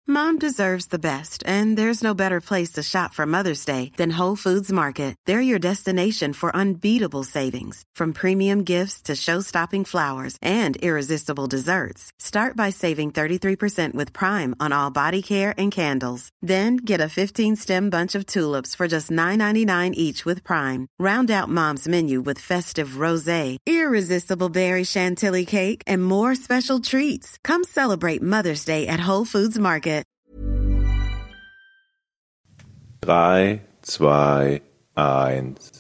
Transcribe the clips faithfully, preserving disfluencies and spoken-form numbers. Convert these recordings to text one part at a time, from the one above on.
Mom deserves the best, and there's no better place to shop for Mother's Day than Whole Foods Market. They're your destination for unbeatable savings, from premium gifts to show-stopping flowers and irresistible desserts. Start by saving thirty-three percent with Prime on all body care and candles. Then get a fifteen-stem bunch of tulips for just nine ninety-nine each with Prime. Round out Mom's menu with festive rosé, irresistible berry chantilly cake, and more special treats. Come celebrate Mother's Day at Whole Foods Market. Drei, zwei, eins.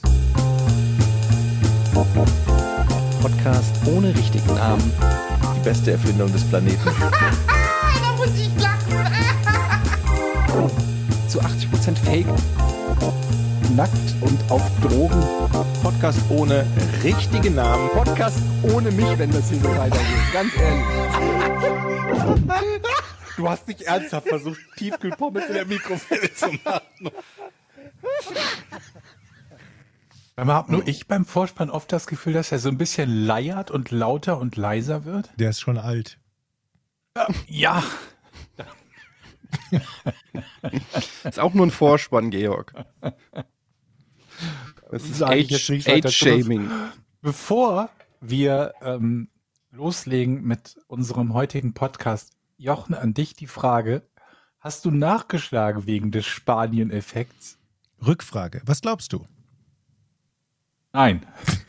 Podcast ohne richtigen Namen. Die beste Erfindung des Planeten. Da muss ich lachen. Zu achtzig Prozent Fake. Nackt und auf Drogen. Podcast ohne richtigen Namen. Podcast ohne mich, wenn das hier so weitergeht. Ganz ehrlich. Du hast nicht ernsthaft versucht, Tiefkühlpommes in der Mikrowelle zu machen. Man hat nur ich beim Vorspann oft das Gefühl, dass er so ein bisschen leiert und lauter und leiser wird. Der ist schon alt. Ja. Ist auch nur ein Vorspann, Georg. Das ist Age-Shaming. Bevor wir ähm, loslegen mit unserem heutigen Podcast, Jochen, an dich die Frage, hast du nachgeschlagen wegen des Spanien-Effekts? Rückfrage, was glaubst du? Nein.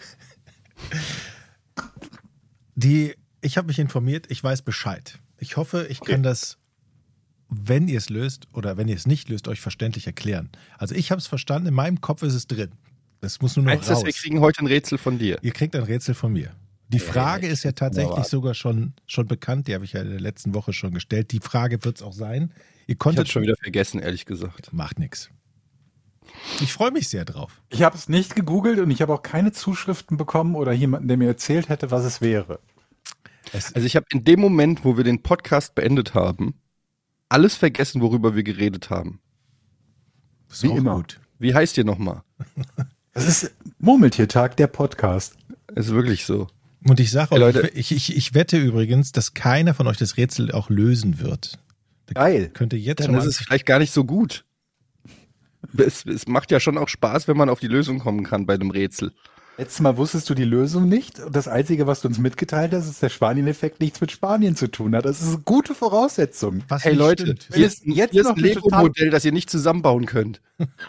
Die, ich habe mich informiert, ich weiß Bescheid. Ich hoffe, ich Okay. kann das, wenn ihr es löst oder wenn ihr es nicht löst, euch verständlich erklären. Also ich habe es verstanden, in meinem Kopf ist es drin. Das muss nur noch Heißt raus. das, wir kriegen heute ein Rätsel von dir? Ihr kriegt ein Rätsel von mir. Die Frage ist ja tatsächlich Wunderbar. sogar schon, schon bekannt, die habe ich ja in der letzten Woche schon gestellt. Die Frage wird es auch sein. Ihr Ich konntet habe schon wieder vergessen, ehrlich gesagt. Macht nichts. Ich freue mich sehr drauf. Ich habe es nicht gegoogelt und ich habe auch keine Zuschriften bekommen oder jemanden, der mir erzählt hätte, was es wäre. Es, Also ich habe in dem Moment, wo wir den Podcast beendet haben, alles vergessen, worüber wir geredet haben. ist wie auch immer. gut. Wie heißt ihr nochmal? Das ist Murmeltiertag, der Podcast. Ist wirklich so. Und ich sage Hey, euch, Leute. ich, ich, ich wette übrigens, dass keiner von euch das Rätsel auch lösen wird. Geil. Könnte jetzt Dann schon ist mal es vielleicht gar nicht so gut. Es, es macht ja schon auch Spaß, wenn man auf die Lösung kommen kann bei einem Rätsel. Letztes Mal wusstest du die Lösung nicht und das Einzige, was du uns mitgeteilt hast, ist, dass der Spanien-Effekt nichts mit Spanien zu tun hat. Das ist eine gute Voraussetzung. was Hey nicht Leute, stimmt. hier ist, jetzt hier ist noch ein eine Lego-Modell, das ihr nicht zusammenbauen könnt.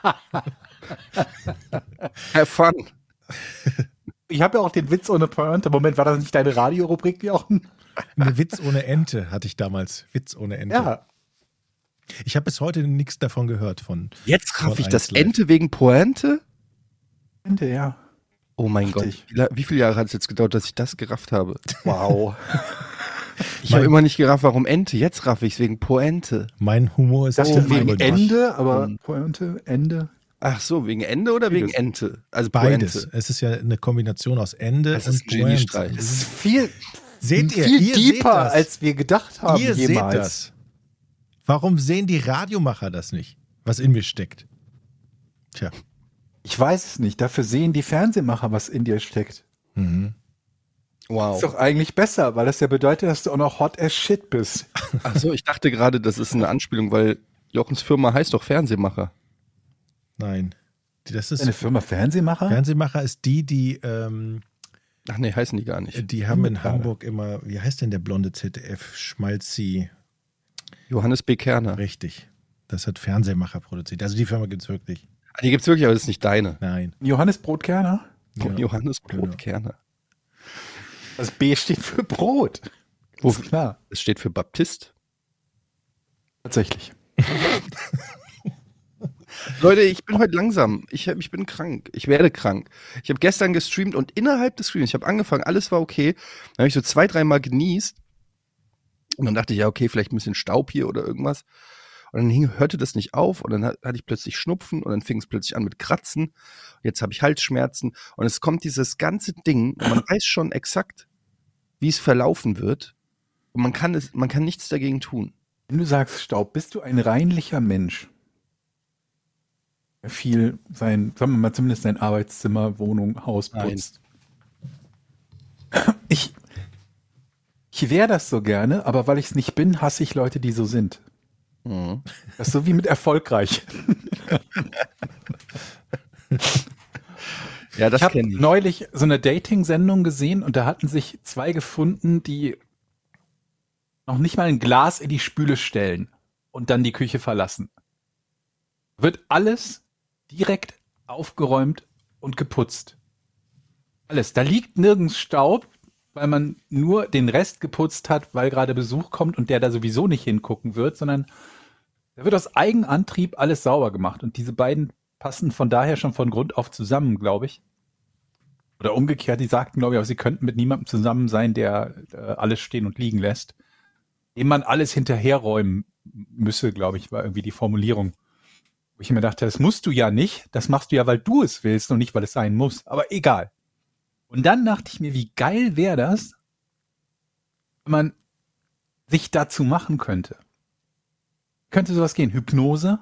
Have fun. Ich habe ja auch den Witz ohne Pointe. Moment, war das nicht deine Radiorubrik, Jochen? Eine Witz ohne Ente hatte ich damals. Witz ohne Ente. Ja. Ich habe bis heute nichts davon gehört. Von Jetzt raff von ich das eins Live. Ente wegen Pointe? Ente, ja. Oh mein Dachte Gott. ich. Wie, la- wie viele Jahre hat es jetzt gedauert, dass ich das gerafft habe? Wow. Ich habe immer nicht gerafft, warum Ente. Jetzt raff ich es wegen Pointe. Mein Humor ist Ich dachte oh wegen mein Gott. Ende, aber Pointe, Ende. Ach so, wegen Ende oder wegen Beides. Ente? Also Beides. Pointe. Es ist ja eine Kombination aus Ende Das und ist ein Geniestreich. Pointe. Das ist viel, Seht ihr? viel ihr seht deeper, das. als wir gedacht haben Ihr jemals. seht das. Warum sehen die Radiomacher das nicht, was in mir steckt? Tja. Ich weiß es nicht. Dafür sehen die Fernsehmacher, was in dir steckt. Mhm. Wow. Ist doch eigentlich besser, weil das ja bedeutet, dass du auch noch hot as shit bist. Ach so, ich dachte gerade, das ist eine Anspielung, weil Jochens Firma heißt doch Fernsehmacher. Nein. Das ist Deine Firma Fernsehmacher? Fernsehmacher ist die, die ähm, Ach nee, heißen die gar nicht. die haben in Gerade. Hamburg immer, wie heißt denn der blonde Z D F? Schmalzi. Johannes B. Kerner. Richtig. Das hat Fernsehmacher produziert. Also die Firma gibt es wirklich. Ah, die gibt's wirklich, aber das ist nicht deine. Nein. Johannes Brotkerner? Ja. Johannes Brot Genau. Kerner. Das B steht für Brot. Wofür? Ist klar. Das steht für Baptist. Tatsächlich. Leute, ich bin heute langsam. Ich, hab, ich bin krank. Ich werde krank. Ich habe gestern gestreamt und innerhalb des Streams, ich habe angefangen, alles war okay. Dann habe ich so zwei, dreimal genießt. Und dann dachte ich, ja, okay, vielleicht ein bisschen Staub hier oder irgendwas. Und dann hing, hörte das nicht auf und dann hatte ich plötzlich Schnupfen und dann fing es plötzlich an mit Kratzen. Und jetzt habe ich Halsschmerzen und es kommt dieses ganze Ding und man weiß schon exakt, wie es verlaufen wird. Und man kann es, man kann nichts dagegen tun. Wenn du sagst Staub, bist du ein reinlicher Mensch? Der viel sein, sagen wir mal zumindest sein Arbeitszimmer, Wohnung, Haus Nein. putzt. Ich, ich wäre das so gerne, aber weil ich es nicht bin, hasse ich Leute, die so sind. Mhm. Das ist so wie mit erfolgreich. Ja, das ich habe kenne ich. neulich so eine Dating-Sendung gesehen und da hatten sich zwei gefunden, die noch nicht mal ein Glas in die Spüle stellen und dann die Küche verlassen. Wird alles direkt aufgeräumt und geputzt. Alles. Da liegt nirgends Staub, weil man nur den Rest geputzt hat, weil gerade Besuch kommt und der da sowieso nicht hingucken wird, sondern da wird aus Eigenantrieb alles sauber gemacht. Und diese beiden passen von daher schon von Grund auf zusammen, glaube ich. Oder umgekehrt, die sagten, glaube ich, auch, sie könnten mit niemandem zusammen sein, der äh, alles stehen und liegen lässt. Dem man alles hinterherräumen müsse, glaube ich, war irgendwie die Formulierung. Wo ich mir dachte, das musst du ja nicht, das machst du ja, weil du es willst und nicht, weil es sein muss. Aber egal. Und dann dachte ich mir, wie geil wäre das, wenn man sich dazu machen könnte. Könnte sowas gehen? Hypnose?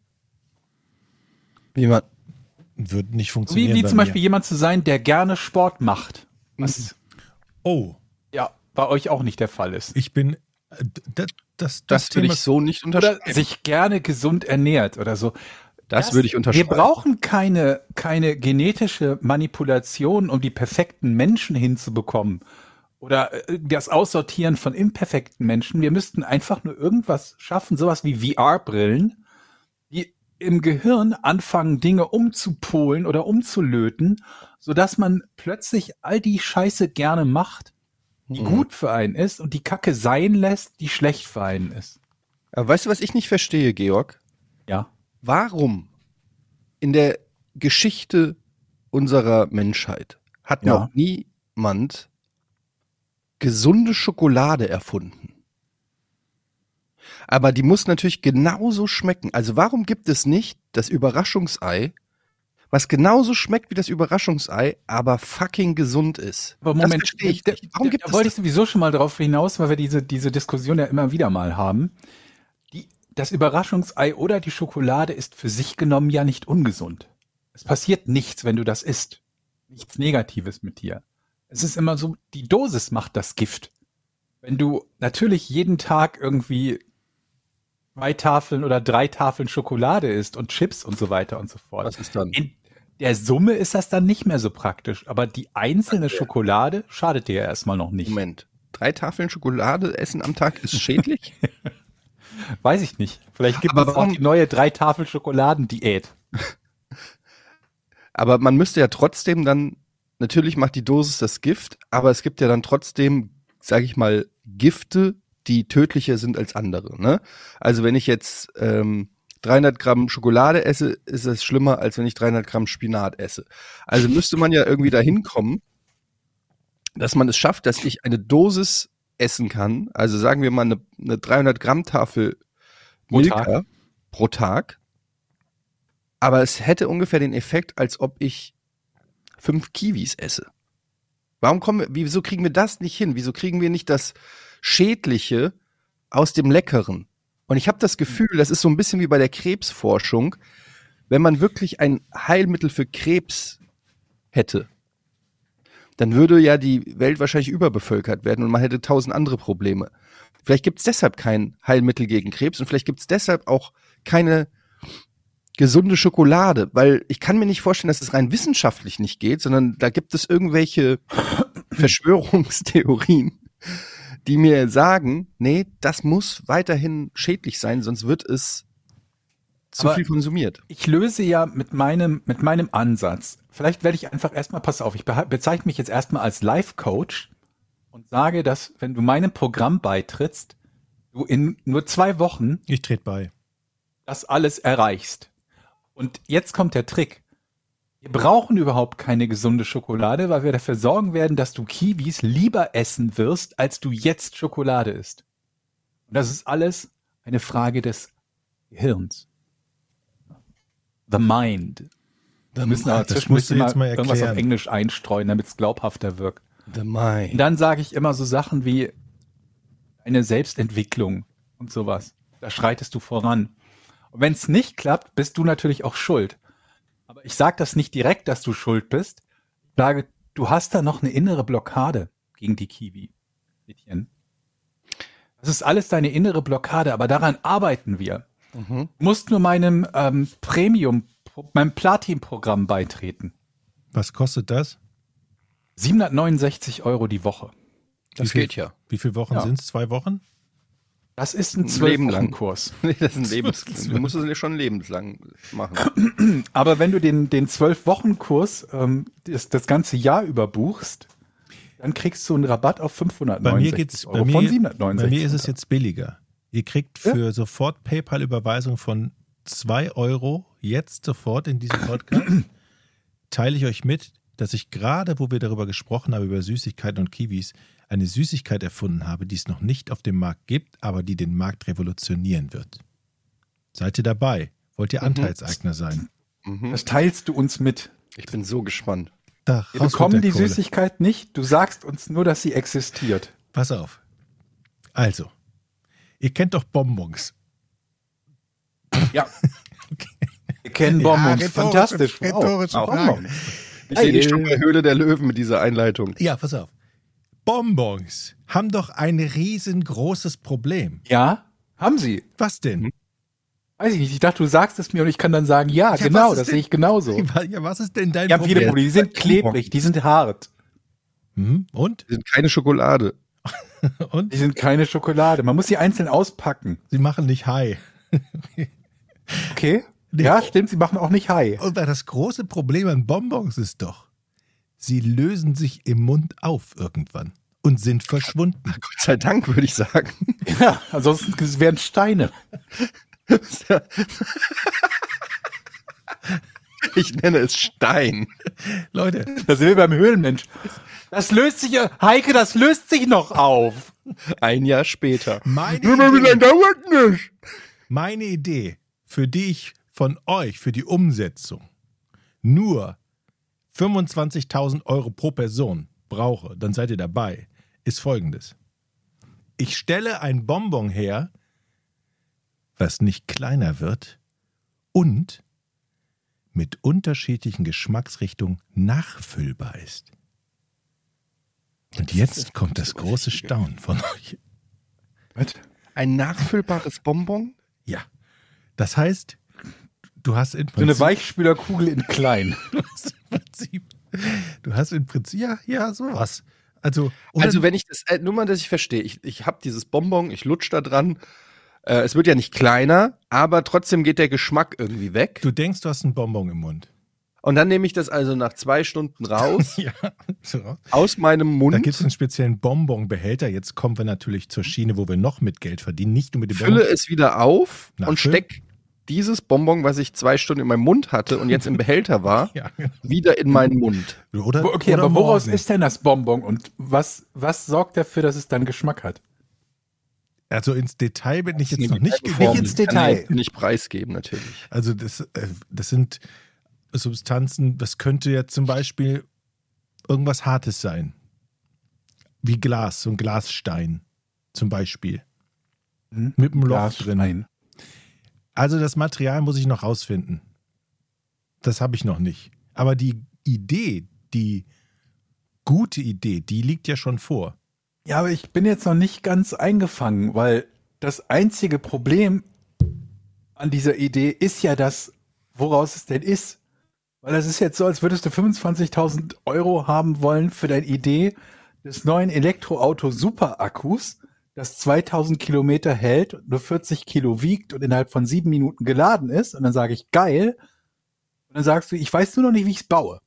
Wie man, Wird nicht Wie, funktionieren. wie bei zum mir. Beispiel jemand zu sein, der gerne Sport macht. Was Oh, ja bei euch auch nicht der Fall ist. ich bin. äh, Das, das, das würde Thema ich so nicht Oder unterschreiben. sich gerne gesund ernährt oder so. Das würde ich unterschreiben. Wir brauchen keine, keine genetische Manipulation, um die perfekten Menschen hinzubekommen. Oder äh, das Aussortieren von imperfekten Menschen. Wir müssten einfach nur irgendwas schaffen, sowas wie V R-Brillen, die im Gehirn anfangen, Dinge umzupolen oder umzulöten, sodass man plötzlich all die Scheiße gerne macht, die Mhm. gut für einen ist und die Kacke sein lässt, die schlecht für einen ist. Aber weißt du, was ich nicht verstehe, Georg? Ja. Warum in der Geschichte unserer Menschheit hat Ja. noch niemand gesunde Schokolade erfunden? Aber die muss natürlich genauso schmecken. Also warum gibt es nicht das Überraschungsei, was genauso schmeckt wie das Überraschungsei, aber fucking gesund ist? Aber Moment, das verstehe ich da, nicht. Warum da, gibt da es wollte das? ich sowieso schon mal darauf hinaus, weil wir diese, diese Diskussion ja immer wieder mal haben. Die, das Überraschungsei oder die Schokolade ist für sich genommen ja nicht ungesund. Es passiert nichts, wenn du das isst. Nichts Negatives mit dir. Es ist immer so, die Dosis macht das Gift. Wenn du natürlich jeden Tag irgendwie zwei Tafeln oder drei Tafeln Schokolade isst und Chips und so weiter und so fort. Was ist dann? In der Summe ist das dann nicht mehr so praktisch, aber die einzelne Schokolade schadet dir ja erstmal noch nicht. Moment. Drei Tafeln Schokolade essen am Tag ist schädlich? Weiß ich nicht. Vielleicht gibt Aber es warum- auch die neue drei Tafel Schokoladen-Diät. Aber man müsste ja trotzdem dann, natürlich macht die Dosis das Gift, aber es gibt ja dann trotzdem, sage ich mal, Gifte, die tödlicher sind als andere. Ne? Also wenn ich jetzt ähm, dreihundert Gramm Schokolade esse, ist es schlimmer, als wenn ich dreihundert Gramm Spinat esse. Also müsste man ja irgendwie dahin kommen, dass man es schafft, dass ich eine Dosis essen kann. Also sagen wir mal eine, eine dreihundert Gramm Tafel Pro Milka Tag. pro Tag. Aber es hätte ungefähr den Effekt, als ob ich fünf Kiwis esse. Warum kommen wir, wieso kriegen wir das nicht hin? Wieso kriegen wir nicht das Schädliche aus dem Leckeren? Und ich habe das Gefühl, das ist so ein bisschen wie bei der Krebsforschung, wenn man wirklich ein Heilmittel für Krebs hätte, dann würde ja die Welt wahrscheinlich überbevölkert werden und man hätte tausend andere Probleme. Vielleicht gibt es deshalb kein Heilmittel gegen Krebs und vielleicht gibt es deshalb auch keine gesunde Schokolade, weil ich kann mir nicht vorstellen, dass es rein wissenschaftlich nicht geht, sondern da gibt es irgendwelche Verschwörungstheorien, die mir sagen, nee, das muss weiterhin schädlich sein, sonst wird es zu Aber viel konsumiert. Ich löse ja mit meinem, mit meinem Ansatz. Vielleicht werde ich einfach erstmal, pass auf, ich beha- bezeichne mich jetzt erstmal als Life-Coach und sage, dass, wenn du meinem Programm beitrittst, du in nur zwei Wochen Ich trete bei. das alles erreichst. Und jetzt kommt der Trick. Wir brauchen überhaupt keine gesunde Schokolade, weil wir dafür sorgen werden, dass du Kiwis lieber essen wirst, als du jetzt Schokolade isst. Und das ist alles eine Frage des Gehirns. The mind. Wir müssen aber Das zwischen musst du mal jetzt mal irgendwas auf erklären. Englisch einstreuen, damit es glaubhafter wirkt. The Und mind. dann sage ich immer so Sachen wie eine Selbstentwicklung und sowas. Da schreitest du voran. Und wenn es nicht klappt, bist du natürlich auch schuld. Aber ich sage das nicht direkt, dass du schuld bist. Ich sage, du hast da noch eine innere Blockade gegen die Kiwi. Etienne. Das ist alles deine innere Blockade, aber daran arbeiten wir. Mhm. Du musst nur meinem ähm, Premium, meinem Platin-Programm beitreten. Was kostet das? siebenhundertneunundsechzig Euro die Woche. Das Wie viel- geht ja. Wie viele Wochen Ja. sind es? Zwei Wochen? Das ist ein Ein Leben lang. zwölf-Wochen-Kurs. Nee, das ist ein Lebens Du musst es ja schon lebenslang machen. Aber wenn du den, den zwölf-Wochen-Kurs ähm, das, das ganze Jahr über buchst, dann kriegst du einen Rabatt auf Bei mir fünfhundertneunundsechzig geht's, Euro bei mir, von bei siebenhundertneunundsechzig. mir ist es jetzt billiger. Ihr kriegt für sofort PayPal-Überweisung von zwei Euro jetzt sofort in diesem Podcast, teile ich euch mit, dass ich gerade, wo wir darüber gesprochen haben, über Süßigkeiten und Kiwis, eine Süßigkeit erfunden habe, die es noch nicht auf dem Markt gibt, aber die den Markt revolutionieren wird. Seid ihr dabei? Wollt ihr Anteilseigner sein? Mhm. Das teilst du uns mit. Ich bin so gespannt. Da, Wir raus mit bekommen der die Kohle. Süßigkeit nicht, du sagst uns nur, dass sie existiert. Pass auf. Also, ihr kennt doch Bonbons. Ja. Wir kennen Bonbons. rhetorische- Fantastisch. rhetorische Wow. Frage. Bonbons. Ich sehe dich Geil. schon bei Höhle der Löwen mit dieser Einleitung. Ja, pass auf. Bonbons haben doch ein riesengroßes Problem. Ja, haben sie. Was denn? Weiß ich nicht. Ich dachte, du sagst es mir und ich kann dann sagen, ja, Ja, genau, was ist das denn- sehe ich genauso. Ja, was ist denn dein Die haben viele Problem? Probleme. Die sind klebrig, die sind hart. Hm? Und? Die sind keine Schokolade. Und? Die sind keine Schokolade. Man muss sie einzeln auspacken. Sie machen nicht High. Okay? Nee. Ja, stimmt, sie machen auch nicht High. Und das große Problem an Bonbons ist doch, sie lösen sich im Mund auf irgendwann und sind verschwunden. Gott sei Dank, würde ich sagen. Ja, ansonsten es wären Steine. Ich nenne es Stein. Leute, Da sind wir beim Höhlenmensch. Das löst sich, ja- Heike, das löst sich noch auf. Ein Jahr später. meine Wie lange Idee, dauert nicht? meine Idee, für die ich von euch, für die Umsetzung, nur fünfundzwanzigtausend Euro pro Person brauche, dann seid ihr dabei, ist folgendes. Ich stelle ein Bonbon her, was nicht kleiner wird und mit unterschiedlichen Geschmacksrichtungen nachfüllbar ist. Und jetzt kommt das große Staunen von euch. Was? Ein nachfüllbares Bonbon? Ja, das heißt, du hast im So eine Prinzip, Weichspülerkugel in klein. du hast im Prinzip, du hast im Prinzip, ja, ja, sowas. Also, oder- Also wenn ich das, äh, nur mal, dass ich verstehe, ich, ich habe dieses Bonbon, ich lutsch da dran, äh, es wird ja nicht kleiner, aber trotzdem geht der Geschmack irgendwie weg. du denkst, du hast einen Bonbon im Mund. Und dann nehme ich das also nach zwei Stunden raus, Ja, so. aus meinem Mund, Da gibt es einen speziellen Bonbonbehälter. Jetzt kommen wir natürlich zur Schiene, wo wir noch mit Geld verdienen. Nicht nur mit dem fülle Bonbon. es wieder auf und Nachfüllen? steck dieses Bonbon, was ich zwei Stunden in meinem Mund hatte und jetzt im Behälter war, Ja. wieder in meinen Mund. Oder, Okay, oder aber woraus morgen. ist denn das Bonbon und was, was sorgt dafür, dass es dann Geschmack hat? Also ins Detail bin ich Das ist jetzt eine noch nicht geheime gegangen. Formel. ins Detail. Kann ich nicht preisgeben, natürlich. Also das, äh, das sind Substanzen, das könnte ja zum Beispiel irgendwas Hartes sein. Wie Glas, so ein Glasstein zum Beispiel. Hm? Mit einem Loch Glas, drin. Nein. Also das Material muss ich noch rausfinden. Das habe ich noch nicht. Aber die Idee, die gute Idee, die liegt ja schon vor. Ja, aber ich bin jetzt noch nicht ganz eingefangen, weil das einzige Problem an dieser Idee ist ja das, woraus es denn ist. Weil das ist jetzt so, als würdest du fünfundzwanzigtausend Euro haben wollen für deine Idee des neuen Elektroauto Super-Akkus, das zweitausend Kilometer hält, nur vierzig Kilo wiegt und innerhalb von sieben Minuten geladen ist. Und dann sage ich, geil. Und dann sagst du, ich weiß nur noch nicht, wie ich es baue.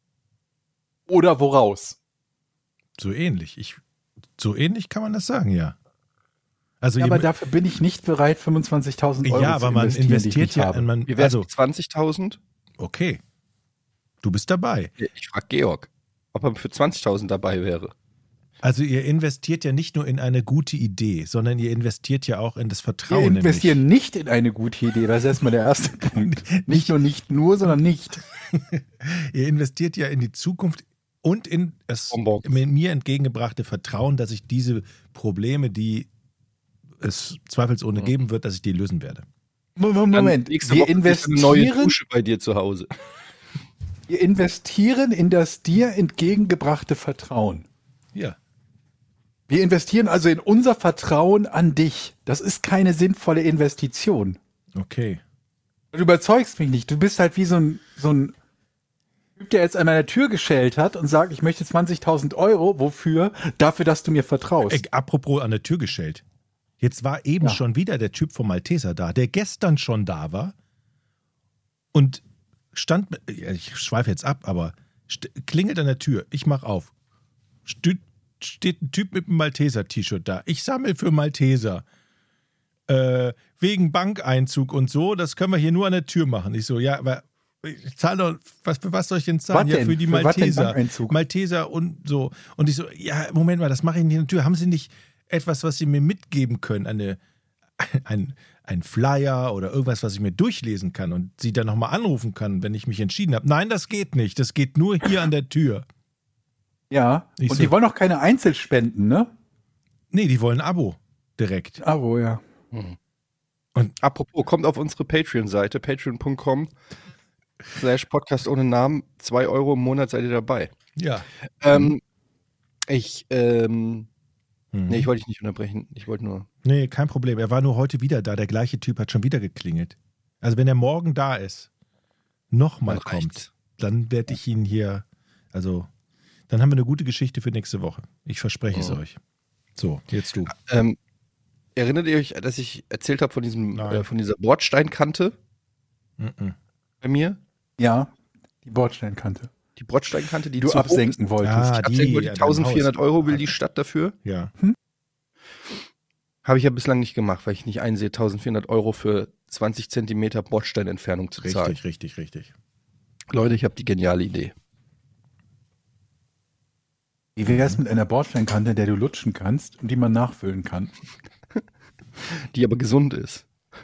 Oder woraus. So ähnlich. Ich, so ähnlich kann man das sagen, ja. Also Ja, ihr- aber dafür bin ich nicht bereit, fünfundzwanzigtausend Euro ja, aber zu man investieren, die ich investiert nicht ja, habe. man, Wie wär's also mit zwanzigtausend? okay, du bist dabei. Ich frage Georg, ob er für zwanzigtausend dabei wäre. Also ihr investiert ja nicht nur in eine gute Idee, sondern ihr investiert ja auch in das Wir Vertrauen. investieren nicht in eine gute Idee, das ist erstmal der erste Punkt. Nicht nur nicht nur, sondern nicht. Nämlich. Ihr investiert ja in die Zukunft und in das Bonbons. mir entgegengebrachte Vertrauen, dass ich diese Probleme, die es zweifelsohne geben wird, dass ich die lösen werde. Moment, Moment. Dann nächste Wir Woche ist eine neue investieren, Dusche bei dir zu Hause. wir investieren in das dir entgegengebrachte Vertrauen. Ja. Wir investieren also in unser Vertrauen an dich. Das ist keine sinnvolle Investition. Okay. Du überzeugst mich nicht. Du bist halt wie so ein, so ein Typ, der jetzt an meiner Tür geschellt hat und sagt, ich möchte zwanzigtausend Euro. Wofür? Dafür, dass du mir vertraust. Äh, apropos an der Tür geschellt. Jetzt war eben Ja. schon wieder der Typ vom Malteser da, der gestern schon da war und stand, mit- ja, ich schweife jetzt ab, aber st- klingelt an der Tür. Ich mach auf. Stü steht ein Typ mit einem Malteser-T-Shirt da. Ich sammle für Malteser. Äh, wegen Bankeinzug und so, das können wir hier nur an der Tür machen. Ich so, ja, aber ich zahle doch, was, für was soll ich denn zahlen? Was Ja, denn? für die Für was denn Malteser. Bankeinzug? Malteser und so. Und ich so, ja, Moment mal, das mache ich nicht an der Tür. Haben Sie nicht etwas, was Sie mir mitgeben können? Eine, ein, ein Flyer oder irgendwas, was ich mir durchlesen kann und Sie dann nochmal anrufen kann, wenn ich mich entschieden habe? Nein, das geht nicht. Das geht nur hier an der Tür. Ja. Ich Und so- die wollen auch keine Einzelspenden, ne? Nee, die wollen ein Abo direkt. Abo, ja. Apropos, kommt auf unsere Patreon-Seite, patreon punkt com slash Podcast ohne Namen. Zwei Euro im Monat seid ihr dabei. Ja. Ähm, ich, ähm, Mhm. nee, ich wollte dich nicht unterbrechen. Ich wollte nur. Nee, kein Problem. Er war nur heute wieder da. Der gleiche Typ hat schon wieder geklingelt. Also wenn er morgen da ist, nochmal Dann reicht's. kommt, dann werde ich ihn hier, also dann haben wir eine gute Geschichte für nächste Woche. Ich verspreche es Oh. euch. So, jetzt du. Ähm, erinnert ihr euch, dass ich erzählt habe von diesem, Nein. äh, von dieser Bordsteinkante Mhm. bei mir? Ja. Die Bordsteinkante. Die Bordsteinkante, die Die du zu hoch ist. absenken wolltest. Ah, Ich absenken wollte, ja, dein eintausendvierhundert Haus. Euro will die Stadt dafür. Ja. Habe ich ja bislang nicht gemacht, weil ich nicht einsehe, eintausendvierhundert Euro für zwanzig Zentimeter Bordsteinentfernung zu zahlen. Richtig, richtig, richtig. Leute, ich habe die geniale Idee. Wie wär's mit einer Bordsteinkante, der du lutschen kannst und die man nachfüllen kann? Die aber gesund ist.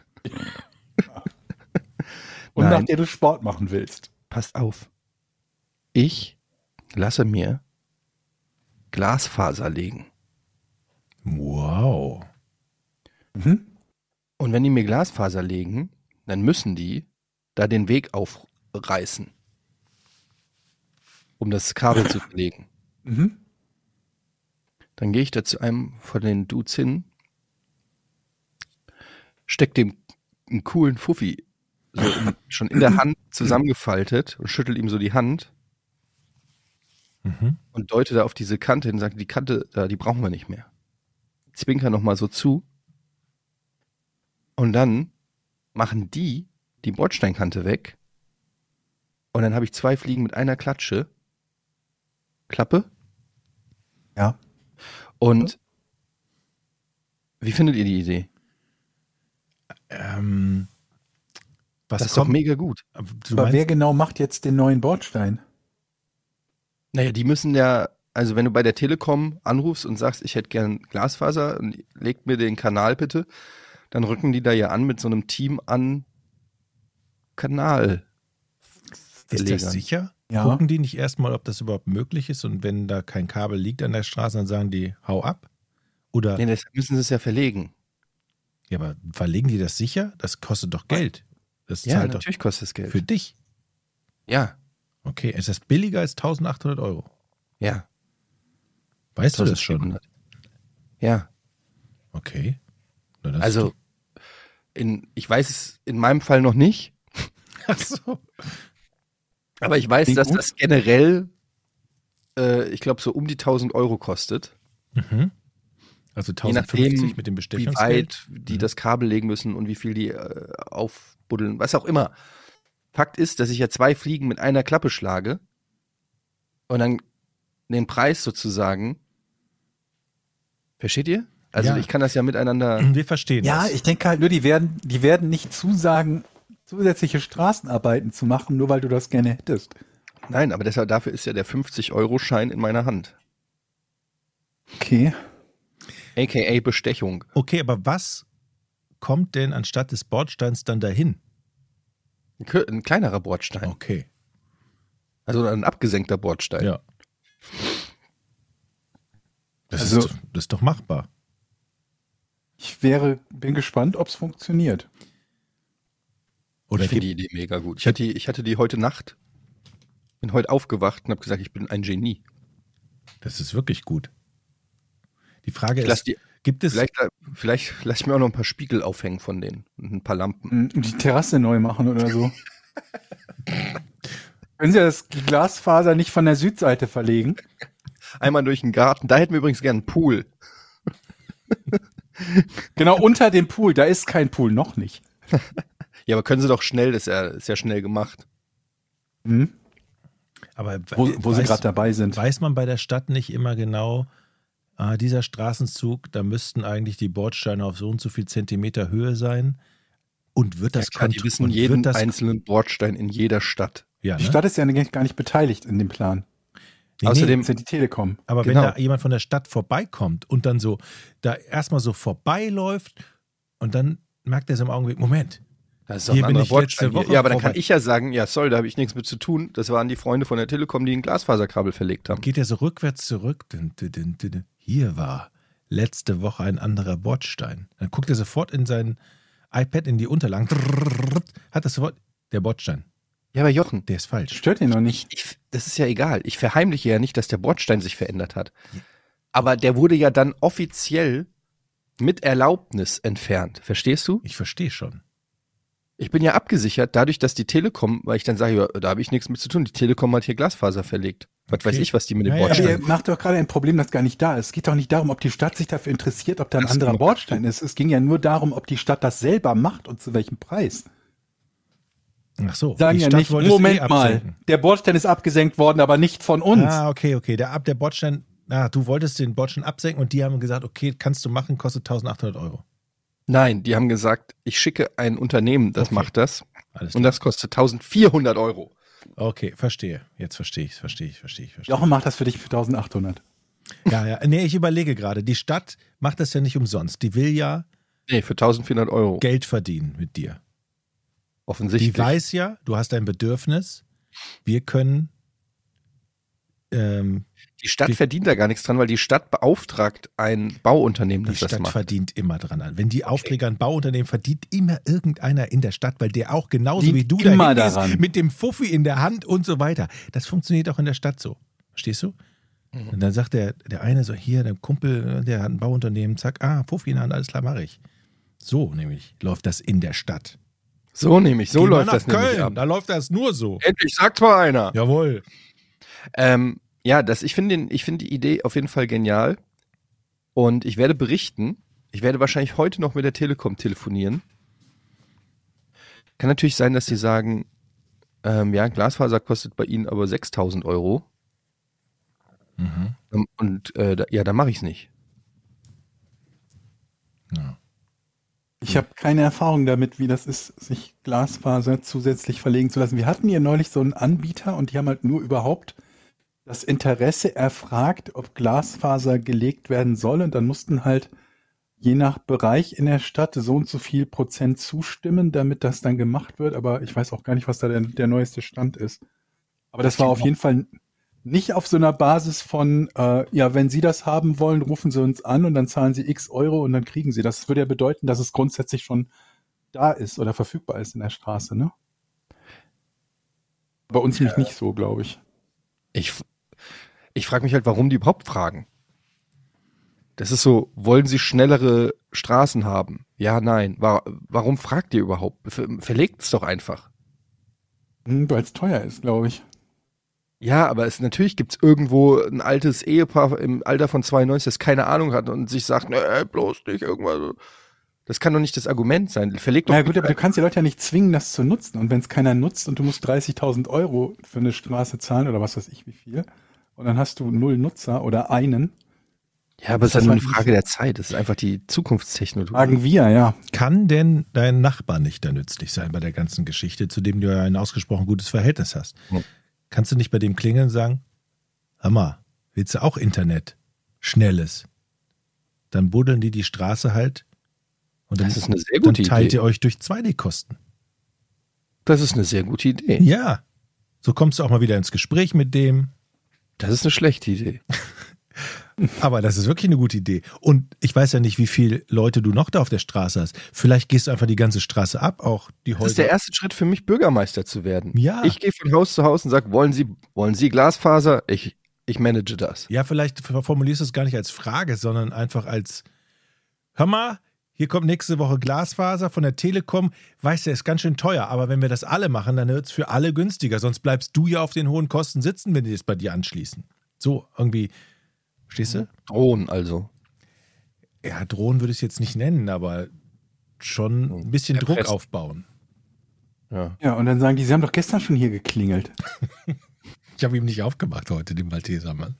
Und Nein. nach der du Sport machen willst. Passt auf. Ich lasse mir Glasfaser legen. Wow. Mhm. Und wenn die mir Glasfaser legen, dann müssen die da den Weg aufreißen, um das Kabel zu verlegen. Mhm. Dann gehe ich da zu einem von den Dudes hin, steck dem einen coolen Fuffi so in, schon in der Hand zusammengefaltet und schüttel ihm so die Hand Mhm. und deute da auf diese Kante hin und sage, die Kante, da, die brauchen wir nicht mehr. Zwinker nochmal so zu und dann machen die die Bordsteinkante weg und dann habe ich zwei Fliegen mit einer Klatsche. Klappe. Ja. Und wie findet ihr die Idee? Ähm, was Das ist doch kommt? mega gut. Du Aber wer meinst, genau macht jetzt den neuen Bordstein? Naja, die müssen ja, also wenn du bei der Telekom anrufst und sagst, ich hätte gern Glasfaser und legt mir den Kanal bitte, dann rücken die da ja an mit so einem Team an Kanal. ist das sicher? Ja. Gucken die nicht erstmal, ob das überhaupt möglich ist und wenn da kein Kabel liegt an der Straße, dann sagen die, hau ab? Oder, Nee, deshalb müssen sie es ja verlegen. ja, aber verlegen die das sicher? Das kostet doch Geld. Das Ja, zahlt doch natürlich kostet es Geld. für dich. Ja, Okay, ist das billiger als eintausendachthundert Euro? ja. Weißt du das schon? eintausendvierhundert. Ja, Okay. Na, das also ist in, ich weiß es in meinem Fall noch nicht, doch- Ach so. aber ich weiß, Klingt dass gut. das generell, äh, ich glaube, so um die tausend Euro kostet. Mhm. Also Je nachdem, tausendfünfzig mit dem Wie Bestechungsgeld. weit die Mhm. das Kabel legen müssen und wie viel die äh, aufbuddeln, was auch immer. Fakt ist, dass ich ja zwei Fliegen mit einer Klappe schlage und dann den Preis sozusagen. Versteht ihr? Also Ja. ich kann das ja miteinander. Wir verstehen Ja, das. ich denke halt nur, die werden, die werden nicht zusagen, zusätzliche Straßenarbeiten zu machen, nur weil du das gerne hättest. Nein, aber deshalb dafür ist ja der fünfzig-Euro-Schein in meiner Hand. Okay. A K A Bestechung. Okay, aber was kommt denn anstatt des Bordsteins dann dahin? Ein, kö- ein kleinerer Bordstein. Okay. Also ein abgesenkter Bordstein. Ja. Das, Also- ist, das ist doch machbar. Ich wäre, bin gespannt, ob es funktioniert. Oder Ich finde gibt, die Idee mega gut. Ich hatte, die, ich hatte die heute Nacht, bin heute aufgewacht und habe gesagt, ich bin ein Genie. das ist wirklich gut. Die Frage Ich lass ist, die, gibt es... vielleicht vielleicht lasse ich mir auch noch ein paar Spiegel aufhängen von denen und ein paar Lampen. Die Terrasse neu machen oder so. Können Sie das Glasfaser nicht von der Südseite verlegen? Einmal durch den Garten. Da hätten wir übrigens gerne einen Pool. Genau, unter dem Pool. Da ist kein Pool, noch nicht. Ja, aber können Sie doch schnell, das ist ja, ist ja schnell gemacht. Hm? Aber Wo, wo Sie weiß- gerade dabei sind. Weiß man bei der Stadt nicht immer genau, ah, dieser Straßenzug, da müssten eigentlich die Bordsteine auf so und so viel Zentimeter Höhe sein? Und wird das Ja, klar, die kont- wissen und jeden wird das, einzelnen Bordstein in jeder Stadt. ja, Die ne? Stadt ist ja gar nicht beteiligt in dem Plan. Nee, Außerdem- Das ist ja die Telekom. Aber Genau. wenn da jemand von der Stadt vorbeikommt und dann so, da erstmal so vorbeiläuft und dann merkt er so im Augenblick, Moment, Das ist doch Hier ein bin anderer ich Bordstein letzte hier. Woche Ja, aber dann kann vorbei. ich ja sagen, ja, sorry, da habe ich nichts mit zu tun. Das waren die Freunde von der Telekom, die ein Glasfaserkabel verlegt haben. geht er so rückwärts zurück. Dün, dün, dün, dün. Hier war letzte Woche ein anderer Bordstein. Dann guckt er sofort in sein iPad in die Unterlagen. Hat das sofort, der Bordstein, Ja, aber Jochen, der ist falsch. Stört ihn noch nicht. ich, das ist ja egal. Ich verheimliche ja nicht, dass der Bordstein sich verändert hat. Aber der wurde ja dann offiziell mit Erlaubnis entfernt. Verstehst du? Ich verstehe schon. Ich bin ja abgesichert, dadurch, dass die Telekom, weil ich dann sage, ja, da habe ich nichts mit zu tun. Die Telekom hat hier Glasfaser verlegt. Was Okay. weiß ich, was die mit dem Ja, ja, Aber Bordstein. ihr macht doch gerade ein Problem, das gar nicht da ist. Es geht doch nicht darum, ob die Stadt sich dafür interessiert, ob da ein Das anderer noch Bordstein ist. Es ging ja nur darum, ob die Stadt das selber macht und zu welchem Preis. Ach so. Sagen die ja Stadt nicht, wollte es Moment eh mal, absenken. der Bordstein ist abgesenkt worden, aber nicht von uns. Ah, okay, okay. Der, ab der Bordstein, ah, du wolltest den Bordstein absenken und die haben gesagt, okay, kannst du machen, kostet eintausendachthundert Euro. Nein, die haben gesagt, ich schicke ein Unternehmen, das Okay. macht das. Alles Und klar. das kostet eintausendvierhundert Euro. Okay, verstehe. Jetzt verstehe ich, verstehe ich, verstehe ich. Verstehe. Jochen macht das für dich für eintausendachthundert. Ja, ja. Nee, ich überlege gerade. Die Stadt macht das ja nicht umsonst. Die will ja Nee, für eintausendvierhundert Euro. Geld verdienen mit dir. Offensichtlich. Die weiß ja, du hast ein Bedürfnis. Wir können. Ähm, Die Stadt Die- verdient da gar nichts dran, weil die Stadt beauftragt ein Bauunternehmen, die das das Stadt macht. verdient immer dran an. Wenn die Aufträge an Bauunternehmen verdient immer irgendeiner in der Stadt, weil der auch genauso Liegt wie du immer dahin gehst, daran. mit dem Fuffi in der Hand und so weiter. Das funktioniert auch in der Stadt so. Verstehst du? Mhm. Und dann sagt der, der eine so, hier, der Kumpel, der hat ein Bauunternehmen, zack, ah, Fuffi in der Hand, alles klar, mache ich. So nämlich läuft das in der Stadt. So nämlich, so Geh mal läuft nach das nämlich Köln, ab. da läuft das nur so. Endlich sagt's mal einer. Jawohl. Ähm, ja, das, ich finde den- ich finde die Idee auf jeden Fall genial. Und ich werde berichten. Ich werde wahrscheinlich heute noch mit der Telekom telefonieren. Kann natürlich sein, dass sie sagen, ähm, ja, Glasfaser kostet bei Ihnen aber sechstausend Euro. Mhm. Ähm, Und äh, da, ja, dann mache ich es nicht. Ja. Ich habe keine Erfahrung damit, wie das ist, sich Glasfaser zusätzlich verlegen zu lassen. Wir hatten hier neulich so einen Anbieter und die haben halt nur überhaupt das Interesse erfragt, ob Glasfaser gelegt werden soll. Und dann mussten halt je nach Bereich in der Stadt so und so viel Prozent zustimmen, damit das dann gemacht wird. Aber ich weiß auch gar nicht, was da der, der neueste Stand ist. Aber das war auf jeden Fall nicht auf so einer Basis von, äh, ja, wenn Sie das haben wollen, rufen Sie uns an und dann zahlen Sie x Euro und dann kriegen Sie das. Das würde ja bedeuten, dass es grundsätzlich schon da ist oder verfügbar ist in der Straße, ne? Bei uns nämlich nicht so, glaube ich. Ich, ich frage mich halt, warum die überhaupt fragen. Das ist so, wollen Sie schnellere Straßen haben? Ja, nein. Wa- Warum fragt ihr überhaupt? Ver verlegt es doch einfach. Hm, weil es teuer ist, glaube ich. Ja, aber es natürlich gibt's irgendwo ein altes Ehepaar im Alter von zweiundneunzig, das keine Ahnung hat und sich sagt, nee, bloß nicht irgendwas. so. Das kann doch nicht das Argument sein. Verlegt doch Na gut, aber du kannst die Leute ja nicht zwingen, das zu nutzen. Und wenn es keiner nutzt und du musst dreißigtausend Euro für eine Straße zahlen oder was weiß ich wie viel, und dann hast du null Nutzer oder einen, Ja, aber es ist das ja nur eine halt Frage der Zeit. Das ist einfach die Zukunftstechnologie. fragen wir, ja. Kann denn dein Nachbar nicht da nützlich sein bei der ganzen Geschichte, zu dem du ja ein ausgesprochen gutes Verhältnis hast? Ja. Kannst du nicht bei dem klingeln und sagen, hör mal, willst du auch Internet? Schnelles. Dann buddeln die die Straße halt und dann, Das ist eine sehr dann gute teilt Idee. ihr euch durch zwei die Kosten. Das ist eine sehr gute Idee. Ja. So kommst du auch mal wieder ins Gespräch mit dem. Das ist eine schlechte Idee. Aber das ist wirklich eine gute Idee. Und ich weiß ja nicht, wie viele Leute du noch da auf der Straße hast. Vielleicht gehst du einfach die ganze Straße ab, auch die Das ist Häuser. der erste Schritt für mich, Bürgermeister zu werden. Ja. Ich gehe von Haus zu Haus und sage, wollen Sie, wollen Sie Glasfaser? Ich ich manage das. Ja, vielleicht formulierst du es gar nicht als Frage, sondern einfach als, hör mal, hier kommt nächste Woche Glasfaser von der Telekom. Weißt du, ist ganz schön teuer, aber wenn wir das alle machen, dann wird es für alle günstiger. Sonst bleibst du ja auf den hohen Kosten sitzen, wenn die das bei dir anschließen. So, irgendwie, verstehst du? Drohen also. Ja, Drohen würde ich es jetzt nicht nennen, aber schon ein bisschen Druck Erpressen. aufbauen. Ja. Ja, und dann sagen die, sie haben doch gestern schon hier geklingelt. Ich habe ihm nicht aufgemacht heute, den Malteser Mann.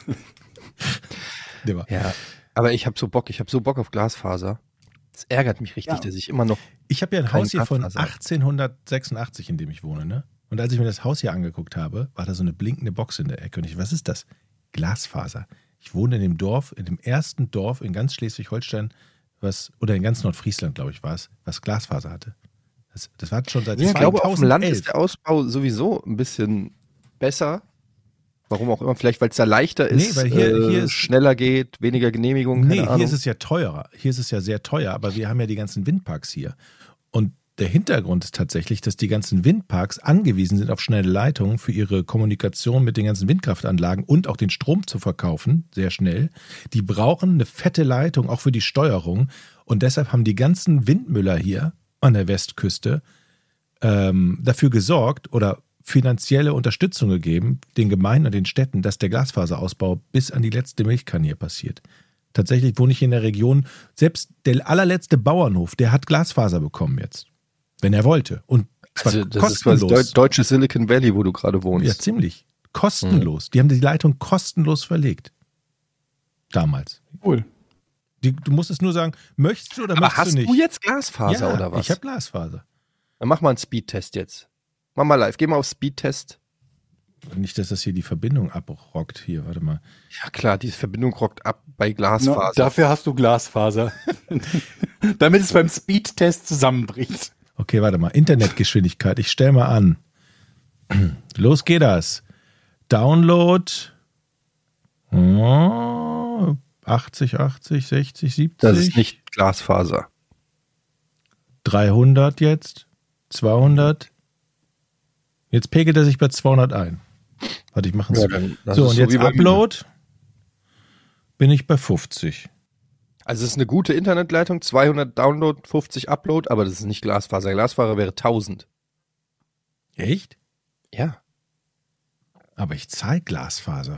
Der war- ja. Aber ich habe so Bock, ich habe so Bock auf Glasfaser. Es ärgert mich richtig, Ja. dass ich immer noch. Ich habe ja ein Kein Haus hier von Glasfaser. achtzehnhundertsechsundachtzig, in dem ich wohne, ne? Und als ich mir das Haus hier angeguckt habe, war da so eine blinkende Box in der Ecke. Und ich, was ist das? Glasfaser. Ich wohne in dem Dorf, in dem ersten Dorf in ganz Schleswig-Holstein, was, oder in ganz Nordfriesland, glaube ich, war es, was Glasfaser hatte. Das, das war schon seit Ich glaube, auf dem Land zweitausendelf. ist der Ausbau sowieso ein bisschen besser. Warum auch immer, vielleicht weil es da leichter Nee, ist, weil hier- äh, hier ist- schneller geht, weniger Genehmigungen, keine Nee, Ahnung. hier ist es ja teurer. Hier ist es ja sehr teuer, aber wir haben ja die ganzen Windparks hier. Und der Hintergrund ist tatsächlich, dass die ganzen Windparks angewiesen sind auf schnelle Leitungen für ihre Kommunikation mit den ganzen Windkraftanlagen und auch den Strom zu verkaufen, sehr schnell. Die brauchen eine fette Leitung, auch für die Steuerung. Und deshalb haben die ganzen Windmüller hier an der Westküste ähm, dafür gesorgt oder finanzielle Unterstützung gegeben, den Gemeinden und den Städten, dass der Glasfaserausbau bis an die letzte Milchkanne hier passiert. Tatsächlich wohne ich in der Region, selbst der allerletzte Bauernhof, der hat Glasfaser bekommen jetzt, wenn er wollte. Und zwar also, das ist quasi kostenlos. deu deutsche Silicon Valley, wo du gerade wohnst. Ja, ziemlich. Kostenlos. Die haben die Leitung kostenlos verlegt. Damals. Cool. Die, du musst es nur sagen, möchtest du oder Aber möchtest hast du nicht? du jetzt Glasfaser ja, oder was? ich habe Glasfaser. Dann mach mal einen Speedtest jetzt. Mach mal live, geh mal auf Speedtest. Nicht, dass das hier die Verbindung abrockt. Hier, warte mal. Ja klar, diese Verbindung rockt ab bei No, Glasfaser. dafür hast du Glasfaser. Damit es beim Speedtest zusammenbricht. Okay, warte mal. Internetgeschwindigkeit. Ich stell mal an. Los geht das. Download. Oh, achtzig, achtzig, sechzig, siebzig. das ist nicht Glasfaser. dreihundert jetzt. zweihundert. Jetzt pegelt er sich bei zweihundert ein. Warte, ich mache Ja, es. dann- das so, ist und so jetzt wie bei mir. Upload. Bin ich bei fünfzig. Also es ist eine gute Internetleitung, zweihundert Download, fünfzig Upload, aber das ist nicht Glasfaser. Glasfaser wäre tausend. Echt? Ja. Aber ich zahle Glasfaser.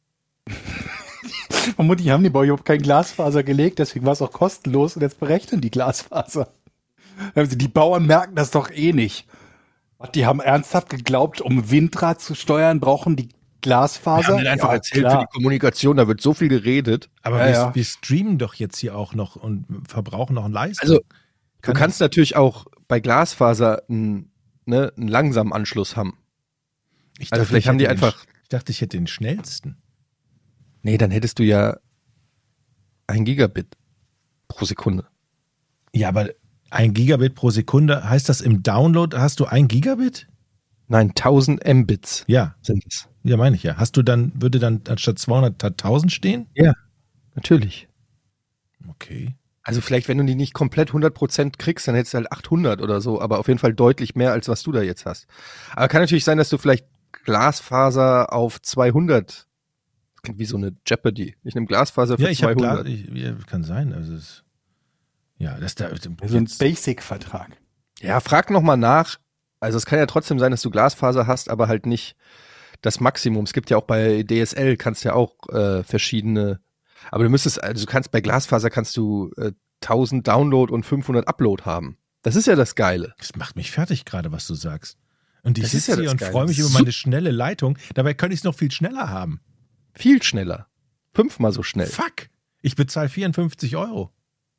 Vermutlich haben die bei euch überhaupt kein Glasfaser gelegt, deswegen war es auch kostenlos und jetzt berechnen die Glasfaser. Also die Bauern merken das doch eh nicht. Was, die haben ernsthaft geglaubt, um Windrad zu steuern, brauchen die Glasfaser? Wir haben einfach Ja, erzählt klar. für die Kommunikation, da wird so viel geredet. Aber Ja, wir, ja. wir streamen doch jetzt hier auch noch und verbrauchen noch ein Leistung. Also, Du Kann kannst natürlich auch bei Glasfaser einen, ne, einen langsamen Anschluss haben. ich also vielleicht ich haben die hätte den- einfach- Ich dachte, ich hätte den schnellsten. Nee, dann hättest du ja ein Gigabit pro Sekunde. Ja, aber ein Gigabit pro Sekunde, heißt das im Download hast du ein Gigabit? Nein, tausend Mbits Ja, sind es. ja meine ich ja. Hast du dann, würde dann anstatt zweihundert tausend stehen? Natürlich. Okay. Also vielleicht, wenn du die nicht komplett hundert Prozent kriegst, dann hättest du halt achthundert oder so, aber auf jeden Fall deutlich mehr, als was du da jetzt hast. Aber kann natürlich sein, dass du vielleicht Glasfaser auf zweihundert, das klingt wie so eine Jeopardy. Ich nehme Glasfaser für Ja, ich habe zweihundert. Glas, ich, ja, kann sein. Also es, ja, das da. So ein Jetzt, Basic-Vertrag. Ja, frag nochmal nach. Also es kann ja trotzdem sein, dass du Glasfaser hast, aber halt nicht das Maximum. Es gibt ja auch bei D S L, kannst ja auch äh, verschiedene, aber du müsstest, also du kannst bei Glasfaser kannst du äh, tausend Download und fünfhundert Upload haben. Das ist ja das Geile. das macht mich fertig gerade, was du sagst. Und ich Das ist sitze ja hier das und Geile. freue mich über So- meine schnelle Leitung. Dabei könnte ich es noch viel schneller haben. Viel schneller. Fünfmal so schnell. Fuck. Ich bezahle vierundfünfzig Euro.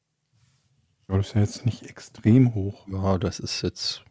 Ja, das ist ja jetzt nicht extrem hoch. Ja, das ist jetzt.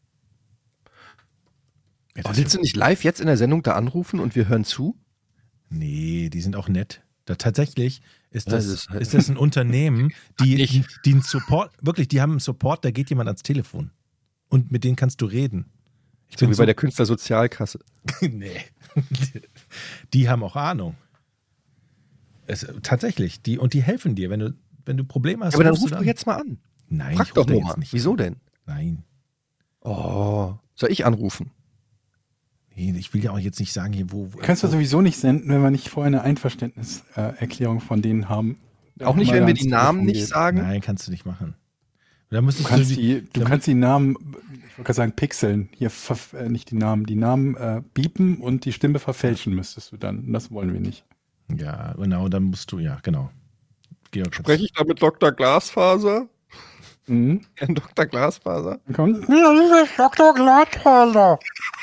Ja, Oh, das willst du nicht live jetzt in der Sendung da anrufen und wir hören zu? Nee, die sind auch nett. Da tatsächlich ist Ja, das, das ist halt- ist das ein Unternehmen, die, Ich- die, die einen Support, wirklich, die haben einen Support, da geht jemand ans Telefon. Und mit denen kannst du reden. Ich So bin wie bei der Künstlersozialkasse. nee. Die haben auch Ahnung. Es, tatsächlich, die, und die helfen dir, wenn du, wenn du Probleme hast. Aber dann rufst ruf du doch jetzt mal an. Nein, Frag ich doch ruf da nur jetzt mal. nicht Wieso an. denn? Nein. Oh, soll ich anrufen? Nee, ich will ja auch jetzt nicht sagen, hier, wo. wo Kannst du wo, sowieso nicht senden, wenn wir nicht vorher eine Einverständniserklärung von denen haben. Auch nicht, Mal wenn da wir ans die Namen Telefon nicht geht. sagen? Nein, kannst du nicht machen. Da Du müsstest kannst die, die, du da- kannst die Namen, ich wollte gerade sagen pixeln, hier verf- äh, nicht die Namen, die Namen äh, biepen und die Stimme verfälschen müsstest du dann. Und das wollen wir nicht. Ja, genau, dann musst du, ja, genau. Georg, Spreche ich da mit Doktor Glasfaser? Mhm. Herrn Doktor Glasfaser? Dann kommt, Doktor Glatthalter.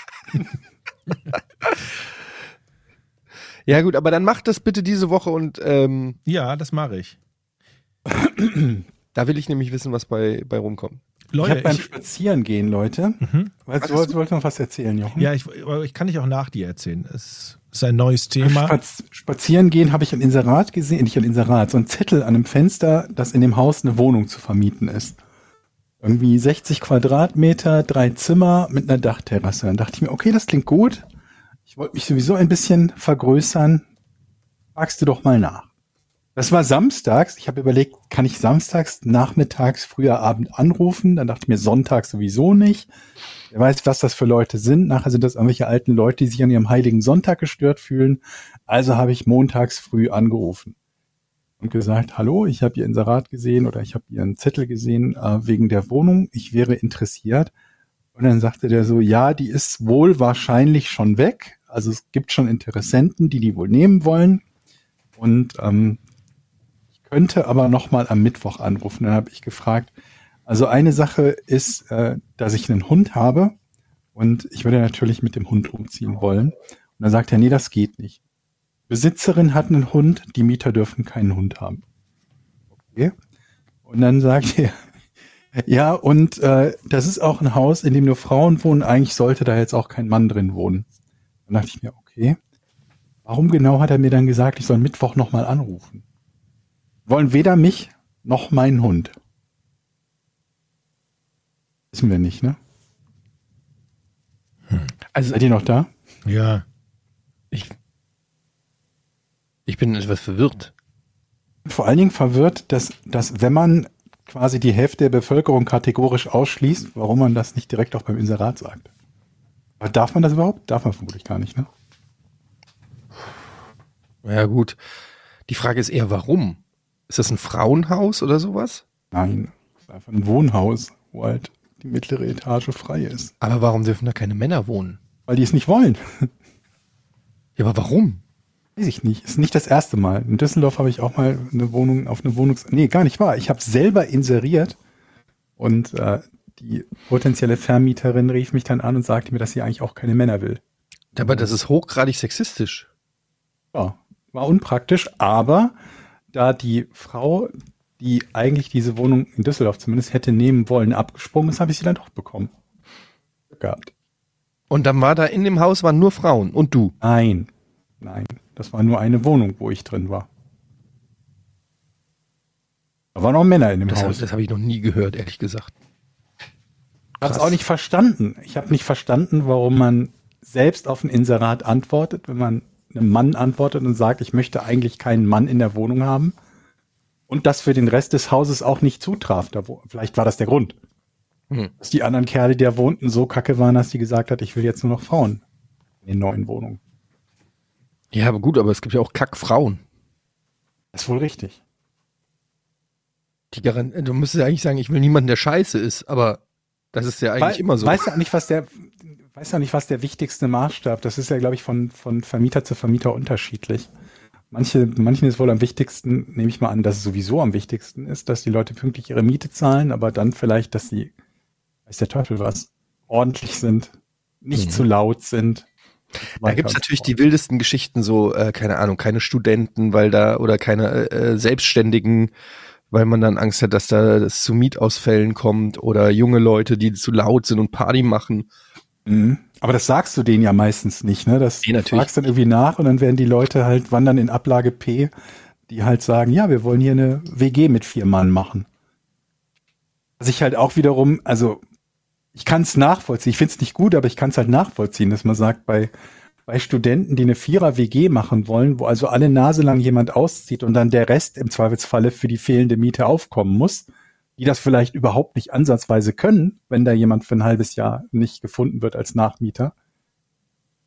Ja gut, aber dann macht das bitte diese Woche und ähm, Ja, das mache ich. da will ich nämlich wissen, was bei, bei rumkommt. ich habe Leute, beim ich, Spazierengehen, Leute, Mhm. weißt, du wolltest, wolltest noch was erzählen, Jochen? ja, ich, aber ich kann dich auch nach dir erzählen. Es ist ein neues Thema. Spaz Spazierengehen habe ich ein Inserat gesehen, nicht ein Inserat, so ein Zettel an einem Fenster, dass in dem Haus eine Wohnung zu vermieten ist. Irgendwie sechzig Quadratmeter, drei Zimmer mit einer Dachterrasse. Dann dachte ich mir, okay, das klingt gut. Ich wollte mich sowieso ein bisschen vergrößern. Fragst du doch mal nach. Das war samstags. Ich habe überlegt, kann ich samstags, nachmittags, früher Abend anrufen? Dann dachte ich mir, sonntags sowieso nicht. Wer weiß, was das für Leute sind. Nachher sind das irgendwelche alten Leute, die sich an ihrem heiligen Sonntag gestört fühlen. Also habe ich montags früh angerufen und gesagt, hallo, ich habe Ihr Inserat gesehen oder ich habe Ihren Zettel gesehen äh, wegen der Wohnung. Ich wäre interessiert. Und dann sagte der so, ja, die ist wohl wahrscheinlich schon weg. Also es gibt schon Interessenten, die die wohl nehmen wollen. Und ähm, ich könnte aber noch mal am Mittwoch anrufen. Dann habe ich gefragt, also eine Sache ist, äh, dass ich einen Hund habe und ich würde natürlich mit dem Hund umziehen wollen. Und dann sagt er, nee, das geht nicht. Besitzerin hat einen Hund, die Mieter dürfen keinen Hund haben. Okay. Und dann sagt er, ja, und äh, das ist auch ein Haus, in dem nur Frauen wohnen. Eigentlich sollte da jetzt auch kein Mann drin wohnen. Dann dachte ich mir, okay, warum genau hat er mir dann gesagt, ich soll Mittwoch nochmal anrufen? Wollen weder mich noch meinen Hund. Wissen wir nicht, ne? Also Seid ihr noch da? Ja. ich, ich bin etwas verwirrt. Vor allen Dingen verwirrt, dass, dass wenn man quasi die Hälfte der Bevölkerung kategorisch ausschließt, warum man das nicht direkt auch beim Inserat sagt. Aber darf man das überhaupt? Darf man vermutlich gar nicht, ne? Ja gut. Die Frage ist eher, warum? Ist das ein Frauenhaus oder sowas? Nein, das ist einfach ein Wohnhaus, wo halt die mittlere Etage frei ist. Aber warum dürfen da keine Männer wohnen? Weil die es nicht wollen. Ja, aber warum? Weiß ich nicht. Ist nicht das erste Mal. In Düsseldorf habe ich auch mal eine Wohnung auf eine Wohnungs... Nee, gar nicht wahr. Ich habe selber inseriert und äh, die potenzielle Vermieterin rief mich dann an und sagte mir, dass sie eigentlich auch keine Männer will. Aber das ist hochgradig sexistisch. Ja, war unpraktisch, aber da die Frau, die eigentlich diese Wohnung in Düsseldorf zumindest hätte nehmen wollen, abgesprungen ist, habe ich sie dann doch bekommen. Gehabt. Und dann war da in dem Haus waren nur Frauen und du. Nein, nein, das war nur eine Wohnung, wo ich drin war. Da waren auch Männer in dem Das, hab- Haus. das habe ich noch nie gehört, ehrlich gesagt. Ich habe es auch nicht verstanden. Ich habe nicht verstanden, warum man selbst auf ein Inserat antwortet, wenn man einem Mann antwortet und sagt, ich möchte eigentlich keinen Mann in der Wohnung haben. Und das für den Rest des Hauses auch nicht zutraf. Da wo, vielleicht war das der Grund. Hm. Dass die anderen Kerle, die da wohnten, so kacke waren, dass die gesagt hat, ich will jetzt nur noch Frauen in den neuen Wohnungen. Ja, aber gut, aber es gibt ja auch Kackfrauen. Das ist wohl richtig. Die garan- du müsstest ja eigentlich sagen, ich will niemanden, der scheiße ist, aber das ist ja eigentlich Wei- immer so. Weiß ja nicht, was der, weiß ja nicht, was der wichtigste Maßstab. Das ist ja, glaube ich, von, von Vermieter zu Vermieter unterschiedlich. Manche, manchen ist wohl am wichtigsten, nehme ich mal an, dass es sowieso am wichtigsten ist, dass die Leute pünktlich ihre Miete zahlen, aber dann vielleicht, dass sie, weiß der Teufel was, ordentlich sind, nicht Mhm. zu laut sind. Da gibt's natürlich die wildesten Geschichten, so, äh, keine Ahnung, keine Studenten, weil da, oder keine äh, Selbstständigen, weil man dann Angst hat, dass da es zu Mietausfällen kommt, oder junge Leute, die zu laut sind und Party machen. Mhm. Aber das sagst du denen ja meistens nicht, ne? Das, Nee, natürlich. Du fragst dann irgendwie nach und dann werden die Leute halt wandern in Ablage P, die halt sagen, ja, wir wollen hier eine W G mit vier Mann machen. Was ich halt auch wiederum, also ich kann es nachvollziehen, ich finde es nicht gut, aber ich kann es halt nachvollziehen, dass man sagt, bei, bei Studenten, die eine Vierer-W G machen wollen, wo also alle Nase lang jemand auszieht und dann der Rest im Zweifelsfalle für die fehlende Miete aufkommen muss, die das vielleicht überhaupt nicht ansatzweise können, wenn da jemand für ein halbes Jahr nicht gefunden wird als Nachmieter,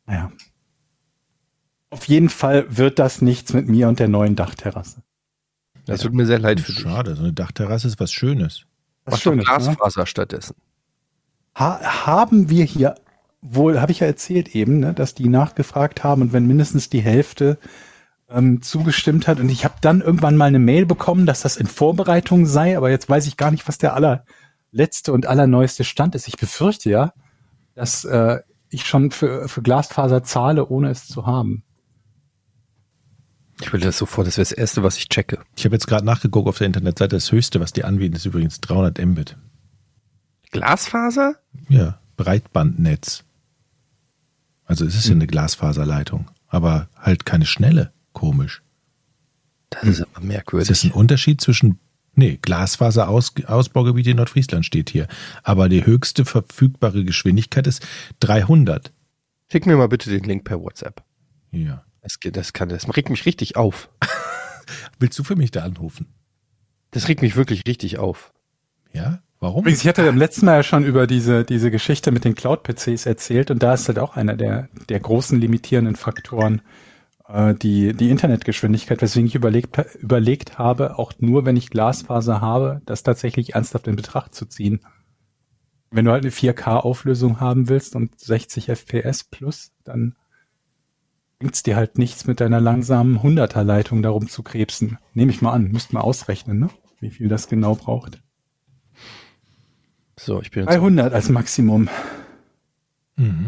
Naja. Auf jeden Fall wird das nichts mit mir und der neuen Dachterrasse. Das tut mir sehr leid für dich. Schade, so eine Dachterrasse ist was Schönes. Mach doch Glasfaser stattdessen. Ha- haben wir hier wohl, habe ich ja erzählt eben, ne, dass die nachgefragt haben und wenn mindestens die Hälfte ähm, zugestimmt hat und ich habe dann irgendwann mal eine Mail bekommen, dass das in Vorbereitung sei, aber jetzt weiß ich gar nicht, was der allerletzte und allerneueste Stand ist. Ich befürchte ja, dass äh, ich schon für, für Glasfaser zahle, ohne es zu haben. Ich will das sofort, das wäre das Erste, was ich checke. Ich habe jetzt gerade nachgeguckt auf der Internetseite, das höchste, was die anbieten, ist übrigens dreihundert Mbit. Glasfaser? Ja, Breitbandnetz. Also es ist ja eine Glasfaserleitung, aber halt keine schnelle. Komisch. Das ist aber merkwürdig. Ist das ein Unterschied zwischen, nee, Glasfaserausbaugebiet in Nordfriesland steht hier, aber die höchste verfügbare Geschwindigkeit ist dreihundert. Schick mir mal bitte den Link per WhatsApp. Ja. Das, geht- das, kann, das regt mich richtig auf. Willst du für mich da anrufen? Das regt mich wirklich richtig auf. Ja? Warum? Übrigens, ich hatte beim letzten Mal ja schon über diese, diese Geschichte mit den Cloud-P Cs erzählt und da ist halt auch einer der, der großen limitierenden Faktoren, äh, die, die Internetgeschwindigkeit, weswegen ich überlegt, überlegt habe, auch nur wenn ich Glasfaser habe, das tatsächlich ernsthaft in Betracht zu ziehen. Wenn du halt eine vier K-Auflösung haben willst und sechzig F P S plus, dann bringt's dir halt nichts mit deiner langsamen hunderter-Leitung darum zu krebsen. Nehme ich mal an, müsst mal ausrechnen, ne? Wie viel das genau braucht. So, ich bin jetzt dreihundert als Maximum. Mhm.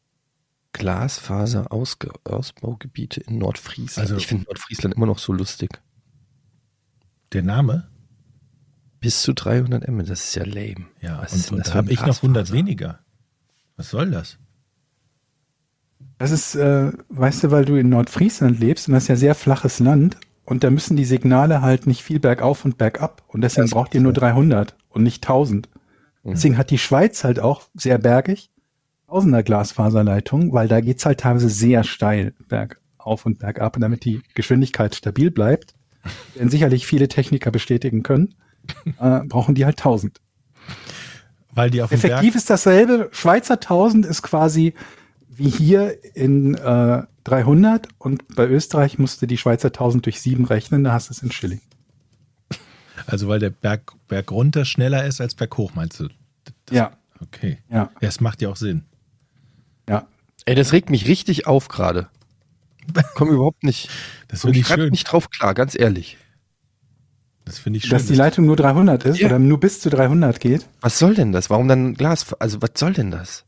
Glasfaser-Ausbaugebiete in Nordfriesland. Also- ich finde Nordfriesland immer noch so lustig. Der Name? Bis zu dreihundert Mbit, das ist ja lame. Ja, Was und, ist denn und das da für habe ein ich noch hundert Glasfaser? weniger. Was soll das? Das ist, äh, weißt du, weil du in Nordfriesland lebst und das ist ja sehr flaches Land und da müssen die Signale halt nicht viel bergauf und bergab und deswegen Das braucht macht ihr nur Sinn. dreihundert und nicht tausend. Mhm. Deswegen hat die Schweiz halt auch sehr bergig tausender Glasfaserleitung, weil da geht's halt teilweise sehr steil bergauf und bergab und damit die Geschwindigkeit stabil bleibt, werden sicherlich viele Techniker bestätigen können, äh, brauchen die halt tausend. Weil die auf dem Effektiv ist dasselbe. Schweizer tausend ist quasi wie hier in äh, dreihundert und bei Österreich musste die Schweizer tausend durch sieben rechnen, da hast du es in Schilling. Berg, also weil der Berg, Berg runter schneller ist als Berg hoch, meinst du? Das, Ja, Okay. ja, Ja, es macht ja auch Sinn. ja. Ey, das regt mich richtig auf gerade. Komm überhaupt nicht. Das Komm finde ich ich grad schön. nicht drauf klar, ganz ehrlich. Das finde ich schön. Dass die Leitung nur dreihundert ist Ja. oder nur bis zu dreihundert geht. Was soll denn das? Warum dann Glas? Also was soll denn das?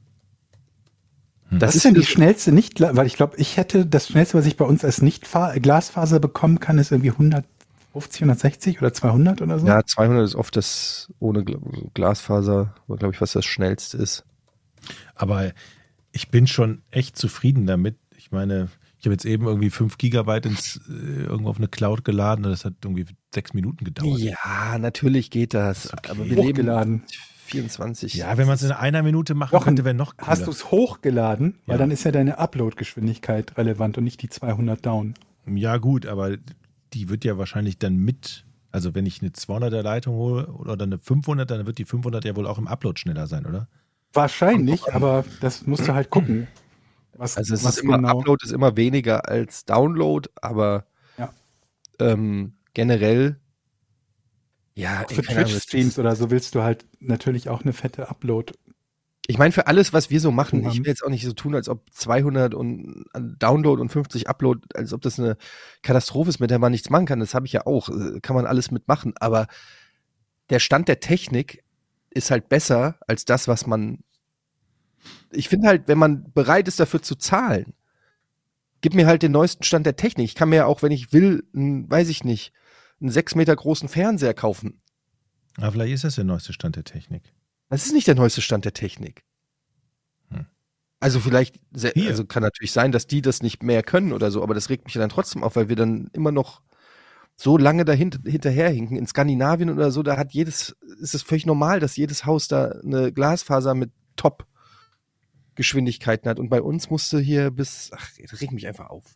Das ist denn die schnellste nicht, weil ich glaube, ich hätte das schnellste, was ich bei uns als Nicht-Glasfaser bekommen kann, ist irgendwie hundertfünfzig, hundertsechzig oder zweihundert oder so. Ja, zweihundert ist oft das ohne Gl- Glasfaser, glaube ich, was das schnellste ist. Aber ich bin schon echt zufrieden damit. Ich meine, ich habe jetzt eben irgendwie fünf Gigabyte ins, äh, irgendwo auf eine Cloud geladen und das hat irgendwie sechs Minuten gedauert. Ja, natürlich geht das. Okay. Aber wir leben Hochgeladen. vierundzwanzig. Ja, wenn man es in einer Minute machen Jochen, könnte, wäre noch cooler. Hast du es hochgeladen? Weil Ja. dann ist ja deine Upload-Geschwindigkeit relevant und nicht die zweihundert down. Ja gut, aber die wird ja wahrscheinlich dann mit, also wenn ich eine zweihunderter Leitung hole oder eine fünfhunderter, dann wird die fünfhundert ja wohl auch im Upload schneller sein, oder? Wahrscheinlich, aber das musst du halt gucken. Was, Also es was ist immer, genau. Upload ist immer weniger als Download, aber Ja. ähm, generell ja, Auch ey, für keine Ahnung, das Twitch-Streams ist- oder so willst du halt natürlich auch eine fette Upload. Ich meine, für alles, was wir so machen, Mhm. ich will jetzt auch nicht so tun, als ob zweihundert und Download und fünfzig Upload, als ob das eine Katastrophe ist, mit der man nichts machen kann. Das habe ich ja auch, äh, kann man alles mitmachen. Aber der Stand der Technik ist halt besser als das, was man. Ich finde halt, wenn man bereit ist, dafür zu zahlen, gib mir halt den neuesten Stand der Technik. Ich kann mir ja auch, wenn ich will, einen, weiß ich nicht, einen sechs Meter großen Fernseher kaufen. Aber vielleicht ist das der neueste Stand der Technik. Das ist nicht der neueste Stand der Technik. Hm. Also vielleicht, sehr, Hier. also kann natürlich sein, dass die das nicht mehr können oder so, aber das regt mich ja dann trotzdem auf, weil wir dann immer noch so lange dahinter hinterherhinken. In Skandinavien oder so, da hat jedes, ist es völlig normal, dass jedes Haus da eine Glasfaser mit Top-Geschwindigkeiten hat. Und bei uns musste hier bis, ach, das regt mich einfach auf.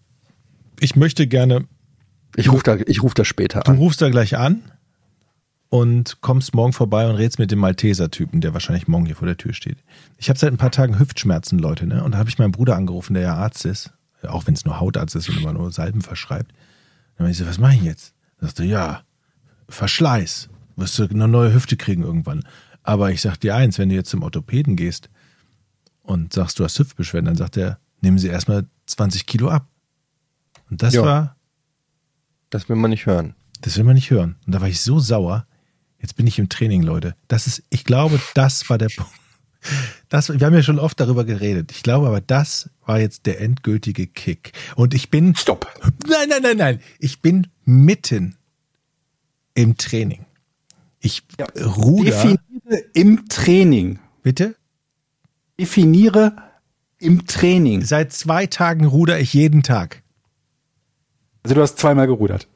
Ich möchte gerne, Ich rufe da, ich ruf da später du an. rufst da gleich an und kommst morgen vorbei und redest mit dem Malteser-Typen, der wahrscheinlich morgen hier vor der Tür steht. Ich habe seit ein paar Tagen Hüftschmerzen, Leute, ne? Und da habe ich meinen Bruder angerufen, der ja Arzt ist, auch wenn es nur Hautarzt ist und immer nur Salben verschreibt. Dann habe ich so, was mache ich jetzt? Dann sagte, ja, Verschleiß. Wirst du eine neue Hüfte kriegen irgendwann. Aber ich sag dir eins, wenn du jetzt zum Orthopäden gehst und sagst, du hast Hüftbeschwerden, dann sagt er, nehmen Sie erstmal zwanzig Kilo ab. Und das Ja. war, Das will man nicht hören. das will man nicht hören. Und da war ich so sauer. Jetzt bin ich im Training, Leute. Das ist, ich glaube, das war der Punkt. Das, wir haben ja schon oft darüber geredet. Ich glaube aber, das war jetzt der endgültige Kick. Und ich bin, Stopp. nein, nein, nein, nein. Ich bin mitten im Training. Ich ruder. Definiere im Training. Bitte? Definiere im Training. Seit zwei Tagen ruder ich jeden Tag. Also du hast zweimal gerudert.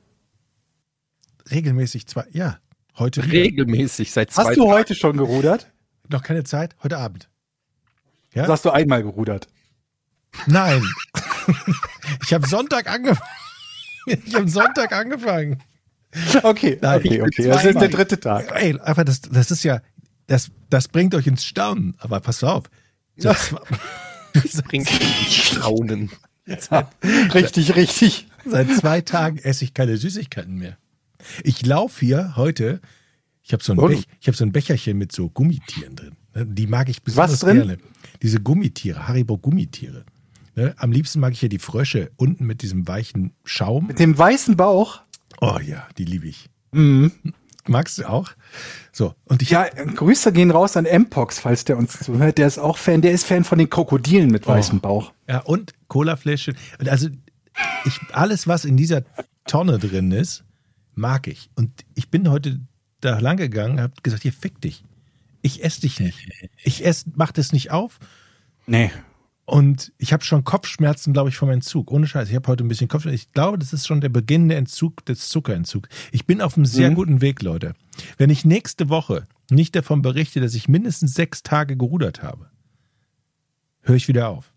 Regelmäßig zwei, ja. Heute wieder. Regelmäßig seit zwei Hast du Tagen. heute schon gerudert? Noch keine Zeit? Heute Abend. Ja? Also hast du einmal gerudert. Nein. Ich habe Sonntag angefangen. Ich habe Sonntag angefangen. Okay, Nein, okay, ich okay. bin Das ist der zweimal. dritte Tag. Ey, einfach das, das ist ja, das, das bringt euch ins Staunen. Aber pass auf. So, Das bringt Staunen. Richtig, richtig. Seit zwei Tagen esse ich keine Süßigkeiten mehr. Ich laufe hier heute, ich habe so, ein Und? Bech, ich hab so ein Becherchen mit so Gummitieren drin. Die mag ich besonders Was drin? gerne. Diese Gummitiere, Haribo-Gummitiere. Ne? Am liebsten mag ich ja die Frösche unten mit diesem weichen Schaum. Mit dem weißen Bauch. Oh ja, die liebe ich. Mhm. Magst du auch? So, und ich Ja, Grüße gehen raus an M-Pox, falls der uns zuhört. Der ist auch Fan, der ist Fan von den Krokodilen mit weißem Bauch. Ja, und Colafläschchen. Und also ich, alles, was in dieser Tonne drin ist, mag ich. Und ich bin heute da lang gegangen, habe gesagt, hier, fick dich. Ich esse dich nicht. Ich ess, mach das nicht auf. Nee. Und ich habe schon Kopfschmerzen, glaube ich, vom Entzug. Ohne Scheiß. Ich habe heute ein bisschen Kopfschmerzen. Ich glaube, das ist schon der beginnende Entzug des Zuckerentzugs. Ich bin auf einem sehr Mhm. guten Weg, Leute. Wenn ich nächste Woche nicht davon berichte, dass ich mindestens sechs Tage gerudert habe, höre ich wieder auf.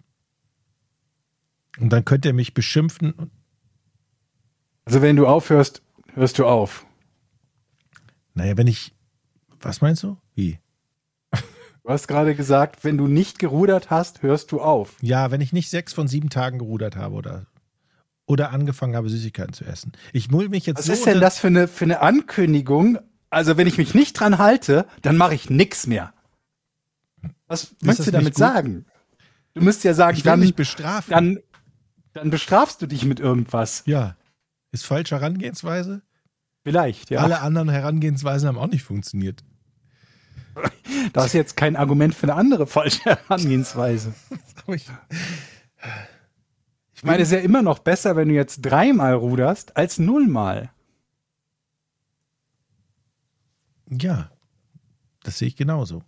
Und dann könnt ihr mich beschimpfen. Also wenn du aufhörst, hörst du auf. Naja, wenn ich. Was meinst du? Wie? Du hast gerade gesagt, wenn du nicht gerudert hast, hörst du auf. Ja, wenn ich nicht sechs von sieben Tagen gerudert habe oder, oder angefangen habe, Süßigkeiten zu essen. Ich muss mich jetzt Was so ist denn unter- das für eine, für eine Ankündigung? Also wenn ich mich nicht dran halte, dann mache ich nichts mehr. Was möchtest das du damit nicht gut? sagen? Du müsst ja sagen, Ich will dann, mich bestrafen. dann, dann bestrafst du dich mit irgendwas. Ja. Ist falsche Herangehensweise? Vielleicht, ja. Alle anderen Herangehensweisen haben auch nicht funktioniert. Das ist jetzt kein Argument für eine andere falsche Herangehensweise. Aber ich, Ich meine, es ist ja immer noch besser, wenn du jetzt dreimal ruderst, als nullmal. ja, das sehe ich genauso.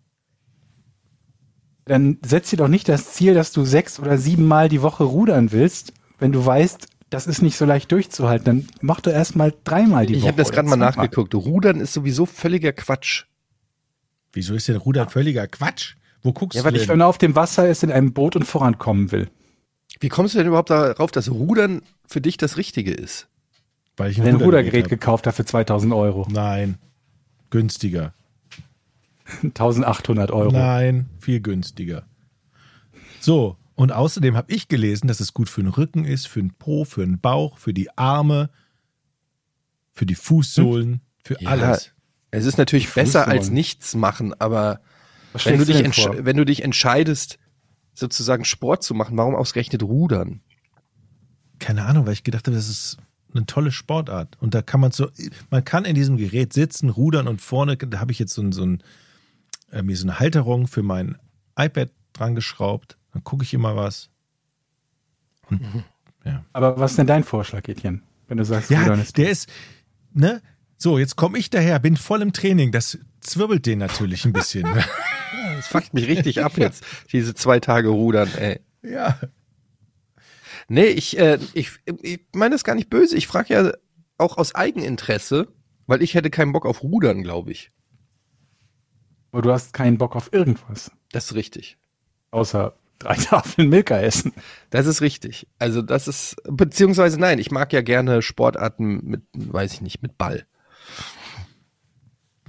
Dann setz dir doch nicht das Ziel, dass du sechs oder siebenmal die Woche rudern willst, wenn du weißt, das ist nicht so leicht durchzuhalten. Dann mach doch erstmal dreimal die Ich Woche. habe das oder gerade mal zweimal. nachgeguckt. Rudern ist sowieso völliger Quatsch. Wieso ist denn Rudern völliger Quatsch? Wo guckst Ja, du weil denn? Wenn man auf dem Wasser ist, in einem Boot und vorankommen will. Wie kommst du denn überhaupt darauf, dass Rudern für dich das Richtige ist? Weil ich Ein Rudergerät Rudergerät hab. gekauft hat für zweitausend Euro. Nein, günstiger. eintausendachthundert Euro. Nein, viel günstiger. So, und außerdem habe ich gelesen, dass es gut für den Rücken ist, für den Po, für den Bauch, für die Arme, für die Fußsohlen, für Ja, alles. Es ist natürlich Die besser Fußsohlen. als nichts machen, aber Was wenn du, stellst du dich denn entsch vor? wenn du dich entscheidest, sozusagen Sport zu machen, warum ausgerechnet Rudern? Keine Ahnung, weil ich gedacht habe, das ist eine tolle Sportart. Und da kann man so, man kann in diesem Gerät sitzen, rudern und vorne, da habe ich jetzt so, ein, so, ein, äh, mir so eine Halterung für mein iPad dran geschraubt. Dann gucke ich immer was. Und, ja. Aber was ist denn dein Vorschlag, Etienne? Wenn du sagst, Ja, Rudern ist der ist, ne? So, jetzt komme ich daher, bin voll im Training. Das zwirbelt den natürlich ein bisschen. Ne? Das fuckt mich richtig ab jetzt, diese zwei Tage Rudern, ey. Ja. Nee, ich, äh, ich, ich meine das gar nicht böse. Ich frage ja auch aus Eigeninteresse, weil ich hätte keinen Bock auf Rudern, glaube ich. Aber du hast keinen Bock auf irgendwas. Das ist richtig. Außer drei Tafeln Milka essen. Das ist richtig. Also das ist, beziehungsweise nein, ich mag ja gerne Sportarten mit, weiß ich nicht, mit Ball.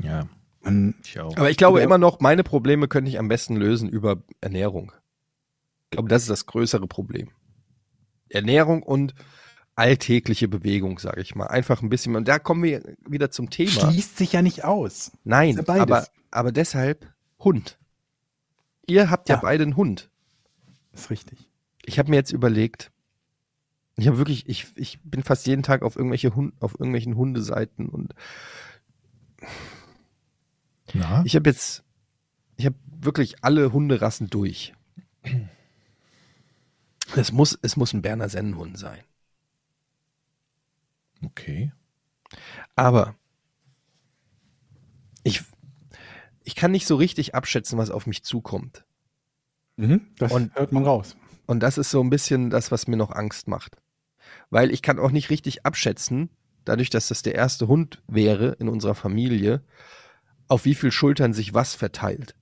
Ja, Man, ich auch. Aber ich glaube Oder- immer noch, meine Probleme könnte ich am besten lösen über Ernährung. Ich glaube, das ist das größere Problem. Ernährung und alltägliche Bewegung, sage ich mal. Einfach ein bisschen. Und da kommen wir wieder zum Thema. schließt sich ja nicht aus. Nein, Ist ja beides. aber, aber deshalb Hund. Ihr habt ja, Ja. beide einen Hund. Das ist richtig. Ich habe mir jetzt überlegt, ich habe wirklich, ich, ich bin fast jeden Tag auf irgendwelche Hund, auf irgendwelchen Hundeseiten und Na? ich habe jetzt, ich habe wirklich alle Hunderassen durch. Es muss, es muss ein Berner Sennenhund sein. Okay. Aber ich, ich kann nicht so richtig abschätzen, was auf mich zukommt. Mhm, das Und- hört man raus. Und das ist so ein bisschen das, was mir noch Angst macht. Weil ich kann auch nicht richtig abschätzen, dadurch, dass das der erste Hund wäre in unserer Familie, auf wie viel Schultern sich was verteilt.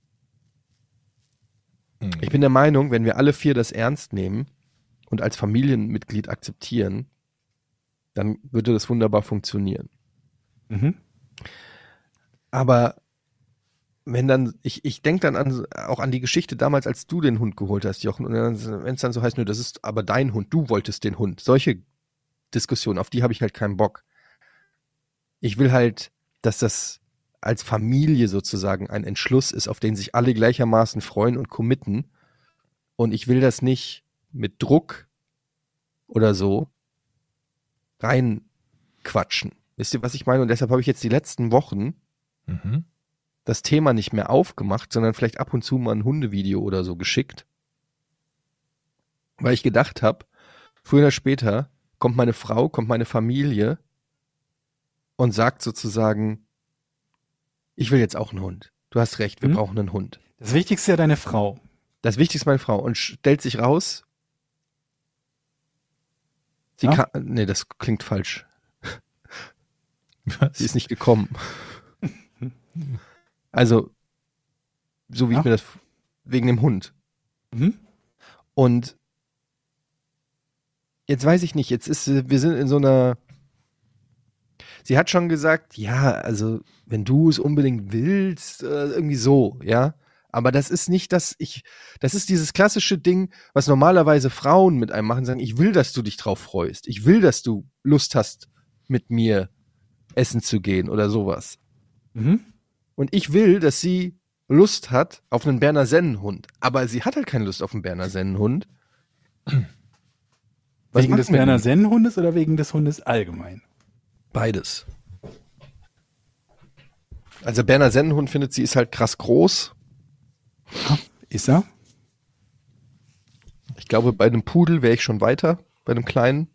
Hm. Ich bin der Meinung, wenn wir alle vier das ernst nehmen und als Familienmitglied akzeptieren, dann würde das wunderbar funktionieren. Mhm. Aber wenn dann, ich, ich denke dann an, auch an die Geschichte damals, als du den Hund geholt hast, Jochen, und wenn es dann so heißt, nö, das ist aber dein Hund, du wolltest den Hund. Solche Diskussionen, auf die habe ich halt keinen Bock. Ich will halt, dass das als Familie sozusagen ein Entschluss ist, auf den sich alle gleichermaßen freuen und committen. Und ich will das nicht mit Druck oder so reinquatschen. Wisst ihr, was ich meine? Und deshalb habe ich jetzt die letzten Wochen Mhm. das Thema nicht mehr aufgemacht, sondern vielleicht ab und zu mal ein Hundevideo oder so geschickt. Weil ich gedacht habe, früher oder später kommt meine Frau, kommt meine Familie und sagt sozusagen, ich will jetzt auch einen Hund. Du hast recht, wir Mhm. brauchen einen Hund. Das Wichtigste ist ja deine Frau. Das Wichtigste ist meine Frau. Und stellt sich raus, sie Ja? kann, nee, das klingt falsch. Was? Sie ist nicht gekommen. Also, so wie Ja. ich mir das, wegen dem Hund. Mhm. Und jetzt weiß ich nicht, jetzt ist, sie- wir sind in so einer, sie hat schon gesagt, ja, also, wenn du es unbedingt willst, äh, irgendwie so, ja. Aber das ist nicht das, ich, das ist dieses klassische Ding, was normalerweise Frauen mit einem machen, sagen, ich will, dass du dich drauf freust. Ich will, dass du Lust hast, mit mir essen zu gehen oder sowas. Mhm. Und ich will, dass sie Lust hat auf einen Berner Sennenhund. Aber sie hat halt keine Lust auf einen Berner Sennenhund. Was Wegen macht des man Berner denn? Sennenhundes oder wegen des Hundes allgemein? Beides. Also Berner Sennenhund findet sie ist halt krass groß. Ist er? Ich glaube, bei einem Pudel wäre ich schon weiter, bei einem kleinen.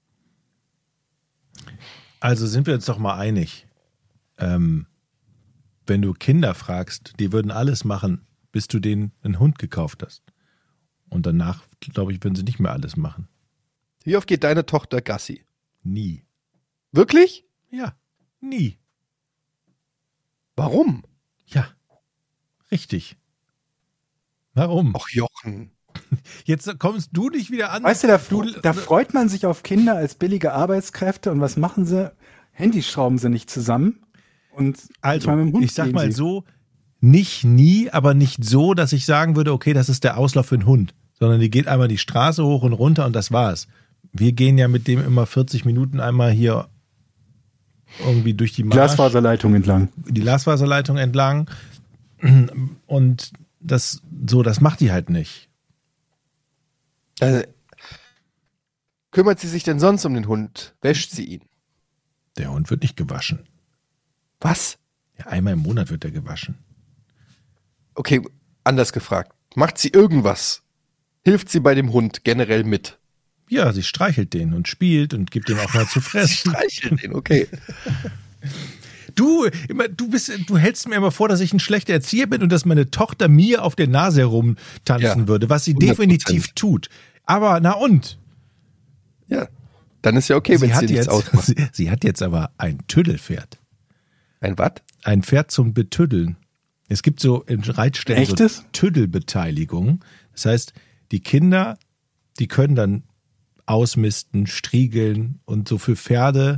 Also sind wir uns doch mal einig. Ähm, wenn du Kinder fragst, die würden alles machen, bis du denen einen Hund gekauft hast. Und danach, glaube ich, würden sie nicht mehr alles machen. Wie oft geht deine Tochter Gassi? Nie. Wirklich? Ja, nie. Warum? Ja, richtig. Warum? Ach Jochen. Jetzt kommst du nicht wieder an. Weißt du, da, du, da freut man sich auf Kinder als billige Arbeitskräfte und was machen sie? Handys schrauben sie nicht zusammen. Und Also, manchmal mit dem Hund ich sag gehen mal sie. so, nicht nie, aber nicht so, dass ich sagen würde, okay, das ist der Auslauf für einen Hund. Sondern die geht einmal die Straße hoch und runter und das war's. Wir gehen ja mit dem immer vierzig Minuten einmal hier irgendwie durch die Marsch, Glasfaserleitung entlang. die Glasfaserleitung entlang. Und das, so, das macht die halt nicht. Also, kümmert sie sich denn sonst um den Hund? Wäscht sie ihn? Der Hund wird nicht gewaschen. Was? Ja, einmal im Monat wird er gewaschen. Okay, anders gefragt. Macht sie irgendwas? Hilft sie bei dem Hund generell mit? Ja, sie streichelt den und spielt und gibt ihm auch mal zu fressen. Streichelt ihn, okay. Du, immer, du bist, du hältst mir immer vor, dass ich ein schlechter Erzieher bin und dass meine Tochter mir auf der Nase herumtanzen Ja, würde, was sie hundert Prozent. definitiv tut. Aber na und? Ja, dann ist ja okay, wenn sie, es hat dir nichts jetzt, ausmacht. sie, sie hat jetzt aber ein Tüddelpferd. Ein was? Ein Pferd zum Betüddeln. Es gibt so in Reitstellen so Echtes? Tüddelbeteiligung. Das heißt, die Kinder, die können dann ausmisten, striegeln und so für Pferde,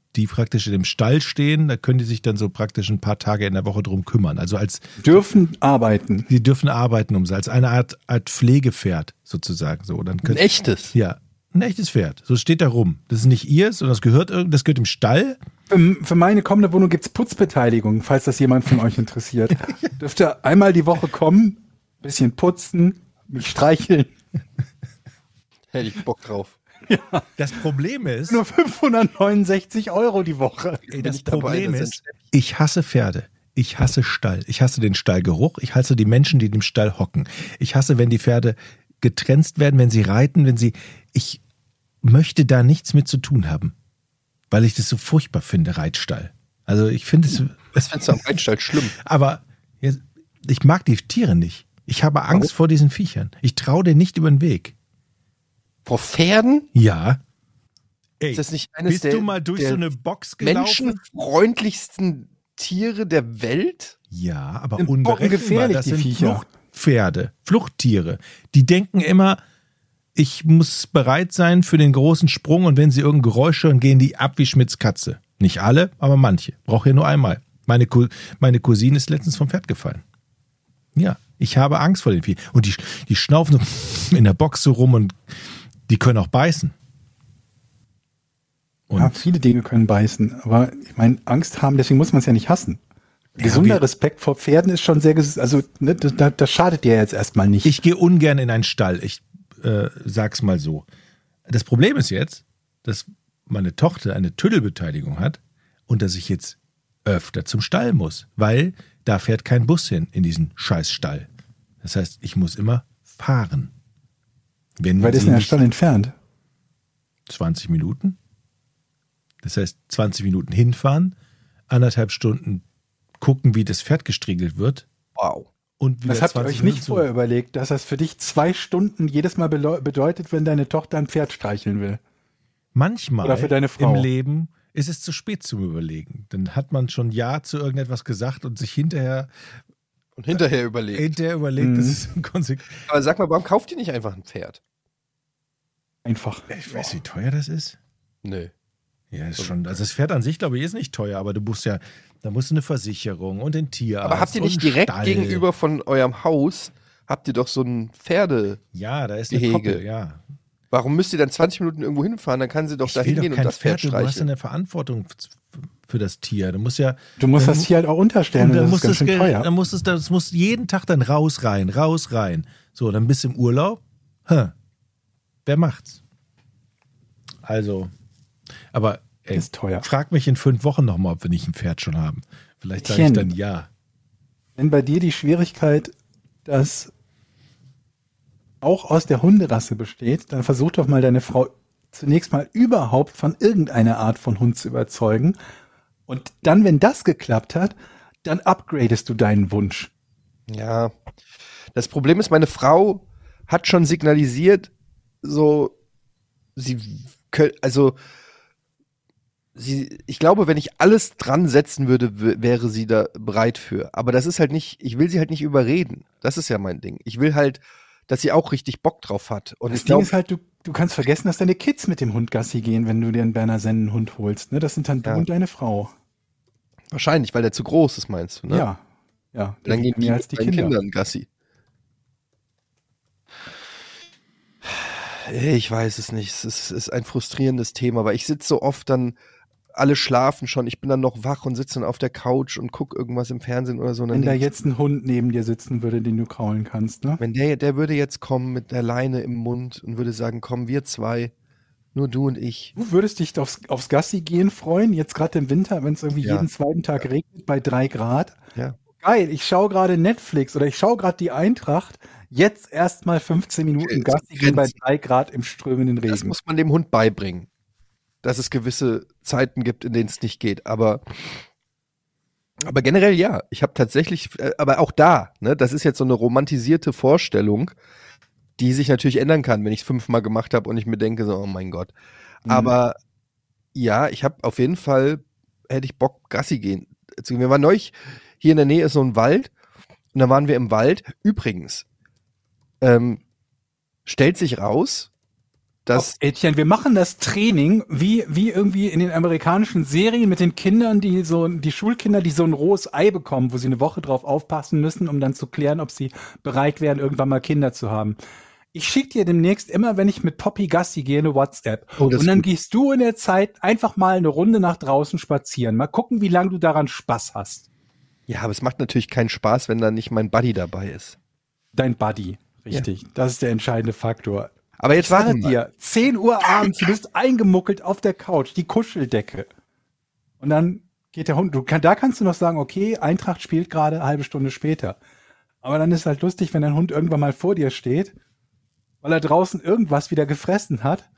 die praktisch in dem Stall stehen, da können die sich dann so praktisch ein paar Tage in der Woche drum kümmern. Also als Dürfen arbeiten. die dürfen arbeiten, um sie als eine Art, Art Pflegepferd sozusagen. So, dann Ein können, echtes. ja, ein echtes Pferd. So steht da rum. Das ist nicht ihr, sondern das gehört irgend, das gehört im Stall. Für, für meine kommende Wohnung gibt's Putzbeteiligung, falls das jemand von euch interessiert. Dürft ihr einmal die Woche kommen, bisschen putzen, mich streicheln. Hätte ich Bock drauf. Das Problem ist, Nur fünfhundertneunundsechzig Euro die Woche. ey, das ich dabei, Problem das ist, ich hasse Pferde. Ich hasse Stall. Ich hasse den Stallgeruch. Ich hasse die Menschen, die in dem Stall hocken. Ich hasse, wenn die Pferde getrenzt werden, wenn sie reiten, wenn sie, ich möchte da nichts mit zu tun haben. Weil ich das so furchtbar finde, Reitstall. Also ich finde es, Das findest du am Reinstall schlimm. aber jetzt, ich mag die Tiere nicht. Ich habe Angst vor diesen Viechern. Ich traue denen nicht über den Weg. Vor Pferden? Ja. Ey, Ist das nicht eines bist der, du mal durch der so eine Box gelaufen? menschenfreundlichsten Tiere der Welt? Ja, aber Sind unberechenbar. bockengefährlich, Das die sind Viecher. Fluchtpferde, Fluchttiere. Die denken immer, ich muss bereit sein für den großen Sprung und wenn sie irgendein Geräusch hören, gehen die ab wie Schmitz Katze. Nicht alle, aber manche. Braucht ja nur einmal. Meine, Cou- meine Cousine ist letztens vom Pferd gefallen. Ja, ich habe Angst vor den Viechern. Und die, die schnaufen so in der Box so rum und die können auch beißen. Und Ja, viele Dinge können beißen, aber ich meine, Angst haben, deswegen muss man es ja nicht hassen. Gesunder wir- Respekt vor Pferden ist schon sehr, ges- also ne, das, das das schadet dir jetzt erstmal nicht. ich gehe ungern in einen Stall. Ich äh, sag's mal so. Das Problem ist jetzt, dass meine Tochter eine Tüddelbeteiligung hat und dass ich jetzt öfter zum Stall muss, weil da fährt kein Bus hin in diesen scheiß Stall. Das heißt, ich muss immer fahren. Wenn Weil das ist sie in der nicht- Stall entfernt. zwanzig Minuten. Das heißt, zwanzig Minuten hinfahren, anderthalb Stunden gucken, wie das Pferd gestriegelt wird Wow. und wieder Das habt ihr zwanzig euch nicht Minuten vorher zurück. überlegt, dass das für dich zwei Stunden jedes Mal beleu- bedeutet, wenn deine Tochter ein Pferd streicheln will. Manchmal Oder für deine Frau. im Leben ist es zu spät zum Überlegen. Dann hat man schon Ja zu irgendetwas gesagt und sich hinterher, Und hinterher überlegt. hinterher überlegt, Mhm. das ist ein Konsequenz. Aber sag mal, warum kauft ihr nicht einfach ein Pferd? Einfach. Ich weiß, wie teuer das ist. Nö. Ja, ist schon. Also das Pferd an sich, glaube ich, ist nicht teuer, aber du musst ja, da musst du eine Versicherung und den Tierarzt. Aber habt ihr nicht und direkt Stall. gegenüber von eurem Haus, habt ihr doch so ein Pferde... Ja, da ist eine Gehege. Koppel, ja. Warum müsst ihr dann zwanzig Minuten irgendwo hinfahren? Dann kann sie doch Ich da will doch hingehen und kein das Pferd Pferd, du hast ja streicheln. eine Verantwortung f- für das Tier. Du musst ja. Du musst dann das Tier halt auch unterstellen Und und, dann das muss ist ganz das, schön Ge- teuer. dann muss es, das muss jeden Tag dann raus, rein, raus, rein. So, dann bist du im Urlaub. Hä? Wer macht's? Also, aber ey, Ist teuer. frag mich in fünf Wochen nochmal, ob wir nicht ein Pferd schon haben. Vielleicht sage ich Tchen. dann ja. Wenn bei dir die Schwierigkeit, dass auch aus der Hunderasse besteht, dann versuch doch mal deine Frau zunächst mal überhaupt von irgendeiner Art von Hund zu überzeugen. Und dann, wenn das geklappt hat, dann upgradest du deinen Wunsch. Ja. Das Problem ist, meine Frau hat schon signalisiert, so, sie kö- also, sie, ich glaube, wenn ich alles dran setzen würde, w- wäre sie da bereit für. Aber das ist halt nicht, ich will sie halt nicht überreden. Das ist ja mein Ding. Ich will halt, dass sie auch richtig Bock drauf hat. Und Das ich Ding glaube, ist halt, du, du kannst vergessen, dass deine Kids mit dem Hund Gassi gehen, wenn du dir einen Berner Sennen-Hund holst. Ne? Das sind dann du Ja. und deine Frau. wahrscheinlich, weil der zu groß ist, meinst du, ne? Ja. Ja. Der Dann gehen wiegt die mehr mit als die meinen Kinder. Kindern Gassi. Ich weiß es nicht. Es ist, ist ein frustrierendes Thema, weil ich sitze so oft dann, alle schlafen schon, ich bin dann noch wach und sitze dann auf der Couch und gucke irgendwas im Fernsehen oder so. Und dann Wenn da denk ich, jetzt ein Hund neben dir sitzen würde, den du kraulen kannst, ne? wenn der, der würde jetzt kommen mit der Leine im Mund und würde sagen, komm, wir zwei, nur du und ich. Du würdest dich aufs, aufs Gassi gehen freuen, jetzt gerade im Winter, wenn es irgendwie Ja. jeden zweiten Tag regnet bei drei Grad. Ja. Geil, ich schaue gerade Netflix oder ich schaue gerade die Eintracht. Jetzt erstmal fünfzehn Minuten Okay, Gassi gehen bei Grenzen. drei Grad im strömenden Das Regen. muss man dem Hund beibringen, dass es gewisse Zeiten gibt, in denen es nicht geht. Aber, aber generell ja. Ich habe tatsächlich, äh, aber auch da, ne, das ist jetzt so eine romantisierte Vorstellung, die sich natürlich ändern kann, wenn ich es fünfmal gemacht habe und ich mir denke so, oh mein Gott. Mhm. Aber ja, ich habe auf jeden Fall, hätte ich Bock, Gassi gehen zu gehen. Wir waren neulich, hier in der Nähe ist so ein Wald und da waren wir im Wald. Übrigens, ähm, stellt sich raus, dass Oh, Etienne, wir machen das Training wie, wie irgendwie in den amerikanischen Serien mit den Kindern, die so, die Schulkinder, die so ein rohes Ei bekommen, wo sie eine Woche drauf aufpassen müssen, um dann zu klären, ob sie bereit wären, irgendwann mal Kinder zu haben. Ich schicke dir demnächst immer, wenn ich mit Poppy Gassi gehe, eine WhatsApp. Oh, das und dann ist gut. gehst du in der Zeit einfach mal eine Runde nach draußen spazieren. Mal gucken, wie lange du daran Spaß hast. ja, aber es macht natürlich keinen Spaß, wenn da nicht mein Buddy dabei ist. Dein Buddy, richtig. Das ist der entscheidende Faktor. Aber jetzt Ich sage warte mal. dir, zehn Uhr abends, du bist eingemuckelt auf der Couch, die Kuscheldecke. Und dann geht der Hund, du kann, da kannst du noch sagen, okay, Eintracht spielt gerade eine halbe Stunde später. Aber dann ist halt lustig, wenn dein Hund irgendwann mal vor dir steht, weil er draußen irgendwas wieder gefressen hat.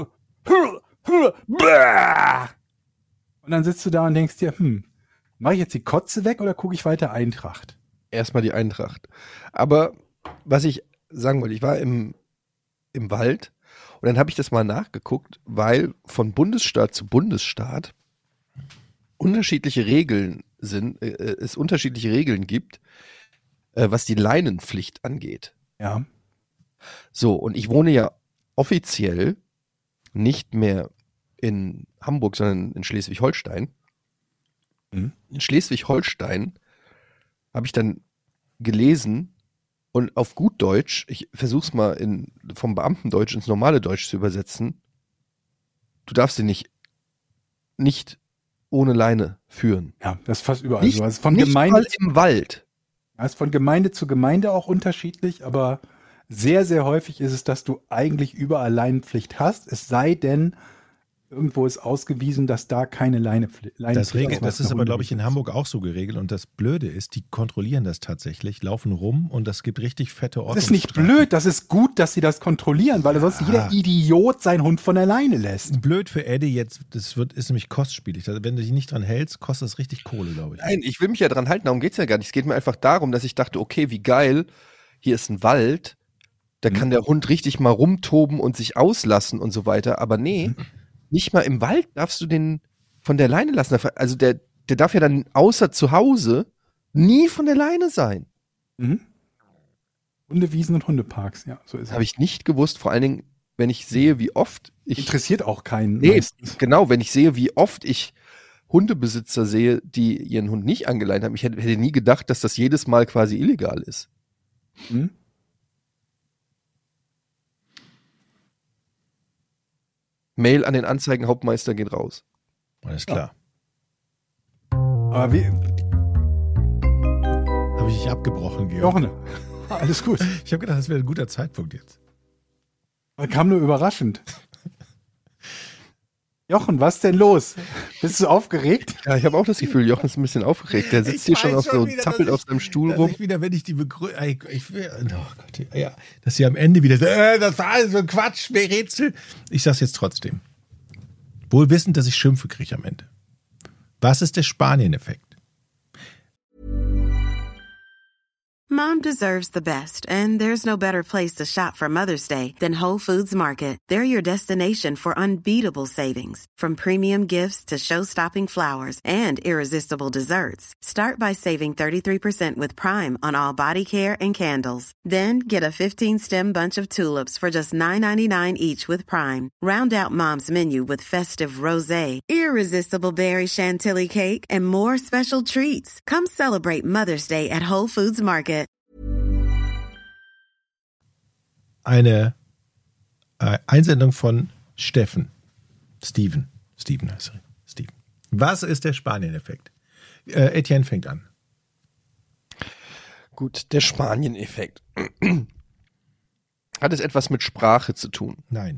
Und dann sitzt du da und denkst dir, hm, mache ich jetzt die Kotze weg oder gucke ich weiter Eintracht? Erstmal die Eintracht. Aber was ich sagen wollte, ich war im, im Wald und dann habe ich das mal nachgeguckt, weil von Bundesstaat zu Bundesstaat unterschiedliche Regeln sind, äh, es unterschiedliche Regeln gibt, äh, was die Leinenpflicht angeht. Ja. So, und ich wohne ja offiziell nicht mehr in Hamburg, sondern in Schleswig-Holstein. Mhm. In Schleswig-Holstein habe ich dann gelesen und auf gut Deutsch, ich versuche es mal in, vom Beamtendeutsch ins normale Deutsch zu übersetzen, du darfst den nicht, nicht ohne Leine führen. Ja, das ist fast überall Nicht, so. Also von nicht Gemeinde mal im Wald. Das ist von Gemeinde zu Gemeinde auch unterschiedlich, aber sehr, sehr häufig ist es, dass du eigentlich überall Leinenpflicht hast, es sei denn, irgendwo ist ausgewiesen, dass da keine Leinepflicht Das, regel, ist. das ist aber, glaube ich, in Hamburg auch so geregelt. Und das Blöde ist, die kontrollieren das tatsächlich, laufen rum und das gibt richtig fette Das Ordnungsstrafen. ist nicht blöd, das ist gut, dass sie das kontrollieren, weil sonst jeder Idiot seinen Hund von der Leine lässt. Blöd für Eddie jetzt, das wird, ist nämlich kostspielig. Also wenn du dich nicht dran hältst, kostet das richtig Kohle, glaube ich. Nein, ich will mich ja dran halten, darum geht's ja gar nicht. Es geht mir einfach darum, dass ich dachte, okay, wie geil, hier ist ein Wald, da Mhm. kann der Hund richtig mal rumtoben und sich auslassen und so weiter. Aber nee, nicht mal im Wald darfst du den von der Leine lassen. Also der, der darf ja dann außer zu Hause nie von der Leine sein. Mhm. Hundewiesen und Hundeparks, ja, so ist Das es. habe ich nicht gewusst, vor allen Dingen, wenn ich sehe, wie oft ich... Interessiert auch keinen. Nee, meistens. genau, wenn ich sehe, wie oft ich Hundebesitzer sehe, die ihren Hund nicht angeleint haben. Ich hätte, hätte nie gedacht, dass das jedes Mal quasi illegal ist. Mhm. Mail an den Anzeigenhauptmeister geht raus. Alles klar. Aber wie, Habe ich dich abgebrochen, Georg? Jochen, alles gut. Ich habe gedacht, das wäre ein guter Zeitpunkt jetzt. Man kam nur überraschend. Jochen, was denn los? Bist du aufgeregt? Ja, ich habe auch das Gefühl, Jochen ist ein bisschen aufgeregt. Der sitzt hier schon auf so, zappelt auf seinem Stuhl dass rum. Ich wieder, wenn ich die begrüße, ich, ich will, oh Gott, ja, dass sie am Ende wieder, so, äh, das war alles so ein Quatsch, mir Rätsel. Ich sag's jetzt trotzdem. Wohl wissend, dass ich Schimpfe kriege am Ende. Was ist der Spanien-Effekt? Mom deserves the best, and there's no better place to shop for Mother's Day than Whole Foods Market. They're your destination for unbeatable savings, from premium gifts to show-stopping flowers and irresistible desserts. Start by saving thirty-three percent with Prime on all body care and candles. Then get a fifteen-stem bunch of tulips for just nine ninety-nine each with Prime. Round out Mom's menu with festive rosé, irresistible berry chantilly cake, and more special treats. Come celebrate Mother's Day at Whole Foods Market. Eine äh, Einsendung von Steffen. Steven. Steven heißt er. Steven. Was ist der Spanien-Effekt? Äh, Etienne fängt an. Gut, der Spanien-Effekt. Hat es etwas mit Sprache zu tun? Nein.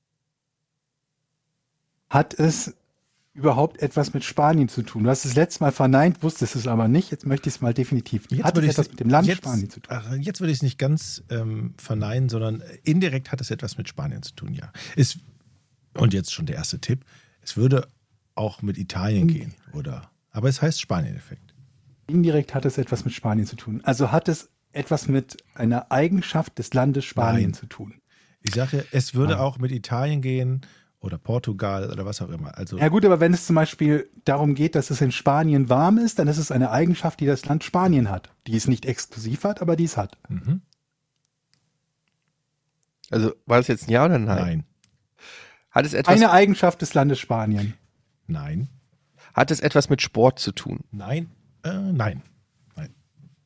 Hat es überhaupt etwas mit Spanien zu tun? Du hast es letztes Mal verneint, wusstest es aber nicht. Jetzt möchte ich es mal definitiv. Jetzt Hat würde es ich etwas mit dem Land jetzt, Spanien zu tun? ach, jetzt würde ich es nicht ganz ähm, verneinen, sondern indirekt hat es etwas mit Spanien zu tun, ja. Es, und jetzt schon der erste Tipp. Es würde auch mit Italien gehen, oder? Aber es heißt Spanien-Effekt. Indirekt hat es etwas mit Spanien zu tun. Also hat es etwas mit einer Eigenschaft des Landes Spanien Nein. zu tun. Ich sage, es würde Ah. auch mit Italien gehen oder Portugal oder was auch immer. Also Ja gut, aber wenn es zum Beispiel darum geht, dass es in Spanien warm ist, dann ist es eine Eigenschaft, die das Land Spanien hat. Die es nicht exklusiv hat, aber die es hat. mhm. Also war das jetzt ein Ja oder ein Nein? Nein. Hat es etwas, Eine Eigenschaft des Landes Spanien. Nein. hat es etwas mit Sport zu tun? Nein. Äh, nein. Nein.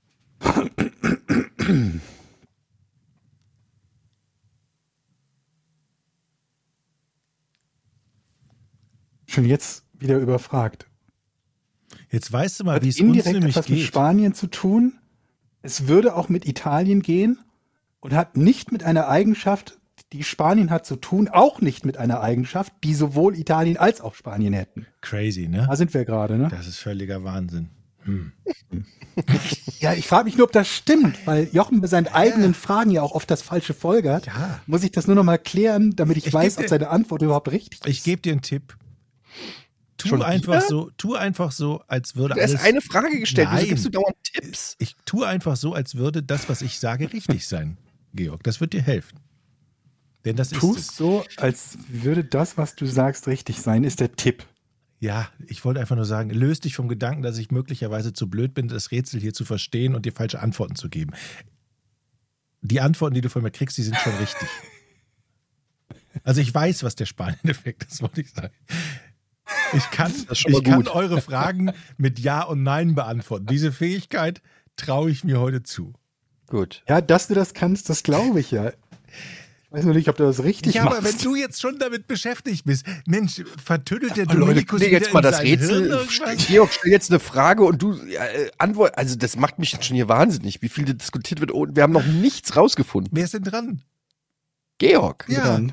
Schon jetzt wieder überfragt. Jetzt weißt du mal, Hat wie es uns indirekt nämlich etwas mit geht. Spanien zu tun. Es würde auch mit Italien gehen und hat nicht mit einer Eigenschaft, die Spanien hat, zu tun, auch nicht mit einer Eigenschaft, die sowohl Italien als auch Spanien hätten. Crazy, ne? Da sind wir gerade, ne? Das ist völliger Wahnsinn. Hm. Ja, ich frage mich nur, ob das stimmt, weil Jochen bei seinen eigenen Fragen ja auch oft das falsche folgert. Ja. Muss ich das nur noch mal klären, damit ich, Ich weiß, geb ob dir- seine Antwort überhaupt richtig ist. Ich gebe dir einen Tipp. Tu Schon einfach wieder? so, tu einfach so, als würde Du hast alles. eine Frage gestellt. Wieso Nein. gibst du dauernd Tipps? Ich tue einfach so, als würde das, was ich sage, richtig sein, Georg. Das wird dir helfen. Denn das ist Tust es. so, als würde das, was du sagst, richtig sein, ist der Tipp. Ja, ich wollte einfach nur sagen, löst dich vom Gedanken, dass ich möglicherweise zu blöd bin, das Rätsel hier zu verstehen und dir falsche Antworten zu geben. Die Antworten, die du von mir kriegst, die sind schon richtig. Also ich weiß, was der Spanien-Effekt ist, wollte ich sagen. Ich kann, ist schon mal ich kann gut. eure Fragen mit Ja und Nein beantworten. Diese Fähigkeit traue ich mir heute zu. Gut. Ja, dass du das kannst, das glaube ich ja. Ich weiß nur nicht, ob du das richtig Ja, aber machst. wenn du jetzt schon damit beschäftigt bist, Mensch, vertüttelt der Leute, Dominikus nee, jetzt wieder mal in das sein Rätsel. Hirn irgendwas? Georg, stell jetzt eine Frage und du äh, antwort. Also das macht mich schon hier wahnsinnig, wie viel diskutiert wird. Und wir haben noch nichts rausgefunden. Wer ist denn dran? Georg. Ja. Dann.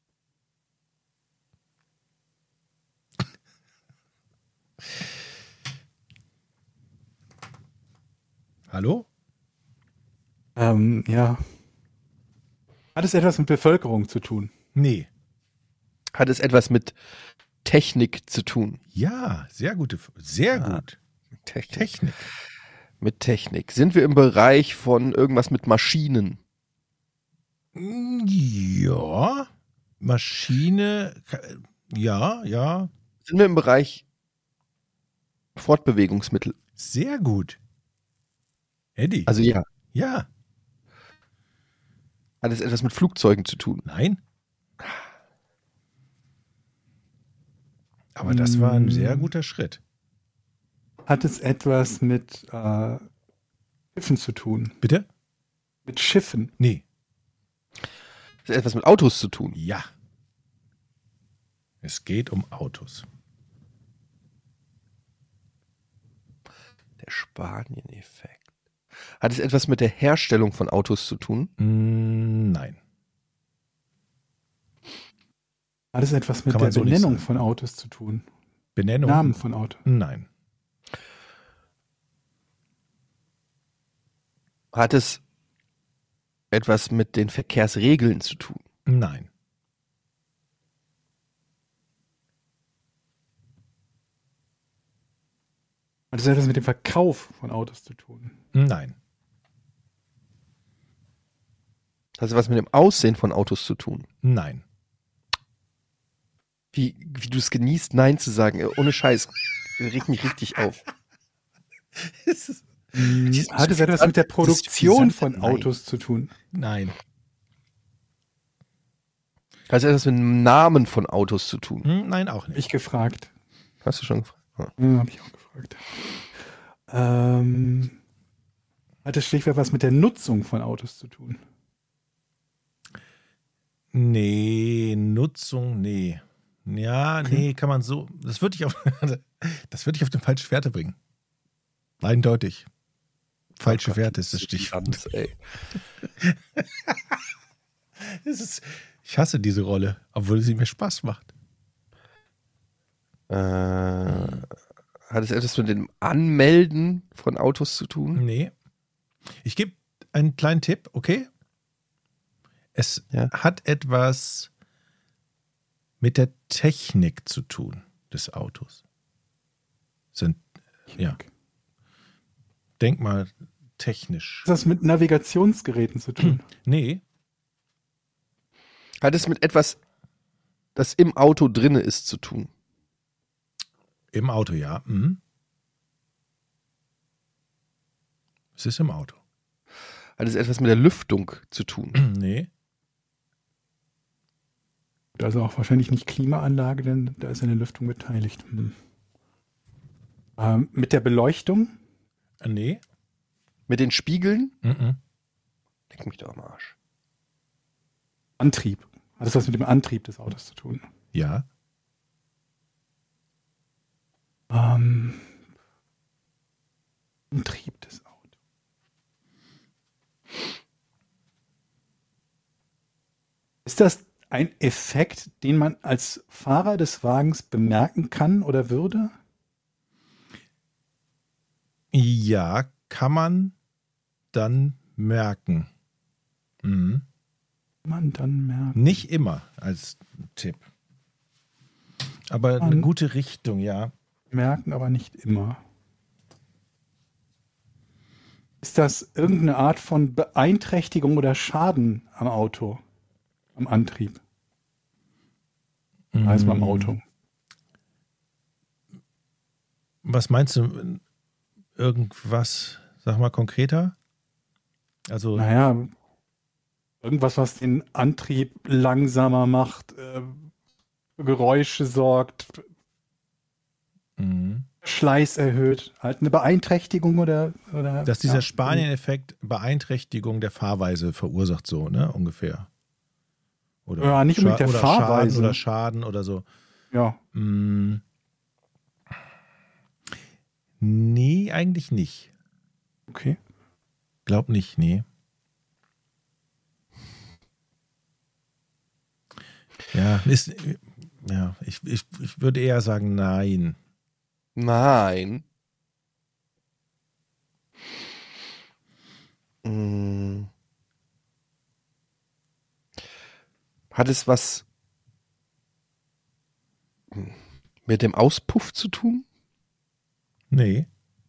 Hallo? Ähm, ja. Hat es etwas mit Bevölkerung zu tun? Nee. Hat es etwas mit Technik zu tun? Ja, sehr gute, sehr Ah. gut. Technik. Technik. Mit Technik. Sind wir im Bereich von irgendwas mit Maschinen? Ja. Maschine. Ja, ja. Sind wir im Bereich Fortbewegungsmittel? Sehr gut. Eddie. Also ja. ja. Hat es etwas mit Flugzeugen zu tun? Nein. Aber das war ein sehr guter Schritt. Hat es etwas mit äh, Schiffen zu tun? Bitte? Mit Schiffen? Nee. Hat es etwas mit Autos zu tun? Ja. Es geht um Autos. Der Spanien-Effekt. Hat es etwas mit der Herstellung von Autos zu tun? Mm, nein. Hat es etwas mit Kann der man so nicht Benennung sagen. von Autos zu tun? Benennung? Namen von Autos? Nein. Hat es etwas mit den Verkehrsregeln zu tun? Nein. Hat es etwas mit dem Verkauf von Autos zu tun? Nein. Hat es was mit dem Aussehen von Autos zu tun? Nein. Wie, wie du es genießt, Nein zu sagen, ohne Scheiß, regt mich richtig auf. Hm, Hat es etwas mit der Produktion von Nein. Autos zu tun? Nein. Hat es etwas mit dem Namen von Autos zu tun? Hm, Nein, auch Hab nicht. ich gefragt. Hast du schon gefragt? Ja. Ja, habe ich auch gefragt. Ähm, hat es schlichtweg was mit der Nutzung von Autos zu tun? Nee, Nutzung, nee. Ja, Okay. nee, kann man so. Das würde ich auf. Das würde ich auf den falschen Fährte bringen. Eindeutig. Falsche Oh Gott, Fährte ist das Stichwort. Ganz, ey. Das ist, ich hasse diese Rolle, obwohl sie mir Spaß macht. Äh, hat es etwas mit dem Anmelden von Autos zu tun? Nee. Ich gebe einen kleinen Tipp, okay? Es Ja. hat etwas mit der Technik zu tun des Autos. Sind, ja. Denk mal technisch. Hat das mit Navigationsgeräten zu tun? Nee, Hat es mit etwas, das im Auto drinne ist, zu tun? im Auto, ja. Mhm. Es ist im Auto. Hat es etwas mit der Lüftung zu tun? Nee. Also auch wahrscheinlich nicht Klimaanlage, denn da ist eine Lüftung beteiligt. Hm. Ähm, mit der Beleuchtung? Äh, nee. Mit den Spiegeln? Mhm. Leck mich doch am Arsch. Antrieb. Hat das was mit dem Antrieb des Autos zu tun? Ja. Ähm, Antrieb des Autos. Ist das ein Effekt, den man als Fahrer des Wagens bemerken kann oder würde? Ja, kann man dann merken. Mhm. Man dann merken. Nicht immer als Tipp. Aber Man- eine gute Richtung, ja. Merken, aber nicht immer. Ist das irgendeine Art von Beeinträchtigung oder Schaden am Auto? Am Antrieb? Also beim Auto. Was meinst du? Irgendwas, sag mal konkreter? Also, Naja, irgendwas, was den Antrieb langsamer macht, äh, für Geräusche sorgt, mhm. Schleiß erhöht. Halt eine Beeinträchtigung oder. oder dass dieser ja. Spanien-Effekt Beeinträchtigung der Fahrweise verursacht, so, ne? Ungefähr. Oder Ja, nicht unbedingt der oder Fahrweise. Schaden oder Schaden oder so. Ja. Mm. Nee, eigentlich nicht. Okay. Glaub nicht, nee. Ja, ist, ja ich, ich, ich würde eher sagen, nein. Nein. Hm. Hat es was mit dem Auspuff zu tun? Nee.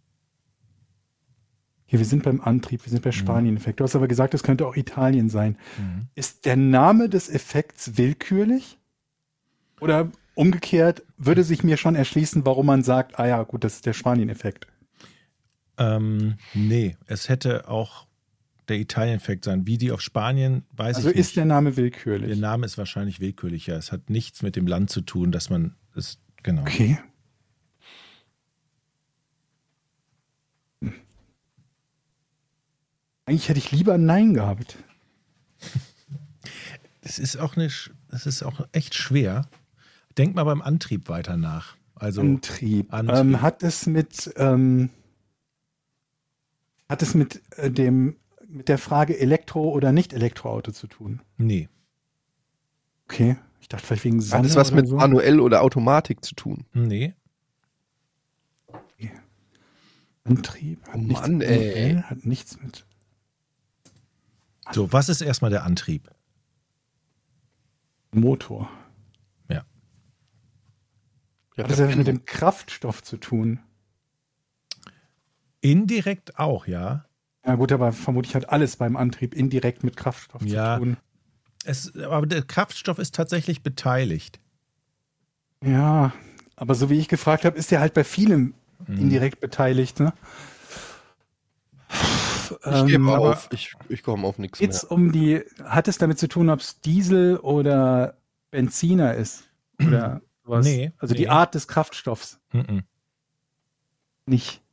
Hier, wir sind beim Antrieb, wir sind bei Spanien-Effekt. Du hast aber gesagt, es könnte auch Italien sein. Mhm. Ist der Name des Effekts willkürlich? Oder umgekehrt würde sich mir schon erschließen, warum man sagt, ah ja, gut, das ist der Spanien-Effekt. Ähm, nee, es hätte auch der Italien-Effekt sein. Wie die auf Spanien, weiß Also ich ist nicht. der Name willkürlich? Der Name ist wahrscheinlich willkürlicher. Es hat nichts mit dem Land zu tun, dass man es, genau. Okay. Hm. Eigentlich hätte ich lieber Nein gehabt. Das ist auch eine, sch- das ist auch echt schwer. Denk mal beim Antrieb weiter nach. Also Antrieb. Antrieb. Ähm, hat es mit ähm, hat es mit äh, dem mit der Frage Elektro- oder Nicht-Elektroauto zu tun? nee. Okay. Ich dachte vielleicht wegen Sonne Hat es was oder mit so. manuell oder Automatik zu tun? Nee. Antrieb. Hat Oh nichts Mann, mit ey. manuell, hat nichts mit. So, was ist erstmal der Antrieb? Motor. Ja. Ja, Hat das ja mit dem Kraftstoff zu tun? Indirekt auch, ja. Ja gut, aber vermutlich hat alles beim Antrieb indirekt mit Kraftstoff Ja. zu tun. Es, aber der Kraftstoff ist tatsächlich beteiligt. Ja, aber so wie ich gefragt habe, ist der halt bei vielem Mhm. indirekt beteiligt. Ne? ich gebe Ähm, auf. Ich, ich komme auf nichts Geht's mehr. um die, hat es damit zu tun, ob es Diesel oder Benziner ist? Oder was? Nee, Also nee. die Art des Kraftstoffs Mhm. nicht.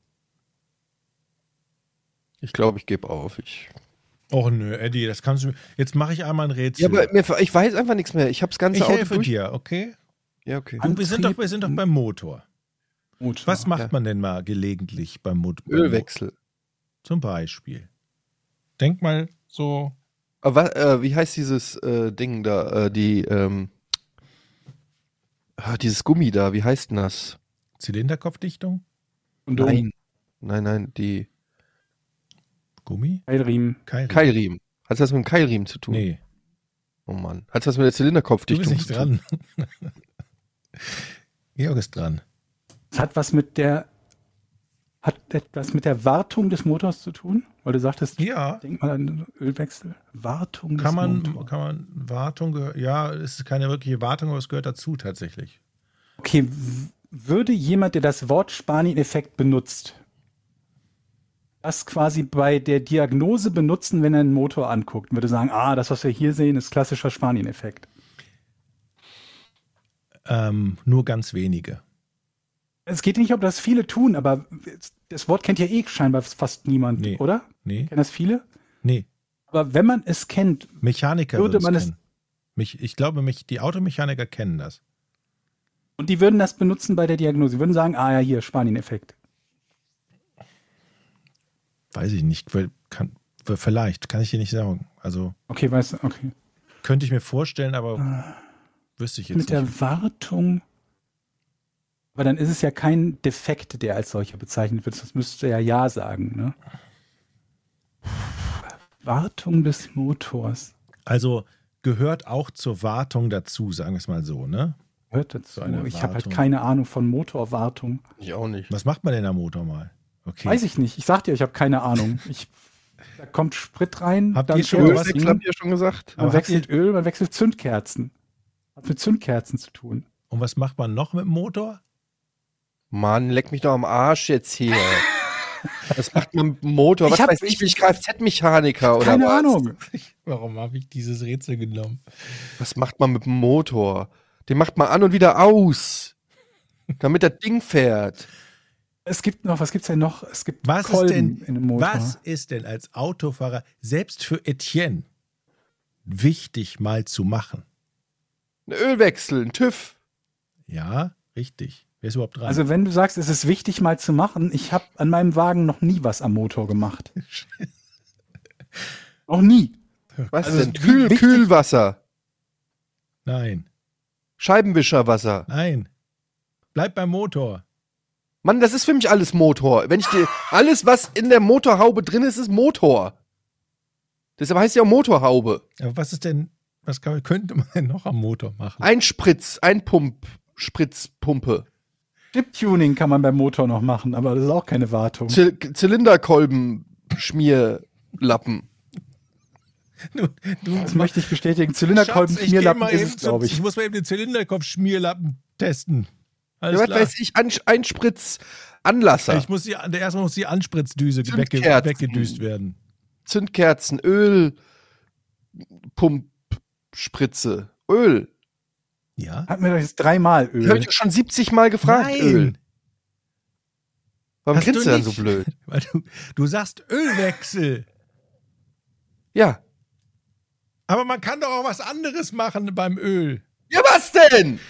Ich glaube, ich gebe auf. Ich Och nö, Eddie, das kannst du. Jetzt mache ich einmal ein Rätsel. ja, aber mir, ich weiß einfach nichts mehr. Ich habe das ganze ich Auto helfe durch. dir, okay? Ja, okay. Du, wir, sind doch, Antrieb- wir sind doch beim Motor. Motor. Was macht Ja. man denn mal gelegentlich beim Motor? Ölwechsel. Zum Beispiel. Denk mal so. Aber wa- äh, wie heißt dieses äh, Ding da? Äh, die, ähm, ah, dieses Gummi da, wie heißt denn das? Zylinderkopfdichtung? Und um Nein. Nein, nein, die Gummi? Keilriemen. Keilriemen. Keilriemen. Hat es was mit dem Keilriemen zu tun? Nee, Oh Mann. Hat es was mit der du Zylinderkopfdichtung bist nicht zu tun? dran. Georg ist dran. Es hat was mit der hat etwas mit der Wartung des Motors zu tun? Weil du sagtest, Ja, denk mal an Ölwechsel. Wartung des kann man, Motors. kann man Wartung, gehö- ja, es ist keine wirkliche Wartung, aber es gehört dazu tatsächlich. Okay, w- würde jemand, der das Wort Spanien-Effekt benutzt, das quasi bei der Diagnose benutzen, wenn er einen Motor anguckt, und würde sagen, ah, das, was wir hier sehen, ist klassischer Spanien-Effekt. Ähm, nur ganz wenige. Es geht nicht, ob das viele tun, aber das Wort kennt ja eh scheinbar fast niemand, Nee. oder? Nee, Kennen das viele? nee. Aber wenn man es kennt, Mechaniker Würde würden man es es- kennen. Mich, ich glaube, mich, die Automechaniker kennen das. und die würden das benutzen bei der Diagnose, die würden sagen, ah ja, hier, Spanien-Effekt. Weiß ich nicht. weil- Kann, vielleicht, kann ich dir nicht sagen. Also Okay, weißt du, okay. könnte ich mir vorstellen, aber wüsste ich jetzt Mit der nicht. Wartung, aber dann ist es ja kein Defekt, der als solcher bezeichnet wird, das müsste ja Ja sagen, ne? Wartung des Motors. Also gehört auch zur Wartung dazu, sagen wir es mal so, ne? Hört dazu. So eine Ich habe halt Wartung. keine Ahnung von Motorwartung. Ich auch nicht. Was macht man denn am Motor mal? Okay. Weiß ich nicht. Ich sag dir, ich habe keine Ahnung. Ich, da kommt Sprit rein, Habt dann ihr schon fährt mal das was- Ölwechsel Ding, habt ihr schon gesagt? man Aber habt wechselt Öl, man wechselt Zündkerzen. Hat mit Zündkerzen zu tun. Und was macht man noch mit dem Motor? Mann, leck mich doch am Arsch jetzt hier. Was macht man mit dem Motor? Ich Was hab- weiß ich, bin ich Kfz-Mechaniker oder Keine was? Ahnung. Warum habe ich dieses Rätsel genommen? Was macht man mit dem Motor? Den macht man an und wieder aus. Damit das Ding fährt. Es gibt noch, was gibt's denn noch? Es gibt Was ist Kolben denn, in dem Motor. was ist denn als Autofahrer, selbst für Etienne, wichtig mal zu machen? Ein Ölwechsel, ein TÜV. Ja, richtig. Wer ist überhaupt dran? Also wenn du sagst, es ist wichtig mal zu machen, ich habe an meinem Wagen noch nie was am Motor gemacht. Noch nie. Was Also denn? wie Kühl, wichtig- Kühlwasser. Nein, Scheibenwischerwasser. nein. Bleib beim Motor. Mann, das ist für mich alles Motor. Wenn ich dir, alles, was in der Motorhaube drin ist, ist Motor. Deshalb heißt ja auch Motorhaube. Aber was ist denn, was kann, könnte man denn noch am Motor machen? Ein Spritz, ein Pump, Spritzpumpe. Chip-Tuning kann man beim Motor noch machen, aber das ist auch keine Wartung. Zy Zylinderkolben, Schmierlappen. Du, du, Das möchte ich bestätigen. Zylinderkolben, Schatz, ich geh Schmierlappen mal ist eben es, zum- glaube Ich ich. muss mal eben den Zylinderkopf-Schmierlappen testen. Ja, Alles was klar. weiß ich, ein, ein Spritz Anlasser. Ich muss die, der erstmal muss die Anspritzdüse wegge, Zündkerzen. weggedüst werden. Zündkerzen, Öl, Pumpspritze, Öl. Ja? Hat mir doch jetzt dreimal Das habe Öl. ich doch schon siebzig Mal gefragt, Nein. Öl. Warum Hast grinst du du dann so nicht? blöd? Weil du, du sagst Ölwechsel. Ja. Aber man kann doch auch was anderes machen beim Öl. Ja, was denn?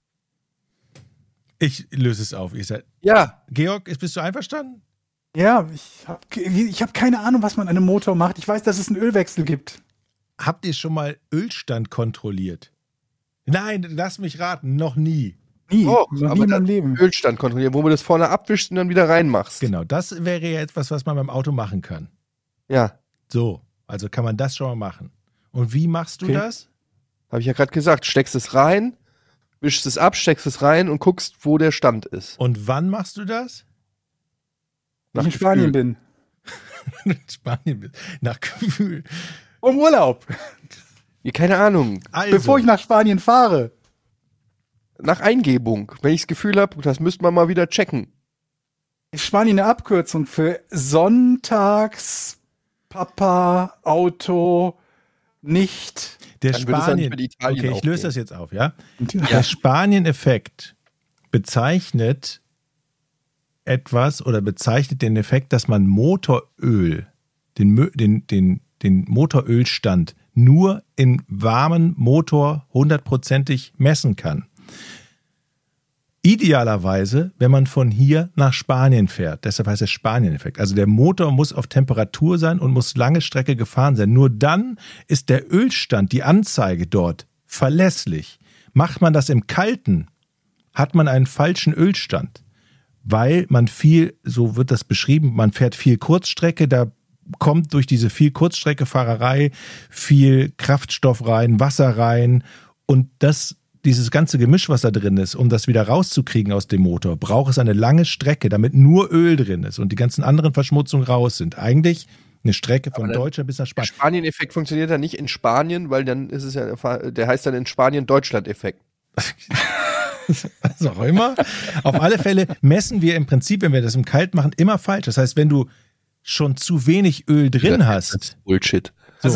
Ich löse es auf. Ich sag, Ja. Georg, ist- bist du einverstanden? Ja, ich habe ich hab keine Ahnung, was man an einem Motor macht. Ich weiß, dass es einen Ölwechsel gibt. Habt ihr schon mal Ölstand kontrolliert? Nein, lass mich raten, noch nie. Nie. Oh, noch nie aber in meinem dann Leben. Ölstand kontrollieren, wo du das vorne abwischst und dann wieder reinmachst. Genau, das wäre ja etwas, was man beim Auto machen kann. Ja. So, also kann man das schon mal machen. Und wie machst du Okay. das? Habe ich ja gerade gesagt. Steckst es rein, wischst es ab, steckst es rein und guckst, wo der Stand ist. Und wann machst du das? Wenn ich in Spanien bin. In Spanien bist. Nach Gefühl. Um Urlaub. Ja, keine Ahnung. Also, Bevor ich nach Spanien fahre. Nach Eingebung. Wenn ich das Gefühl habe, das müsste man mal wieder checken. Ist Spanien eine Abkürzung für Sonntags, Papa, Auto, nicht. der Dann würde es ja Spanien. nicht mit Italien Okay, ich löse aufgehen. das jetzt auf, ja? Der Spanien-Effekt bezeichnet etwas oder bezeichnet den Effekt, dass man Motoröl, den, Mö- den, den, den Motorölstand nur in warmen Motor hundertprozentig messen kann. Idealerweise, wenn man von hier nach Spanien fährt. Deshalb heißt es Spanien-Effekt. Also der Motor muss auf Temperatur sein und muss lange Strecke gefahren sein. Nur dann ist der Ölstand, die Anzeige dort, verlässlich. Macht man das im Kalten, hat man einen falschen Ölstand. Weil man viel, so wird das beschrieben, man fährt viel Kurzstrecke, da kommt durch diese viel Kurzstreckefahrerei viel Kraftstoff rein, Wasser rein und das, dieses ganze Gemisch, was da drin ist, um das wieder rauszukriegen aus dem Motor, braucht es eine lange Strecke, damit nur Öl drin ist und die ganzen anderen Verschmutzungen raus sind. Eigentlich eine Strecke von Aber dann- Deutschland bis nach Der Spanien. Spanien-Effekt funktioniert dann nicht in Spanien, weil dann ist es ja, der heißt dann in Spanien Deutschland-Effekt. Was auch immer. Auf alle Fälle messen wir im Prinzip, wenn wir das im Kalt machen, immer falsch. Das heißt, wenn du schon zu wenig Öl drin hast, Bullshit. so, Also,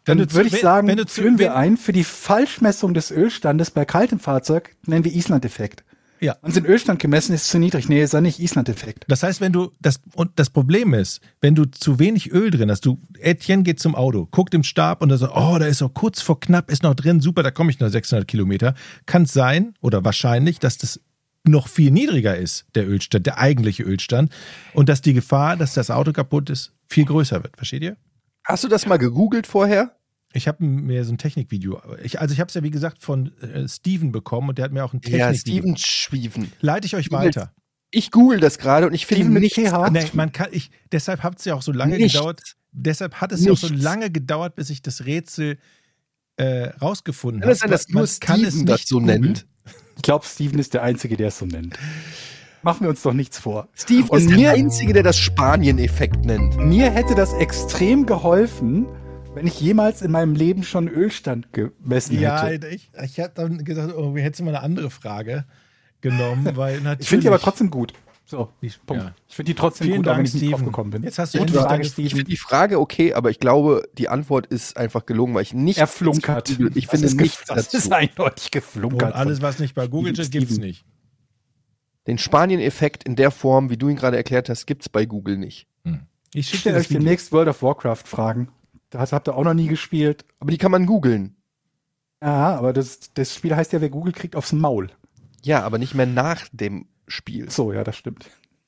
Dann du zu würde ich we- sagen, wenn du zu- führen wir wenn- ein, für die Falschmessung des Ölstandes bei kaltem Fahrzeug nennen wir Island-Effekt. Ja. Haben sie den Ölstand gemessen, ist zu niedrig. Nee, ist ja nicht Island-Effekt. Das heißt, wenn du, das, und das Problem ist, wenn du zu wenig Öl drin hast, du, Etienne geht zum Auto, guckt im Stab und er sagt, oh, da ist so kurz vor knapp, ist noch drin, super, da komme ich nur sechshundert Kilometer. Kann es sein, oder wahrscheinlich, dass das noch viel niedriger ist, der Ölstand, der eigentliche Ölstand, und dass die Gefahr, dass das Auto kaputt ist, viel größer wird. Versteht ihr? Hast du das mal gegoogelt vorher? Ich habe mir so ein Technikvideo, ich, also ich habe es ja wie gesagt von äh, Steven bekommen und der hat mir auch ein Ja, Technikvideo. Steven Schwieven. Leite ich euch Steven- weiter. Ich google das gerade und ich finde Steven mit nichts. T H? Nee, man kann, ich, deshalb hat es ja auch so lange Nichts. gedauert. Deshalb hat es ja auch so Nichts. lange gedauert, bis ich das Rätsel äh, rausgefunden Kann es sein, habe. dass nur Steven das so nennt? Ich glaube, Steven ist der Einzige, der es so nennt. Machen wir uns doch nichts vor. Steve Und ist mir- der Einzige, der das Spanien-Effekt nennt. Mir hätte das extrem geholfen, wenn ich jemals in meinem Leben schon Ölstand gemessen Ja, hätte. ich, ich habe dann gesagt, oh, wir hätten mal eine andere Frage genommen, weil natürlich. Ich finde die aber trotzdem gut. So, Punkt. Ja. Ich finde die trotzdem Vielen gut, auch wenn Dank, ich nicht drauf Steven. gekommen bin. Jetzt hast du Gute endlich Frage, deine- Ich Steven. finde die Frage okay, aber ich glaube, die Antwort ist einfach gelungen, weil ich nicht. Er flunkert. Ich Das finde ist nichts gef- Das dazu. ist eindeutig Und geflunkert. alles, was nicht bei Google steht, Steven. gibt's nicht. Den Spanien-Effekt in der Form, wie du ihn gerade erklärt hast, gibt's bei Google nicht. Hm. Ich Ich schicke dir stelle das euch Video. demnächst World of Warcraft Fragen. Das habt ihr auch noch nie gespielt. Aber die kann man googeln. Ja, aber das, das Spiel heißt ja, wer Google kriegt aufs Maul. Ja, aber nicht mehr nach dem Spiel. So, ja, das stimmt.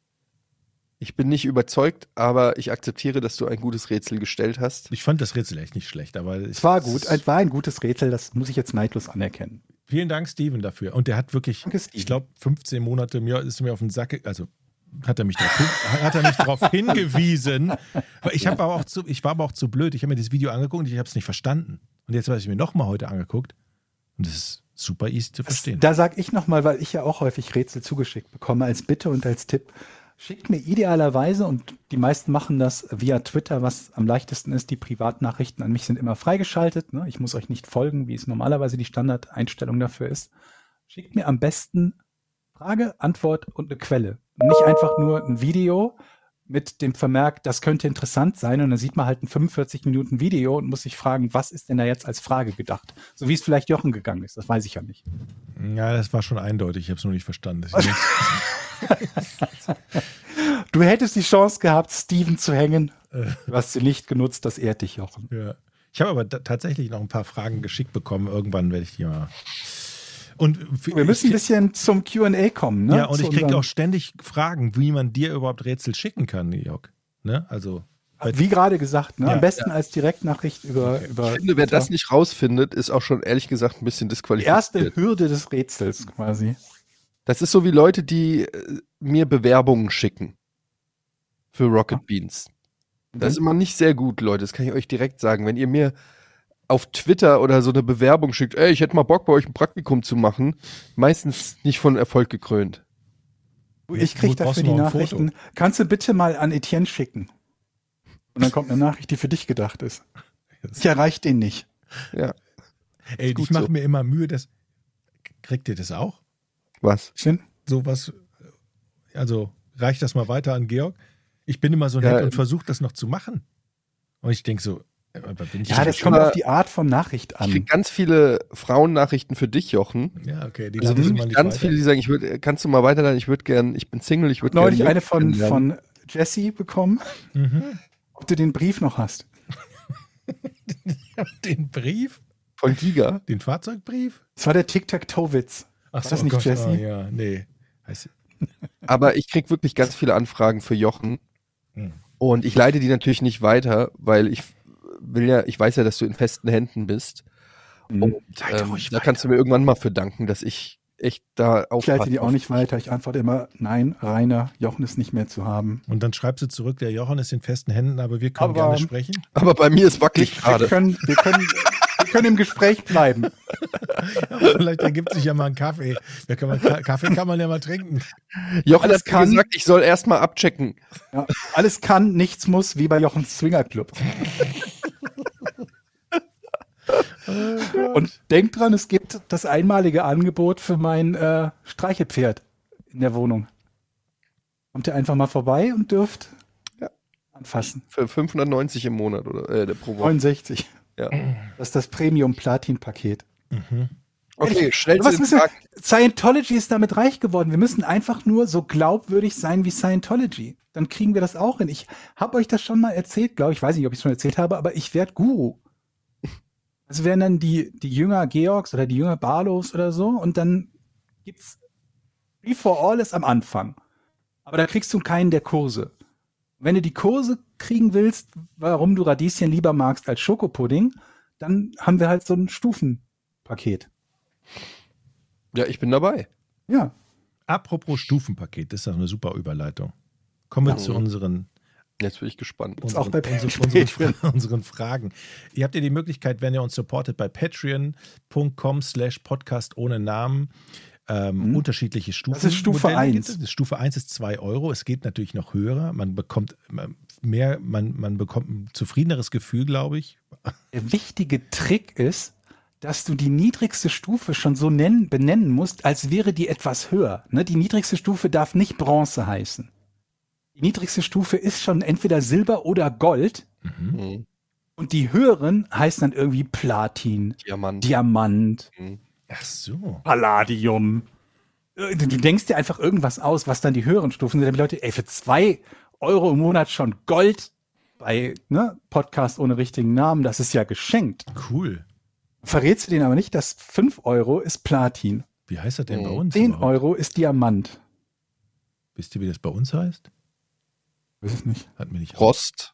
Ich bin nicht überzeugt, aber ich akzeptiere, dass du ein gutes Rätsel gestellt hast. Ich fand das Rätsel echt nicht schlecht, aber Es war gut, es war ein gutes Rätsel, das muss ich jetzt neidlos anerkennen. Vielen Dank, Steven, dafür. Und der hat wirklich, Danke, Steven. ich glaube, fünfzehn Monate mir ist mir auf den Sack, ge- also hat er mich darauf hin, hat er mich darauf hingewiesen. Aber ich habe aber auch zu, ich war aber auch zu blöd. Ich habe mir das Video angeguckt und ich habe es nicht verstanden. Und jetzt habe ich mir nochmal heute angeguckt und das ist super easy zu verstehen. Da sage ich nochmal, weil ich ja auch häufig Rätsel zugeschickt bekomme, als Bitte und als Tipp. Schickt mir idealerweise, und die meisten machen das via Twitter, was am leichtesten ist, die Privatnachrichten an mich sind immer freigeschaltet. Ne? Ich muss euch nicht folgen, wie es normalerweise die Standardeinstellung dafür ist. Schickt mir am besten Frage, Antwort und eine Quelle. Nicht einfach nur ein Video mit dem Vermerk, das könnte interessant sein, und dann sieht man halt ein fünfundvierzig Minuten Video und muss sich fragen, was ist denn da jetzt als Frage gedacht? So wie es vielleicht Jochen gegangen ist, das weiß ich ja nicht. Ja, das war schon eindeutig. Ich habe es nur nicht verstanden. Deswegen- Du hättest die Chance gehabt, Steven zu hängen. Du hast sie nicht genutzt, das ehrt dich, Jochen. Ja. Ich habe aber da, tatsächlich noch ein paar Fragen geschickt bekommen. Irgendwann werde ich die mal. Und f- Wir müssen ein ich, bisschen zum Q und A kommen. Ne? ja, und Zu ich kriege unserem- auch ständig Fragen, wie man dir überhaupt Rätsel schicken kann, Georg. Ne? Also, Wie gerade gesagt, ne? Ja. am besten als Direktnachricht über, über Ich finde, wer das nicht rausfindet, ist auch schon ehrlich gesagt ein bisschen die disqualifiziert. erste Hürde des Rätsels quasi. Das ist so wie Leute, die äh, mir Bewerbungen schicken für Rocket Beans. Das ist immer nicht sehr gut, Leute. Das kann ich euch direkt sagen. Wenn ihr mir auf Twitter oder so eine Bewerbung schickt, ey, ich hätte mal Bock, bei euch ein Praktikum zu machen, meistens nicht von Erfolg gekrönt. Du, Ich Wo kriege brauchst dafür du die noch ein Nachrichten. Kannst du bitte mal an Etienne schicken? Und dann kommt eine Nachricht, die für dich gedacht ist. Ich erreiche den nicht. Ja, ey, gut ich mache so. mir immer Mühe, dass. Kriegt ihr das auch? was? Schön. Sowas. Also, reicht das mal weiter an Georg? Ich bin immer so Ja, nett ähm, und versuche das noch zu machen. Und ich denke so, äh, aber bin ich Ja, das krieg kommt immer- auf die Art von Nachricht Ich an. krieg ganz viele Frauennachrichten für dich, Jochen. Ja, okay. Die Also leite ich wirklich mal nicht ganz weiter. viele, die sagen, ich würd, kannst du mal weiterleiten, ich würde gern, ich bin Single, ich würde Neulich gern eine von, kennenlernen. von Jessie bekommen, Mhm. ob du den Brief noch hast. Den Brief? von Giga. Den Fahrzeugbrief? Das war der Tic-Tac-Toe-Witz. Ach War das nicht Jessie? Ah, ja, nee. Heißt, Aber ich krieg wirklich ganz viele Anfragen für Jochen. Hm. Und ich leite die natürlich nicht weiter, weil ich will ja, ich weiß ja, dass du in festen Händen bist. Mhm. Und Leite ähm, ruhig da weiter. kannst du mir irgendwann mal für danken, dass ich echt da Ich aufpasse. leite die auch nicht weiter. Ich antworte immer, nein, Rainer, Jochen ist nicht mehr zu haben. Und dann schreibst du zurück, der Jochen ist in festen Händen, aber wir können Aber- gerne sprechen. Aber bei mir ist wackelig Wir gerade. können, wir, können, wir können im Gespräch bleiben. Aber vielleicht ergibt sich ja mal ein Kaffee. Da kann man, Ka- Kaffee kann man ja mal trinken. Jochen Alles hat mir kann- gesagt, ich soll erst mal abchecken. Ja, alles kann, nichts muss, wie bei Jochens Swingerclub. Und denkt dran, es gibt das einmalige Angebot für mein äh, Streichelpferd in der Wohnung. Kommt ihr einfach mal vorbei und dürft Ja. anfassen. Für fünfhundertneunzig im Monat oder äh, pro Woche. neunundsechzig. Ja. Das ist das Premium-Platin-Paket. Okay, schnell zu Was den müssen wir, Fragen. Scientology ist damit reich geworden. Wir müssen einfach nur so glaubwürdig sein wie Scientology. Dann kriegen wir das auch hin. Ich habe euch das schon mal erzählt, glaube ich. Ich weiß nicht, ob ich es schon erzählt habe, aber ich werde Guru. Das wären dann die, die Jünger Georgs oder die Jünger Barlows oder so. Und dann gibt's Free for All ist am Anfang. Aber da kriegst du keinen der Kurse. Wenn du die Kurse kriegen willst, warum du Radieschen lieber magst als Schokopudding, dann haben wir halt so ein Stufenpaket. Ja, ich bin dabei. Ja. Apropos Stufenpaket, das ist doch eine super Überleitung. Kommen wir Ja. zu unseren, Jetzt bin ich gespannt. Gibt's auch bei unseren, Patreon. unseren, Fra- unseren Fragen. Ihr habt ja die Möglichkeit, wenn ihr uns supportet, bei patreon.com slash podcast ohne Namen ähm, Mhm. unterschiedliche Stufen. Das ist Stufe Modelle eins. gibt es. Stufe eins ist zwei Euro. Es geht natürlich noch höher. Man bekommt mehr, man, man bekommt ein zufriedeneres Gefühl, glaube ich. Der wichtige Trick ist, dass du die niedrigste Stufe schon so nennen, benennen musst, als wäre die etwas höher. Ne? Die niedrigste Stufe darf nicht Bronze heißen. Die niedrigste Stufe ist schon entweder Silber oder Gold. Mhm. Und die höheren heißen dann irgendwie Platin, Diamant. Diamant, Mhm. Ach so. Palladium. Äh, Du du denkst dir einfach irgendwas aus, was dann die höheren Stufen sind. Dann die Leute, ey, für zwei Euro im Monat schon Gold bei ne, Podcast ohne richtigen Namen, das ist ja geschenkt. Cool. Verrätst du denen aber nicht, dass fünf Euro ist Platin, Wie heißt das denn bei Mhm. uns? zehn überhaupt? Euro ist Diamant. Wisst ihr, wie das bei uns heißt? Weiß es nicht. Hat mir nicht Rost.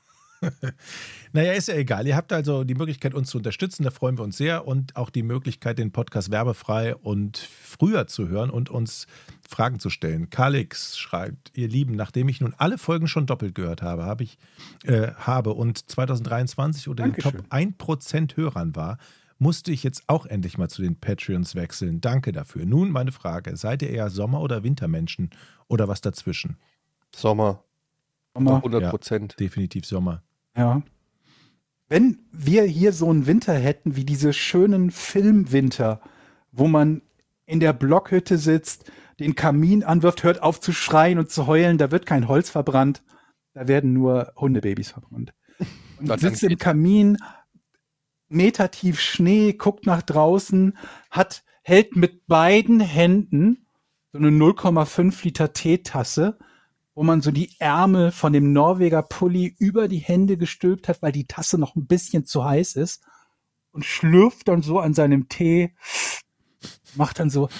Naja, ist ja egal. Ihr habt also die Möglichkeit, uns zu unterstützen. Da freuen wir uns sehr. Und auch die Möglichkeit, den Podcast werbefrei und früher zu hören und uns Fragen zu stellen. Kalix schreibt, ihr Lieben, nachdem ich nun alle Folgen schon doppelt gehört habe, habe ich äh, habe und zwanzig dreiundzwanzig unter den Dankeschön. Top ein Prozent Hörern war, musste ich jetzt auch endlich mal zu den Patreons wechseln. Danke dafür. Nun meine Frage. Seid ihr eher Sommer- oder Wintermenschen oder was dazwischen? Sommer. Sommer. hundert Prozent. Definitiv Sommer. Ja. Wenn wir hier so einen Winter hätten, wie diese schönen Filmwinter, wo man in der Blockhütte sitzt, den Kamin anwirft, hört auf zu schreien und zu heulen, da wird kein Holz verbrannt, da werden nur Hundebabys verbrannt. Und Dann sitzt im geht's. Kamin, metertief Schnee, guckt nach draußen, hat, hält mit beiden Händen so eine null Komma fünf Liter Teetasse, wo man so die Ärmel von dem Norweger Pulli über die Hände gestülpt hat, weil die Tasse noch ein bisschen zu heiß ist und schlürft dann so an seinem Tee, macht dann so,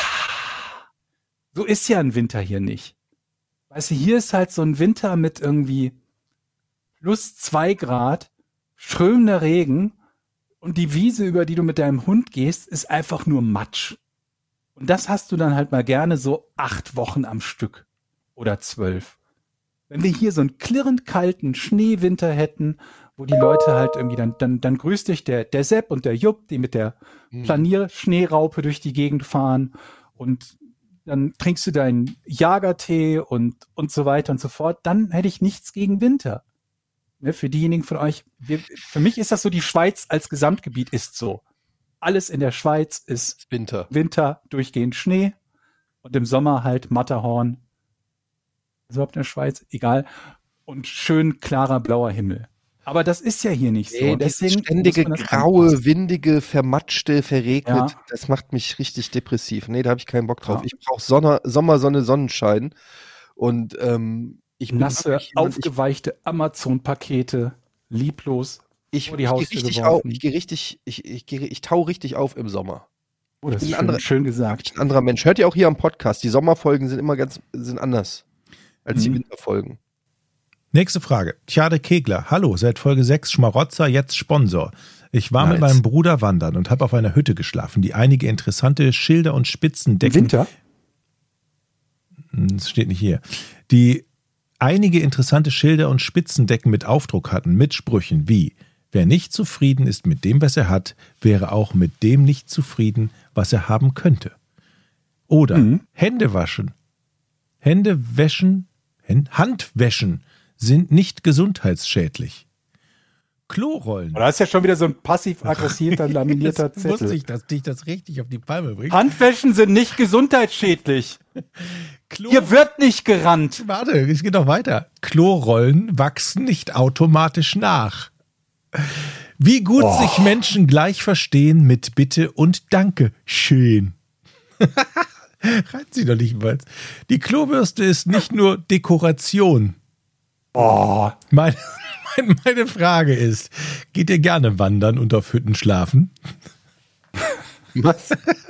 so ist ja ein Winter hier nicht. Weißt du, hier ist halt so ein Winter mit irgendwie plus zwei Grad, strömender Regen und die Wiese, über die du mit deinem Hund gehst, ist einfach nur Matsch. Und das hast du dann halt mal gerne so acht Wochen am Stück. Oder zwölf. Wenn wir hier so einen klirrend kalten Schneewinter hätten, wo die Leute halt irgendwie dann, dann, dann grüßt dich der, der Sepp und der Jupp, die mit der Planierschneeraupe durch die Gegend fahren und dann trinkst du deinen Jagertee und, und so weiter und so fort, dann hätte ich nichts gegen Winter. Ne, für diejenigen von euch, wir, für mich ist das so, die Schweiz als Gesamtgebiet ist so. Alles in der Schweiz ist Winter. Winter, durchgehend Schnee und im Sommer halt Matterhorn. Ist überhaupt in der Schweiz? Egal. Und schön klarer blauer Himmel. Aber das ist ja hier nicht so. Nee, Und das deswegen ständige, muss man das graue, anpassen. windige, vermatschte, verregnet, Ja. das macht mich richtig depressiv. Nee, da habe ich keinen Bock drauf. Ja. Ich brauche Sonne, Sommersonne, Sonnenschein. Und ähm, ich bin Nasse, wirklich jemand, ich, aufgeweichte Amazon-Pakete, lieblos. ich, vor die ich, gehe Haustür richtig geworfen. auf, ich gehe richtig, ich, ich, gehe, ich tau richtig auf im Sommer. Oh, das Ich ist bin schön, andere- schön gesagt. Wirklich ein anderer Mensch. Hört ihr auch hier am Podcast, die Sommerfolgen sind immer ganz, sind anders als die Mhm. Winterfolgen. Nächste Frage. Tjade Kegler. Hallo, seit Folge sechs Schmarotzer, jetzt Sponsor. Ich war mit Nice. meinem Bruder wandern und habe auf einer Hütte geschlafen, die einige interessante Schilder und Im Spitzendecken. Winter? Das steht nicht hier. Die einige interessante Schilder und Spitzendecken mit Aufdruck hatten, mit Sprüchen wie: Wer nicht zufrieden ist mit dem, was er hat, wäre auch mit dem nicht zufrieden, was er haben könnte. Oder Mhm. Hände waschen. Hände wäschen, Hän- Handwäschen sind nicht gesundheitsschädlich. Klorollen. Da ist ja schon wieder so ein passiv-aggressiver laminierter Jetzt wusste Zettel. ich, dass dich das richtig auf die Palme bringt. Handwäschen sind nicht gesundheitsschädlich. Chlor- Hier wird nicht gerannt. Warte, es geht noch weiter. Klorollen wachsen nicht automatisch nach. Wie gut oh. sich Menschen gleich verstehen mit Bitte und Danke. Schön. Reizt sie doch nicht mal. Die Klobürste ist nicht nur Dekoration. Oh. Meine, meine Frage ist, geht ihr gerne wandern und auf Hütten schlafen? Was?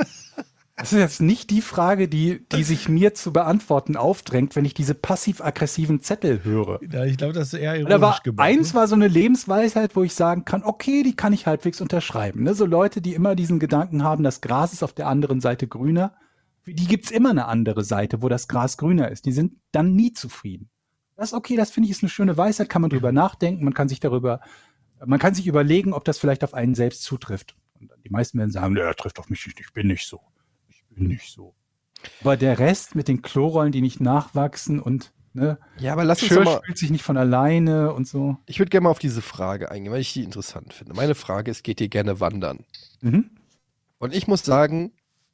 Das ist jetzt nicht die Frage, die, die sich mir zu beantworten aufdrängt, wenn ich diese passiv-aggressiven Zettel höre. Ja, ich glaube, das ist eher ironisch Da war, gemeint. eins war so eine Lebensweisheit, wo ich sagen kann, okay, die kann ich halbwegs unterschreiben. Ne? So Leute, die immer diesen Gedanken haben, das Gras ist auf der anderen Seite grüner. Für die gibt's immer eine andere Seite, wo das Gras grüner ist. Die sind dann nie zufrieden. Das ist okay, das finde ich ist eine schöne Weisheit, kann man drüber nachdenken, man kann sich darüber, man kann sich überlegen, ob das vielleicht auf einen selbst zutrifft. Und die meisten werden sagen, ja, trifft auf mich nicht, ich bin nicht so. Nicht so. Aber der Rest mit den Klorollen, die nicht nachwachsen und ne, Ja, aber lass uns Schirr doch mal, spielt sich nicht von alleine und so. ich würde gerne mal auf diese Frage eingehen, weil ich die interessant finde. Meine Frage ist, geht ihr gerne wandern? Mhm. Und ich muss sagen,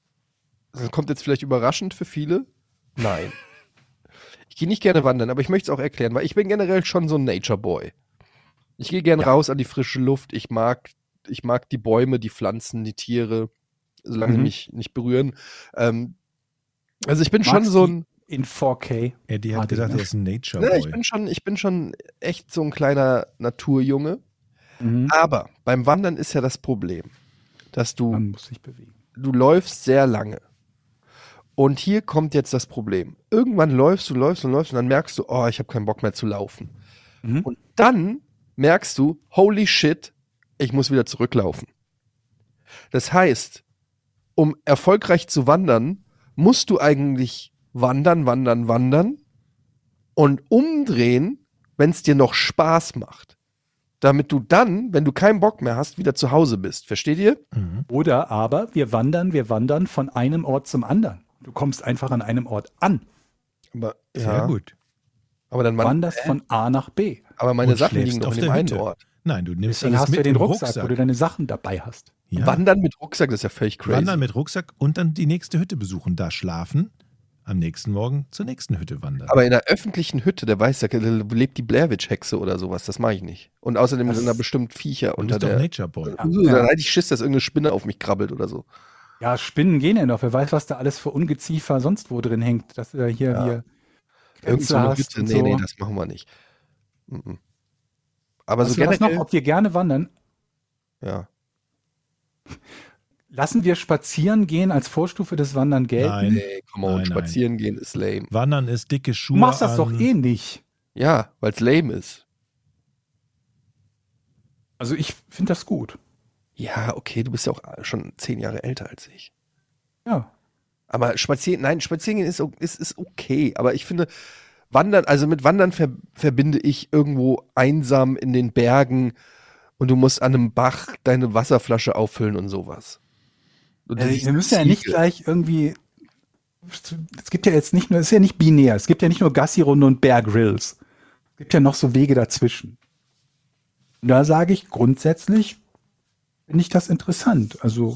das kommt jetzt vielleicht überraschend für viele. Nein. Ich gehe nicht gerne wandern, aber ich möchte es auch erklären, weil ich bin generell schon so ein Nature Boy. Ich gehe gerne Ja. raus an die frische Luft. Ich mag, ich mag die Bäume, die Pflanzen, die Tiere, solange Mhm. sie mich nicht berühren. Ähm, also ich bin schon Magst so die ein, in vier K. Eddie hat Warte, gesagt, ne? er ist ein Nature ne, Boy. ich bin schon, ich bin schon echt so ein kleiner Naturjunge. Mhm. Aber beim Wandern ist ja das Problem, dass du Man muss sich bewegen. du läufst sehr lange. Und hier kommt jetzt das Problem. Irgendwann läufst du, läufst und läufst und dann merkst du, oh, ich habe keinen Bock mehr zu laufen. Mhm. Und dann merkst du, holy shit, ich muss wieder zurücklaufen. Das heißt, um erfolgreich zu wandern, musst du eigentlich wandern, wandern, wandern und umdrehen, wenn es dir noch Spaß macht. Damit du dann, wenn du keinen Bock mehr hast, wieder zu Hause bist. Versteht ihr? Mhm. Oder aber wir wandern, wir wandern von einem Ort zum anderen. Du kommst einfach an einem Ort an. Aber, Sehr gut. Aber dann Du wand- wanderst von A nach B. aber meine Und Sachen schläfst liegen doch auf in der dem einen Hütte. Ort. Nein, du nimmst Deswegen alles hast du mit ja den im Rucksack, Rucksack. wo du deine Sachen dabei hast. Ja. Wandern mit Rucksack, das ist ja völlig crazy. Wandern mit Rucksack und dann die nächste Hütte besuchen, da schlafen, am nächsten Morgen zur nächsten Hütte wandern. Aber in einer öffentlichen Hütte, der weiß, da lebt die Blair Witch Hexe oder sowas. Das mache ich nicht. Und außerdem Das- sind da bestimmt Viecher du unter bist doch der. Nature Boy. Ja. Uh, Dann hätte ich Schiss, dass irgendeine Spinne auf mich krabbelt oder so. Ja, Spinnen gehen ja noch. Wer weiß, was da alles für Ungeziefer sonst wo drin hängt. Dass du da hier, Ja. hier Irgend so eine hast Hütte. und Nee, so. nee, das machen wir nicht. Mhm. Aber Weißt so du was generell. noch, ob wir gerne wandern? Ja. Lassen wir spazieren gehen als Vorstufe des Wandern gelten? Nein. Nee, komm on, Nein, nein. spazieren gehen ist lame. Wandern ist dicke Schuhe Du machst das an. doch eh nicht. Ja, weil es lame ist. Also ich finde das gut. Ja, okay, du bist ja auch schon zehn Jahre älter als ich. Ja. Aber spazieren, nein, spazieren gehen ist, o- ist, ist okay. Aber ich finde, Wandern, also mit Wandern ver, verbinde ich irgendwo einsam in den Bergen und du musst an einem Bach deine Wasserflasche auffüllen und sowas. Und du Also siehst wir müssen ja nicht Ziegel. gleich irgendwie. Es gibt ja jetzt nicht nur, es ist ja nicht binär. Es gibt ja nicht nur Gassi-Runde und Bear Grylls. Es gibt ja noch so Wege dazwischen. Und da sage ich grundsätzlich, finde ich das interessant. Also,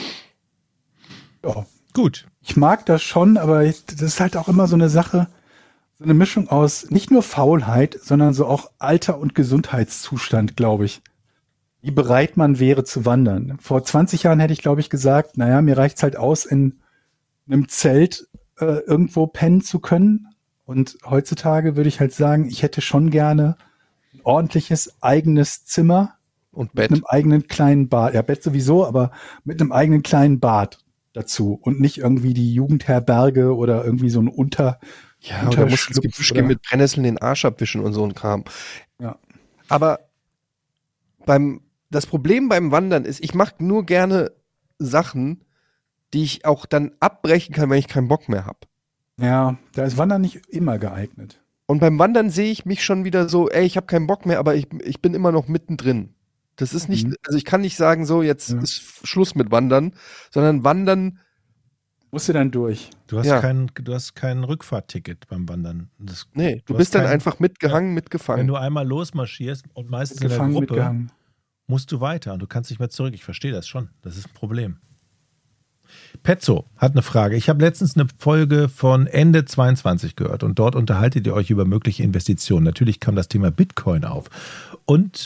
ja. Gut. Ich mag das schon, aber ich, das ist halt auch immer so eine Sache, so eine Mischung aus nicht nur Faulheit, sondern so auch Alter und Gesundheitszustand, glaube ich. Wie bereit man wäre zu wandern. Vor zwanzig Jahren hätte ich, glaube ich, gesagt, naja, mir reicht's halt aus, in einem Zelt äh, irgendwo pennen zu können. Und heutzutage würde ich halt sagen, ich hätte schon gerne ein ordentliches eigenes Zimmer Und mit Bett. einem eigenen kleinen Bad. Ja, Bett sowieso, aber mit einem eigenen kleinen Bad dazu und nicht irgendwie die Jugendherberge oder irgendwie so ein Unter. Ja, oder musst ins Unterschlupf Gebüsch oder- gehen mit Brennnesseln den Arsch abwischen und so ein Kram. Ja. Aber beim, das Problem beim Wandern ist, ich mache nur gerne Sachen, die ich auch dann abbrechen kann, wenn ich keinen Bock mehr habe. Ja, da ist Wandern nicht immer geeignet. Und beim Wandern sehe ich mich schon wieder so, ey, ich habe keinen Bock mehr, aber ich, ich bin immer noch mittendrin. Das ist nicht, Mhm. also ich kann nicht sagen, so, jetzt Ja. ist Schluss mit Wandern, sondern Wandern, Musst du dann durch. Du hast, Ja. kein, du hast kein Rückfahrtticket beim Wandern. Das, nee, du, Du bist hast dann kein- einfach mitgehangen, wenn mitgefangen. du einmal losmarschierst und meistens in der Gefangen, Gruppe, mitgehangen. musst du weiter und du kannst nicht mehr zurück. Ich verstehe das schon. Das ist ein Problem. Petzo hat eine Frage. Ich habe letztens eine Folge von Ende zweiundzwanzig gehört und dort unterhaltet ihr euch über mögliche Investitionen. Natürlich kam das Thema Bitcoin auf. Und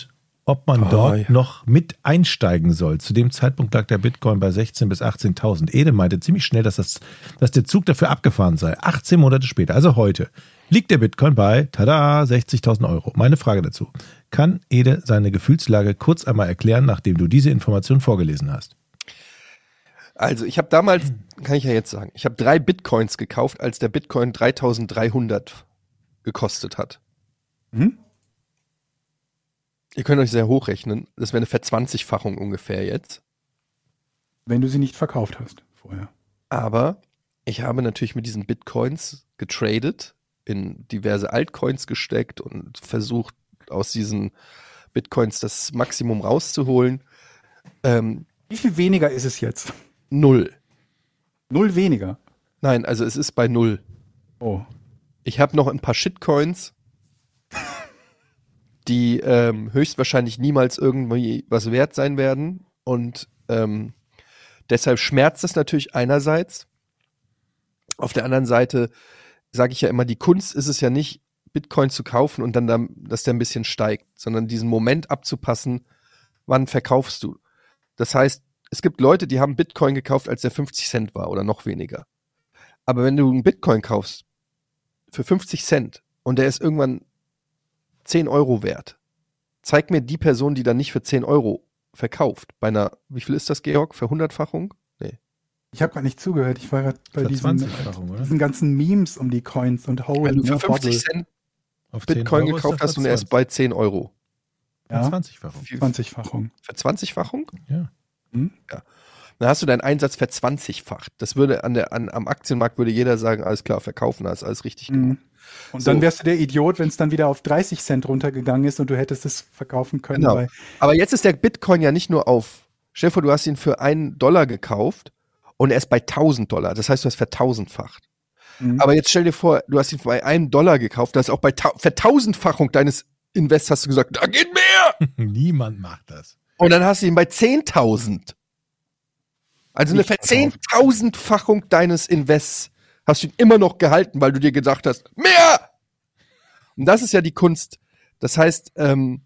ob man Oh, dort ja. noch mit einsteigen soll. Zu dem Zeitpunkt lag der Bitcoin bei sechzehntausend bis achtzehntausend. Ede meinte ziemlich schnell, dass, das, dass der Zug dafür abgefahren sei. achtzehn Monate später, also heute, liegt der Bitcoin bei, tada, sechzigtausend Euro. Meine Frage dazu. Kann Ede seine Gefühlslage kurz einmal erklären, nachdem du diese Information vorgelesen hast? Also ich habe damals, kann ich ja jetzt sagen, ich habe drei Bitcoins gekauft, als der Bitcoin dreitausenddreihundert gekostet hat. Mhm. Ihr könnt euch sehr hochrechnen. Das wäre eine Verzwanzigfachung ungefähr jetzt. Wenn du sie nicht verkauft hast vorher. Aber ich habe natürlich mit diesen Bitcoins getradet, in diverse Altcoins gesteckt und versucht, aus diesen Bitcoins das Maximum rauszuholen. Ähm, Wie viel weniger ist es jetzt? null. Null weniger. Nein, also es ist bei null. Oh. Ich habe noch ein paar Shitcoins, die ähm, höchstwahrscheinlich niemals irgendwie was wert sein werden. Und ähm, deshalb schmerzt es natürlich einerseits. Auf der anderen Seite sage ich ja immer, die Kunst ist es ja nicht, Bitcoin zu kaufen und dann, dann, dass der ein bisschen steigt, sondern diesen Moment abzupassen, wann verkaufst du. Das heißt, es gibt Leute, die haben Bitcoin gekauft, als der fünfzig Cent war oder noch weniger. Aber wenn du einen Bitcoin kaufst für fünfzig Cent und der ist irgendwann zehn Euro wert, zeig mir die Person, die dann nicht für zehn Euro verkauft. Bei einer, wie viel ist das, Georg? Verhundertfachung? Nee. Ich habe gar nicht zugehört. Ich war gerade bei diesen, Verzwanzigfachung, oder? diesen ganzen Memes um die Coins und Hold. Wenn du für ne, fünfzig Hodl. Cent Auf zehn Bitcoin Euro ist gekauft das hast und er ist bei zehn Euro. Ja, zwanzigfachung. zwanzigfachung. Verzwanzigfachung? Ja. Dann hast du deinen Einsatz verzwanzigfacht. Das würde an der, an, am Aktienmarkt würde jeder sagen, alles klar, verkaufen, da ist alles richtig gemacht. Mhm. Und So. dann wärst du der Idiot, wenn es dann wieder auf dreißig Cent runtergegangen ist und du hättest es verkaufen können. Genau. Bei, Aber jetzt ist der Bitcoin ja nicht nur auf, stell dir vor, du hast ihn für einen Dollar gekauft und er ist bei tausend Dollar. Das heißt, du hast vertausendfacht. Mhm. Aber jetzt stell dir vor, du hast ihn bei einem Dollar gekauft, das ist auch bei ta- Vertausendfachung deines Invests hast du gesagt, da geht mehr! Niemand macht das. Und dann hast du ihn bei zehntausend. Also eine Nicht verkauft. verzehntausendfachung deines Invests hast du ihn immer noch gehalten, weil du dir gedacht hast, mehr! Und das ist ja die Kunst. Das heißt, ähm,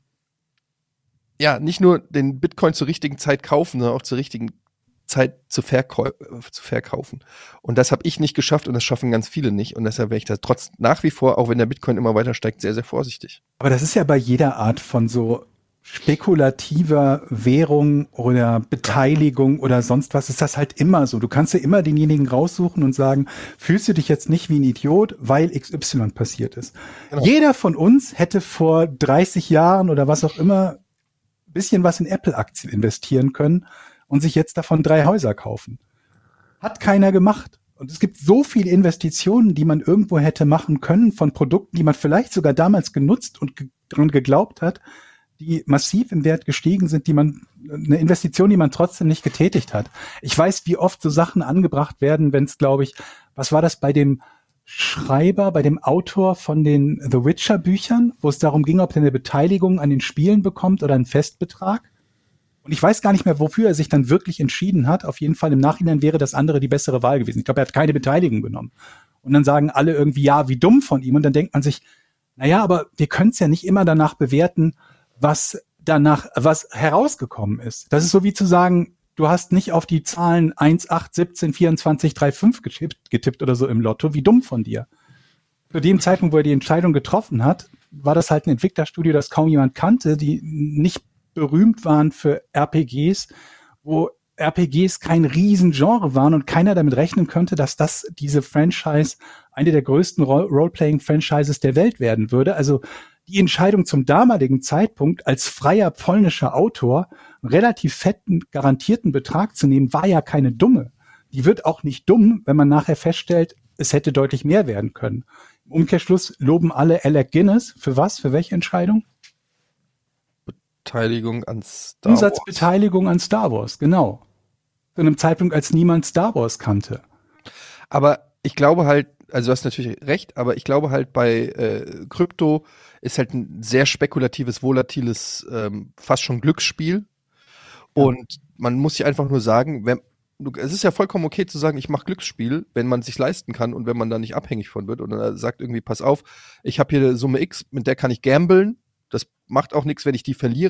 ja, nicht nur den Bitcoin zur richtigen Zeit kaufen, sondern auch zur richtigen Zeit zu, verkau- zu verkaufen. Und das habe ich nicht geschafft und das schaffen ganz viele nicht. Und deshalb wäre ich da trotz nach wie vor, auch wenn der Bitcoin immer weiter steigt, sehr, sehr vorsichtig. Aber das ist ja bei jeder Art von so spekulativer Währung oder Beteiligung oder sonst was, ist das halt immer so. Du kannst ja immer denjenigen raussuchen und sagen, fühlst du dich jetzt nicht wie ein Idiot, weil X Y passiert ist. Genau. Jeder von uns hätte vor dreißig Jahren oder was auch immer ein bisschen was in Apple-Aktien investieren können und sich jetzt davon drei Häuser kaufen. Hat keiner gemacht. Und es gibt so viele Investitionen, die man irgendwo hätte machen können von Produkten, die man vielleicht sogar damals genutzt und ge- dran geglaubt hat, die massiv im Wert gestiegen sind, die man, eine Investition, die man trotzdem nicht getätigt hat. Ich weiß, wie oft so Sachen angebracht werden, wenn es, glaube ich, was war das bei dem Schreiber, bei dem Autor von den The Witcher Büchern, wo es darum ging, ob er eine Beteiligung an den Spielen bekommt oder einen Festbetrag. Und ich weiß gar nicht mehr, wofür er sich dann wirklich entschieden hat. Auf jeden Fall im Nachhinein wäre das andere die bessere Wahl gewesen. Ich glaube, er hat keine Beteiligung genommen. Und dann sagen alle irgendwie, ja, wie dumm von ihm. Und dann denkt man sich, naja, aber wir können es ja nicht immer danach bewerten, was danach, was herausgekommen ist. Das ist so wie zu sagen, du hast nicht auf die Zahlen eins, acht, siebzehn, vierundzwanzig, drei, fünf getippt, getippt oder so im Lotto. Wie dumm von dir. Zu dem Zeitpunkt, wo er die Entscheidung getroffen hat, war das halt ein Entwicklerstudio, das kaum jemand kannte, die nicht berühmt waren für R P Gs, wo R P Gs kein Riesengenre waren und keiner damit rechnen könnte, dass das diese Franchise eine der größten Ro- Role-Playing-Franchises der Welt werden würde. Also die Entscheidung zum damaligen Zeitpunkt als freier polnischer Autor einen relativ fetten, garantierten Betrag zu nehmen, war ja keine dumme. Die wird auch nicht dumm, wenn man nachher feststellt, es hätte deutlich mehr werden können. Im Umkehrschluss loben alle Alec Guinness. Für was? Für welche Entscheidung? Beteiligung an Star Wars. Umsatzbeteiligung an Star Wars, genau. Zu einem Zeitpunkt, als niemand Star Wars kannte. Aber ich glaube halt, also du hast natürlich recht, aber ich glaube halt bei äh, Krypto ist halt ein sehr spekulatives, volatiles, ähm, fast schon Glücksspiel. Und man muss sich einfach nur sagen, wenn, du, es ist ja vollkommen okay zu sagen, ich mache Glücksspiel, wenn man es sich leisten kann und wenn man da nicht abhängig von wird. Und dann sagt irgendwie, pass auf, ich habe hier eine Summe X, mit der kann ich gamblen. Das macht auch nichts, wenn ich die verliere.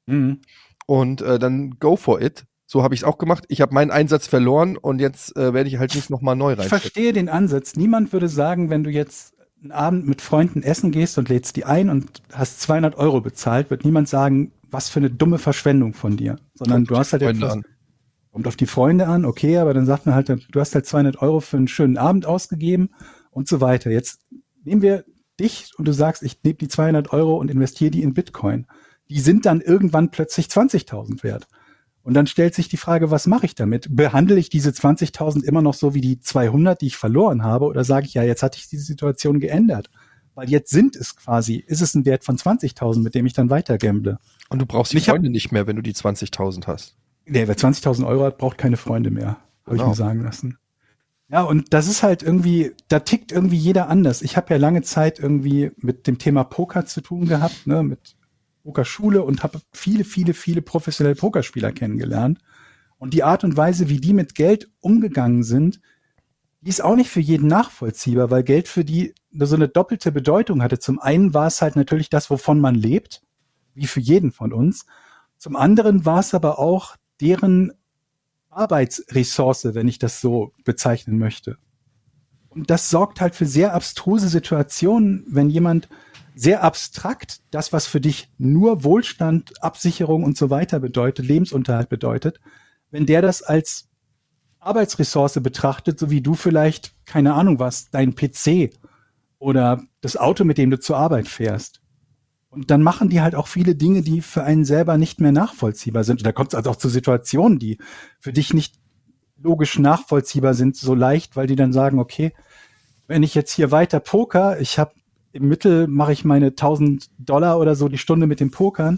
Mhm. Und äh, dann go for it. So habe ich es auch gemacht. Ich habe meinen Einsatz verloren und jetzt äh, werde ich halt nicht nochmal neu Ich reinstecken. verstehe den Ansatz. Niemand würde sagen, wenn du jetzt einen Abend mit Freunden essen gehst und lädst die ein und hast zweihundert Euro bezahlt, wird niemand sagen, was für eine dumme Verschwendung von dir. Sondern Kommt du auf hast die halt Freunde etwas, an. kommt auf die Freunde an, okay, aber dann sagt man halt, du hast halt zweihundert Euro für einen schönen Abend ausgegeben und so weiter. Jetzt nehmen wir dich und du sagst, ich nehme die zweihundert Euro und investiere die in Bitcoin. Die sind dann irgendwann plötzlich zwanzigtausend wert. Und dann stellt sich die Frage, was mache ich damit? Behandle ich diese zwanzigtausend immer noch so wie die zweihundert, die ich verloren habe? Oder sage ich, ja, jetzt hat sich diese Situation geändert? Weil jetzt sind es quasi, ist es ein Wert von zwanzigtausend, mit dem ich dann weiter gamble. Und du brauchst die Ich hab- Freunde nicht mehr, wenn du die zwanzigtausend hast. Nee, wer zwanzigtausend Euro hat, braucht keine Freunde mehr. Habe ich Genau. mir sagen lassen. Ja, und das ist halt irgendwie, da tickt irgendwie jeder anders. Ich habe ja lange Zeit irgendwie mit dem Thema Poker zu tun gehabt, ne, mit Pokerschule und habe viele, viele, viele professionelle Pokerspieler kennengelernt. Und die Art und Weise, wie die mit Geld umgegangen sind, die ist auch nicht für jeden nachvollziehbar, weil Geld für die so eine doppelte Bedeutung hatte. Zum einen war es halt natürlich das, wovon man lebt, wie für jeden von uns. Zum anderen war es aber auch deren Arbeitsressource, wenn ich das so bezeichnen möchte. Und das sorgt halt für sehr abstruse Situationen, wenn jemand sehr abstrakt das, was für dich nur Wohlstand, Absicherung und so weiter bedeutet, Lebensunterhalt bedeutet, wenn der das als Arbeitsressource betrachtet, so wie du vielleicht, keine Ahnung was, dein P C oder das Auto, mit dem du zur Arbeit fährst. Und dann machen die halt auch viele Dinge, die für einen selber nicht mehr nachvollziehbar sind. Und da kommt es also auch zu Situationen, die für dich nicht logisch nachvollziehbar sind, so leicht, weil die dann sagen, okay, wenn ich jetzt hier weiter poker, ich habe im Mittel mache ich meine tausend Dollar oder so die Stunde mit dem Pokern.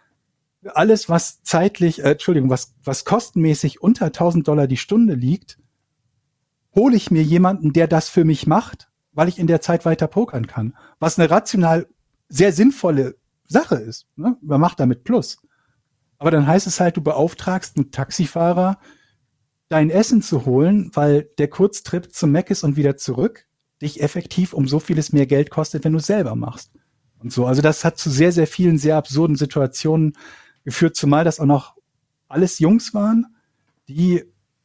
Alles, was zeitlich, äh, Entschuldigung, was, was kostenmäßig unter tausend Dollar die Stunde liegt, hole ich mir jemanden, der das für mich macht, weil ich in der Zeit weiter pokern kann. Was eine rational sehr sinnvolle Sache ist. Ne? Man macht damit Plus. Aber dann heißt es halt, du beauftragst einen Taxifahrer, dein Essen zu holen, weil der Kurztrip zum Mac ist und wieder zurück dich effektiv um so vieles mehr Geld kostet, wenn du es selber machst. Und so. Also das hat zu sehr, sehr vielen sehr absurden Situationen geführt, zumal das auch noch alles Jungs waren, die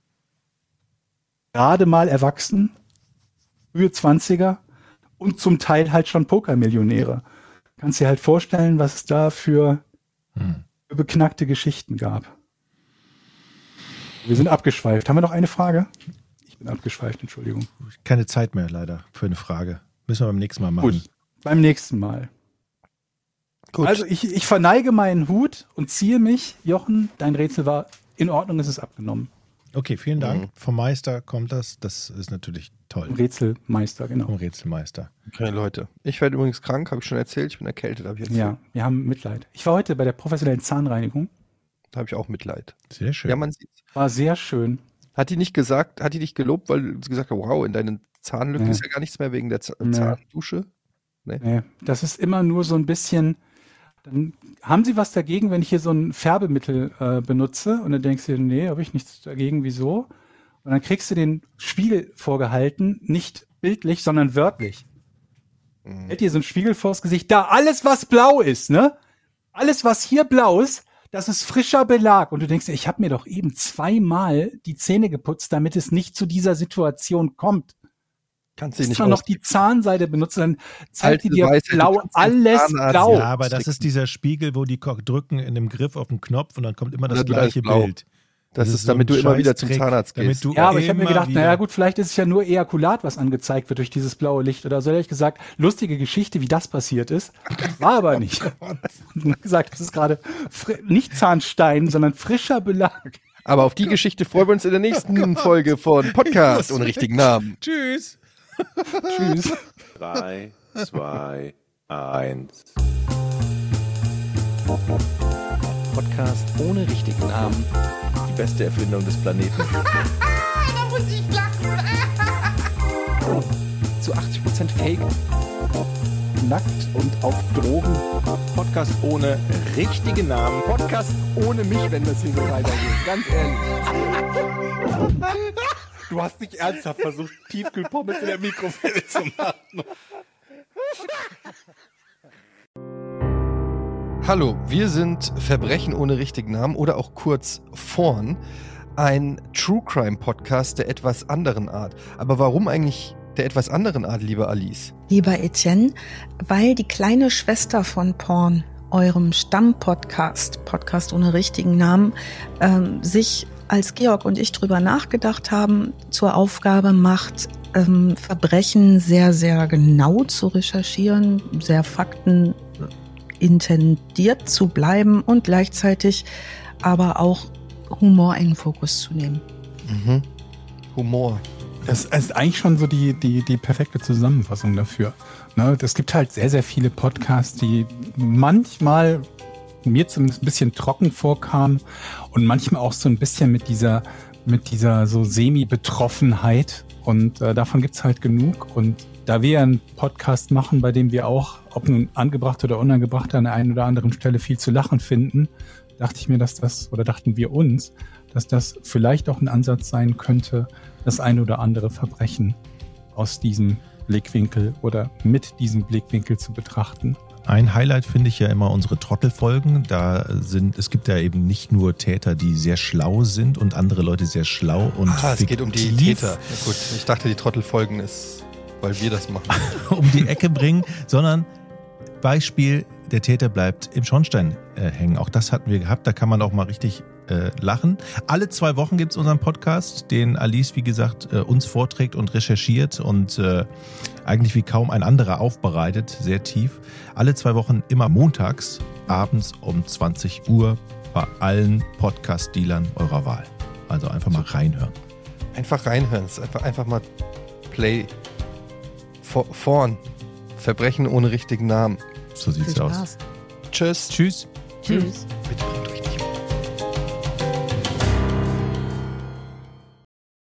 gerade mal erwachsen, frühe Zwanziger und zum Teil halt schon Pokermillionäre. Kannst dir halt vorstellen, was es da für, Hm. für beknackte Geschichten gab. Wir sind abgeschweift. Haben wir noch eine Frage? Ich bin abgeschweift, Entschuldigung. Keine Zeit mehr leider für eine Frage. Müssen wir beim nächsten Mal machen. Gut, beim nächsten Mal. Gut. Also ich, ich verneige meinen Hut und ziehe mich. Jochen, dein Rätsel war in Ordnung, es ist abgenommen. Okay, vielen Dank. Mhm. Vom Meister kommt das. Das ist natürlich toll. Rätselmeister, genau. Vom Rätselmeister. Okay, Leute. Ich werde übrigens krank, habe ich schon erzählt. Ich bin erkältet, habe ich erzählt. Ja, wir haben Mitleid. Ich war heute bei der professionellen Zahnreinigung. Da habe ich auch Mitleid. Sehr schön. Ja, man sieht. War sehr schön. Hat die nicht gesagt, hat die dich gelobt, weil sie gesagt hat, wow, in deinen Zahnlücken Nee. ist ja gar nichts mehr wegen der Z Nee. Zahndusche? Nee, das ist immer nur so ein bisschen. Dann haben Sie was dagegen, wenn ich hier so ein Färbemittel äh, benutze? Und dann denkst du dir, nee, habe ich nichts dagegen, wieso? Und dann kriegst du den Spiegel vorgehalten, nicht bildlich, sondern wörtlich. Mhm. Hält dir so ein Spiegel vors Gesicht. Da, alles, was blau ist, ne? Alles, was hier blau ist, das ist frischer Belag. Und du denkst dir, ich habe mir doch eben zweimal die Zähne geputzt, damit es nicht zu dieser Situation kommt. Kannst du Wenn nicht du noch aus- die Zahnseide benutzt, dann zeigt die Alte dir Weisheit, du blau, kannst den alles Zahnarzt- blau. Ja, aber das ist dieser Spiegel, wo die Ko- drücken in dem Griff auf den Knopf und dann kommt immer das dann wird alles gleiche blau. Bild. Das, ist, so damit ein du immer wieder zum Scheißdreck, Zahnarzt damit gehst. du Ja, aber ich habe mir immer gedacht, wieder- naja gut, vielleicht ist es ja nur Ejakulat, was angezeigt wird durch dieses blaue Licht oder so. Ehrlich gesagt, lustige Geschichte, wie das passiert ist. War aber nicht. Wie gesagt, es ist gerade fri- nicht Zahnstein, sondern frischer Belag. Aber auf die Geschichte freuen wir uns in der nächsten Folge von Podcast ohne richtigen Namen. Tschüss. Tschüss. drei, zwei, eins. Podcast ohne richtigen Namen. Die beste Erfindung des Planeten. Da muss ich lachen. Zu achtzig Prozent Fake. Nackt und auf Drogen. Podcast ohne richtigen Namen. Podcast ohne mich, wenn das hier so weitergeht. Ganz ehrlich. Du hast nicht ernsthaft versucht, Tiefkühlpommes in der Mikrowelle zu machen. Hallo, wir sind Verbrechen ohne richtigen Namen oder auch kurz Vorn, ein True Crime Podcast der etwas anderen Art. Aber warum eigentlich der etwas anderen Art, liebe Alice? Lieber Etienne, weil die kleine Schwester von Porn, eurem Stammpodcast, Podcast ohne richtigen Namen, ähm, sich, als Georg und ich drüber nachgedacht haben, zur Aufgabe macht, ähm, Verbrechen sehr, sehr genau zu recherchieren, sehr faktenintendiert zu bleiben und gleichzeitig aber auch Humor in den Fokus zu nehmen. Mhm. Humor. Das ist eigentlich schon so die, die, die perfekte Zusammenfassung dafür. Ne? Es gibt halt sehr, sehr viele Podcasts, die manchmal mir zumindest ein bisschen trocken vorkamen und manchmal auch so ein bisschen mit dieser, mit dieser so Semi-Betroffenheit. Und äh, davon gibt's halt genug. Und da wir einen Podcast machen, bei dem wir auch, ob nun angebracht oder unangebracht, an der einen oder anderen Stelle viel zu lachen finden, dachte ich mir, dass das, oder dachten wir uns, dass das vielleicht auch ein Ansatz sein könnte, das ein oder andere Verbrechen aus diesem Blickwinkel oder mit diesem Blickwinkel zu betrachten. Ein Highlight finde ich ja immer unsere Trottelfolgen. Da sind, es gibt ja eben nicht nur Täter, die sehr schlau sind und andere Leute sehr schlau und Ah, es geht um die fiktiv Täter. Ja, gut, ich dachte, die Trottelfolgen ist, weil wir das machen. um die Ecke bringen, sondern Beispiel, der Täter bleibt im Schornstein äh, hängen. Auch das hatten wir gehabt, da kann man auch mal richtig äh, lachen. Alle zwei Wochen gibt es unseren Podcast, den Alice, wie gesagt, äh, uns vorträgt und recherchiert und äh, eigentlich wie kaum ein anderer aufbereitet, sehr tief. Alle zwei Wochen immer montags, abends um zwanzig Uhr bei allen Podcast-Dealern eurer Wahl. Also einfach mal reinhören. Einfach reinhören, es ist einfach, einfach mal Play vor, vorn. Verbrechen ohne richtigen Namen. So sieht's Viel aus. Spaß. Tschüss. Tschüss. Tschüss. Bitte.